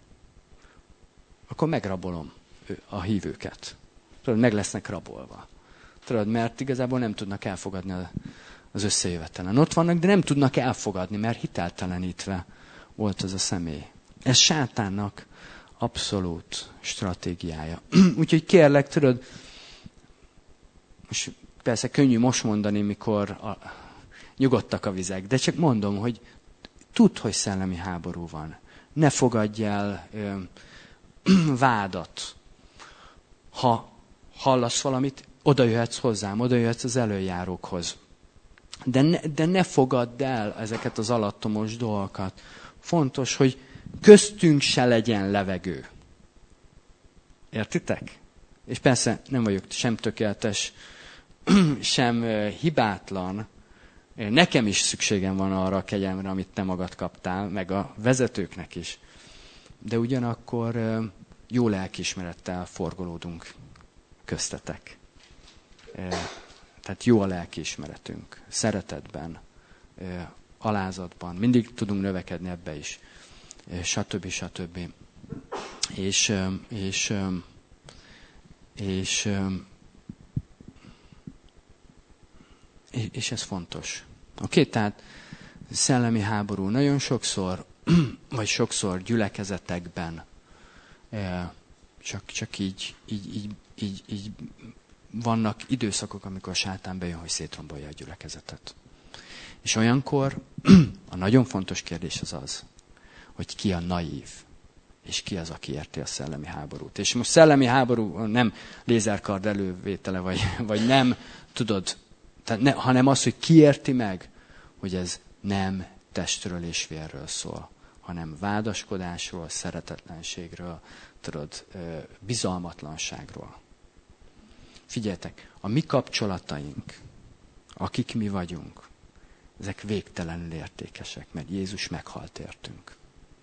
akkor megrabolom a hívőket. Tudod, meg lesznek rabolva. Tudod, mert igazából nem tudnak elfogadni az összejövetelen. Ott vannak, de nem tudnak elfogadni, mert hiteltelenítve volt az a személy. Ez Sátánnak abszolút stratégiája. Úgyhogy kérlek, tudod, most persze könnyű most mondani, mikor nyugodtak a vizek, de csak mondom, hogy tudd, hogy szellemi háború van. Ne fogadj el vádat. Ha hallasz valamit, oda jöhetsz hozzám, oda jöhetsz az előjárókhoz. De ne fogadd el ezeket az alattomos dolgokat. Fontos, hogy köztünk se legyen levegő. Értitek? És persze nem vagyok sem tökéletes, sem hibátlan. Nekem is szükségem van arra a kegyelemre, amit te magad kaptál, meg a vezetőknek is. De ugyanakkor jó lelkiismerettel forgolódunk köztetek. Tehát jó a lelkiismeretünk, szeretetben, alázatban. Mindig tudunk növekedni ebbe is. Stb. És ez fontos. Oké, tehát szellemi háború nagyon sokszor, vagy sokszor gyülekezetekben csak így vannak időszakok, amikor Sátán bejön, hogy szétrombolja a gyülekezetet. És olyankor a nagyon fontos kérdés az, hogy ki a naív, és ki az, aki érti a szellemi háborút. És most szellemi háború nem lézerkard elővétele, vagy nem, tudod, hanem az, hogy ki érti meg, hogy ez nem testről és vérről szól, hanem vádaskodásról, szeretetlenségről, tudod, bizalmatlanságról. Figyeljetek, a mi kapcsolataink, akik mi vagyunk, ezek végtelenül értékesek, mert Jézus meghalt értünk.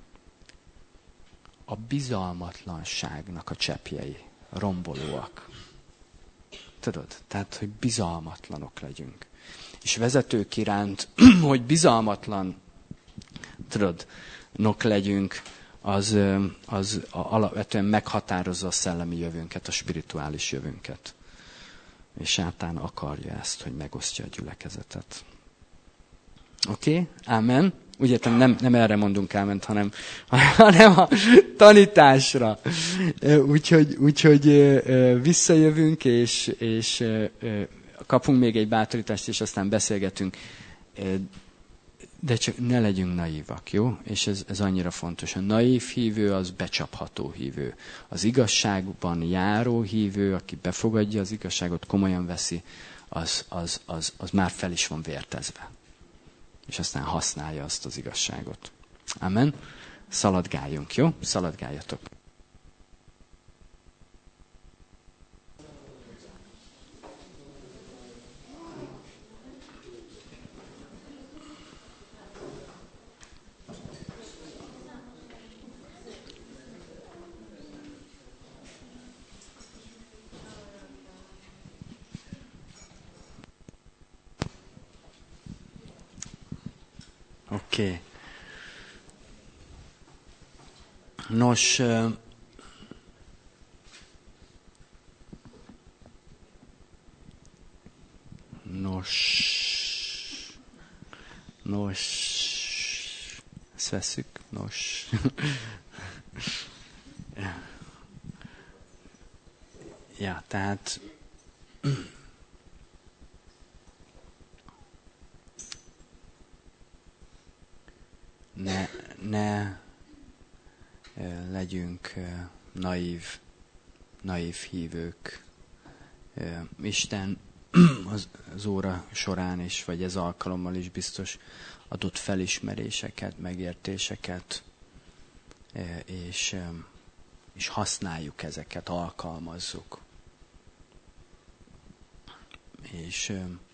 A bizalmatlanságnak a cseppjei rombolóak. Tudod, tehát, hogy bizalmatlanok legyünk. És vezetők iránt, hogy bizalmatlan, tudod, nok legyünk, az alapvetően meghatározza a szellemi jövőnket, a spirituális jövőnket. És Sátán akarja ezt, hogy megosztja a gyülekezetet. Oké? Amen. Úgy értem, nem erre mondunk áment, hanem a tanításra. Úgyhogy visszajövünk, és kapunk még egy bátorítást, és aztán beszélgetünk. De csak ne legyünk naívak, jó? És ez annyira fontos. A naív hívő az becsapható hívő. Az igazságban járó hívő, aki befogadja az igazságot, komolyan veszi, az már fel is van vértezve. És aztán használja azt az igazságot. Amen. Szaladgáljunk, jó? Szaladgáljatok. Oké. Nos, ezt vesszük, ja, tehát ne legyünk naív hívők. Isten az óra során is, vagy ez alkalommal is biztos adott felismeréseket, megértéseket, és használjuk ezeket, alkalmazzuk. És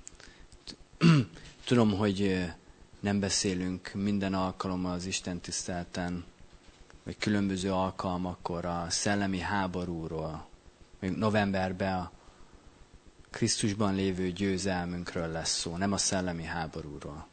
tudom, hogy nem beszélünk minden alkalommal az Isten tiszteleten, vagy különböző alkalmakkor a szellemi háborúról. Még novemberben a Krisztusban lévő győzelmünkről lesz szó, nem a szellemi háborúról.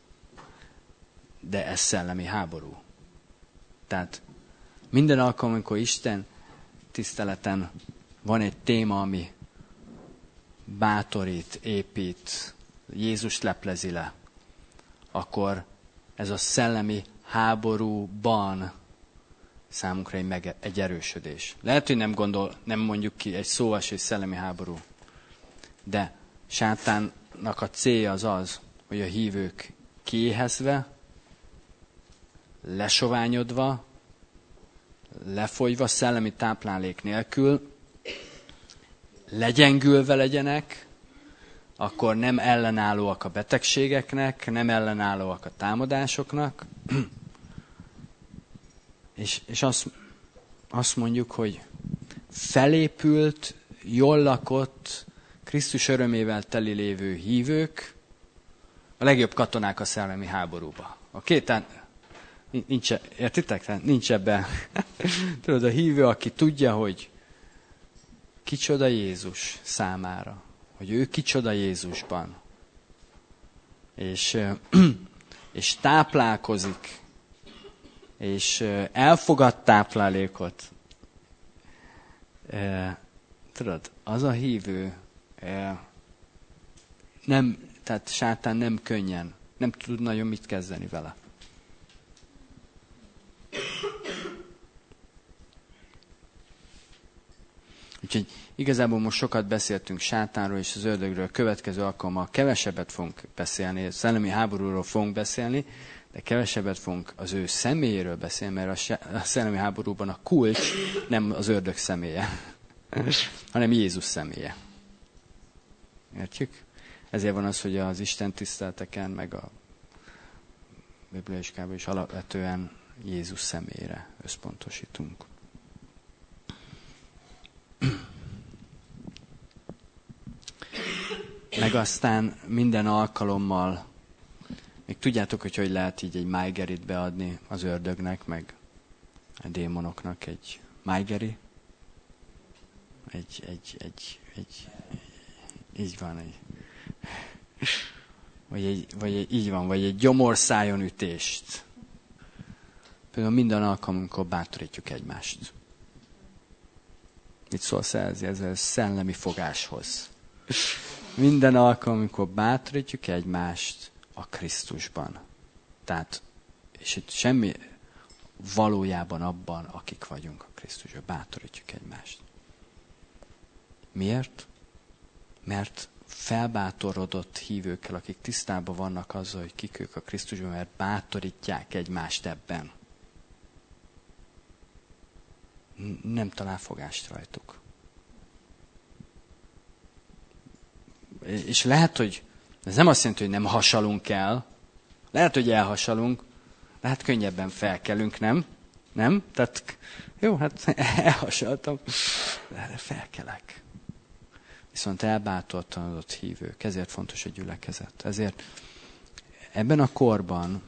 De ez szellemi háború. Tehát minden alkalom, amikor Isten tiszteleten van egy téma, ami bátorít, épít, Jézus leplezi le, akkor ez a szellemi háborúban számunkra egy erősödés. Lehet, hogy nem mondjuk ki egy szóval se, hogy szellemi háború. De sátánnak a célja az, hogy a hívők kiéhezve, lesoványodva, lefolyva, szellemi táplálék nélkül, legyengülve legyenek, akkor nem ellenállóak a betegségeknek, nem ellenállóak a támadásoknak, és azt mondjuk, hogy felépült, jól lakott, Krisztus örömével teli lévő hívők a legjobb katonák a szellemi háborúba. Oké? Tehát értitek? Tehát nincs ebben. Tudod, a hívő, aki tudja, hogy kicsoda Jézus számára, hogy ő kicsoda Jézusban, és táplálkozik, és elfogad táplálékot. Tudod, az a hívő, tehát sátán nem könnyen, nem tud nagyon mit kezdeni vele. Úgyhogy igazából most sokat beszéltünk sátánról és az ördögről, a következő alkalommal kevesebbet fogunk beszélni, a szellemi háborúról fogunk beszélni, de kevesebbet fogunk az ő személyéről beszélni, mert a szellemi háborúban a kulcs nem az ördög személye, hanem Jézus személye. Értjük? Ezért van az, hogy az Isten tiszteleteken, meg a bibliaiskában is alapvetően Jézus személyére összpontosítunk. Meg aztán minden alkalommal, még tudjátok, hogy lehet így egy májgerit beadni az ördögnek, meg a démonoknak egy májgeri. Így van, vagy egy gyomorszájon ütést. Például minden alkalommal bátorítjuk egymást. Mit szólsz ezzel szellemi fogáshoz? Minden alkalommal bátorítjuk egymást, a Krisztusban. Tehát, és itt semmi valójában abban, akik vagyunk a Krisztusban. Bátorítjuk egymást. Miért? Mert felbátorodott hívőkkel, akik tisztában vannak azzal, hogy kik ők a Krisztusban, mert bátorítják egymást ebben. Nem talál fogást rajtuk. És lehet, hogy ez nem azt jelenti, hogy nem hasalunk el. Lehet, hogy elhasalunk. Lehet, könnyebben felkelünk, nem? Nem? Tehát, jó, hát elhasaltam. De felkelek. Viszont elbátortalanodott hívők. Ezért fontos a gyülekezet. Ezért ebben a korban,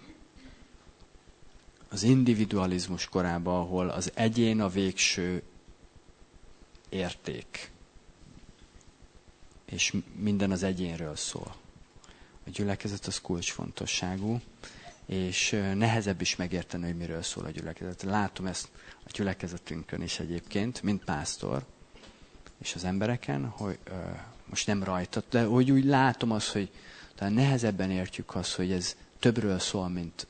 az individualizmus korában, ahol az egyén a végső érték, és minden az egyénről szól. A gyülekezet az kulcsfontosságú, és nehezebb is megérteni, hogy miről szól a gyülekezet. Látom ezt a gyülekezetünkön is egyébként, mint pásztor, és az embereken, hogy most nem rajta, de hogy úgy látom azt, hogy talán nehezebben értjük azt, hogy ez többről szól, mint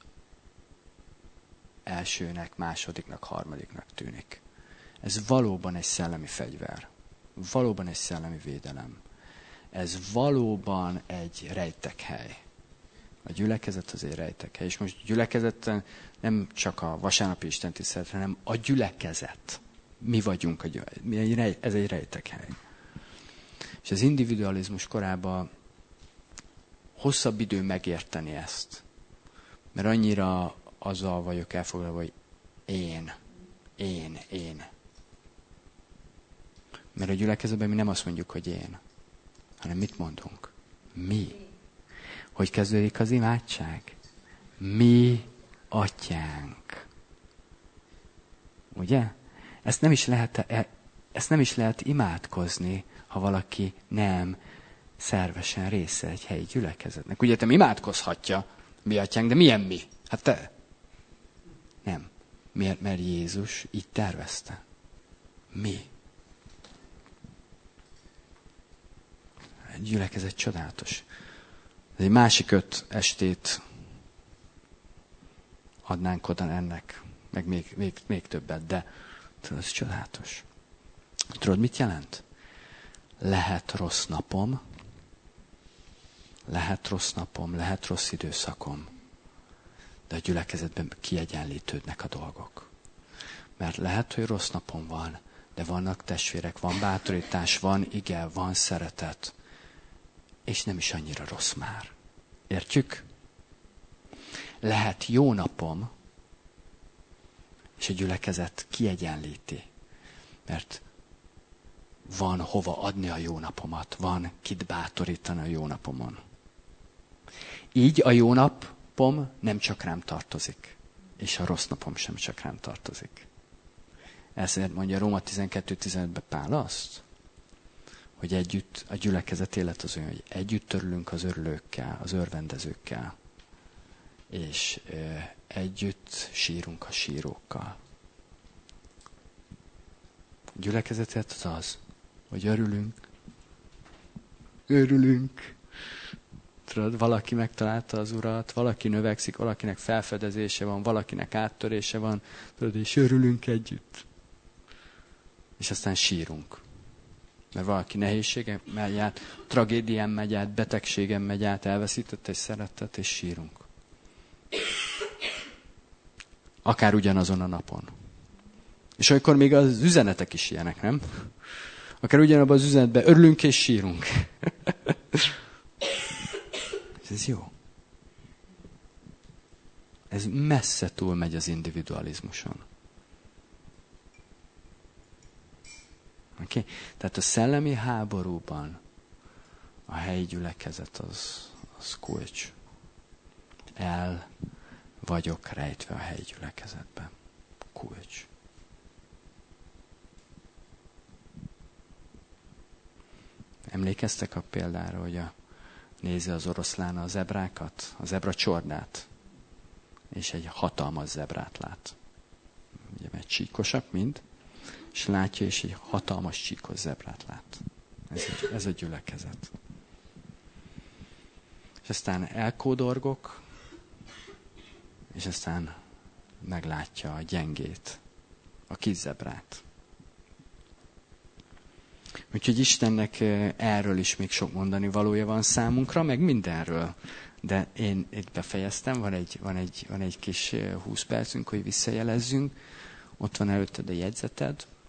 elsőnek, másodiknak, harmadiknak tűnik. Ez valóban egy szellemi fegyver. Valóban egy szellemi védelem. Ez valóban egy rejtekhely. A gyülekezet az egy rejtekhely. És most gyülekezeten nem csak a vasárnapi istentisztelet, hanem a gyülekezet. Mi vagyunk, ez egy rejtekhely. És az individualizmus korában hosszabb idő megérteni ezt. Mert annyira azzal vagyok elfoglalva, hogy én. Mert a gyülekezetben mi nem azt mondjuk, hogy én, hanem mit mondunk? Mi. Hogy kezdődik az imádság? Mi atyánk. Ugye? Ezt nem is lehet imádkozni, ha valaki nem szervesen része egy helyi gyülekezetnek. Ugye te imádkozhatja, mi atyánk, de milyen mi? Hát te. Nem. Miért? Mert Jézus így tervezte. Mi. A gyülekezet csodálatos. Ez egy másik 5 estét adnánk oda ennek, meg még többet, de tudod, ez csodálatos. Tudod, mit jelent? Lehet rossz napom, lehet rossz időszakom, de a gyülekezetben kiegyenlítődnek a dolgok. Mert lehet, hogy rossz napom van, de vannak testvérek, van bátorítás, van ige, van szeretet, és nem is annyira rossz már. Értjük? Lehet jó napom, és a gyülekezet kiegyenlíti, mert van hova adni a jó napomat, van kit bátorítani a jó napomon. Így a jó napom nem csak rám tartozik, és a rossz napom sem csak rám tartozik. Ezért mondja Róma 12:15-ben Pál azt, hogy együtt a gyülekezet élet az olyan, hogy együtt örülünk az örülőkkel, az örvendezőkkel, és együtt sírunk a sírókkal. A gyülekezet élet az, hogy örülünk. Tudod, valaki megtalálta az Urat, valaki növekszik, valakinek felfedezése van, valakinek áttörése van, tudod, és örülünk együtt. És aztán sírunk. Mert valaki nehézségen megy át, tragédián megy át, betegségen megy át, elveszített egy szerettet, és sírunk. Akár ugyanazon a napon. És olykor még az üzenetek is ilyenek, nem? Akár ugyanabban az üzenetben örülünk és sírunk. Ez jó. Ez messze túl megy az individualizmuson. Okay? Tehát a szellemi háborúban a helyi gyülekezet az kulcs. El vagyok rejtve a helyi gyülekezetben. Kulcs. Emlékeztek a példára, hogy nézi az oroszlán a zebrákat, a zebracsordát, és egy hatalmas zebrát lát. Ugye, mert csíkosak mind, és látja, és egy hatalmas csíkos zebrát lát. Ez a gyülekezet. És aztán elkódorgok, és aztán meglátja a gyengét, a kis zebrát. Úgyhogy Istennek erről is még sok mondani valója van számunkra, meg mindenről. De én itt befejeztem, van egy kis 20 percünk, hogy visszajelezzünk. Ott van előtted a jegyzeted.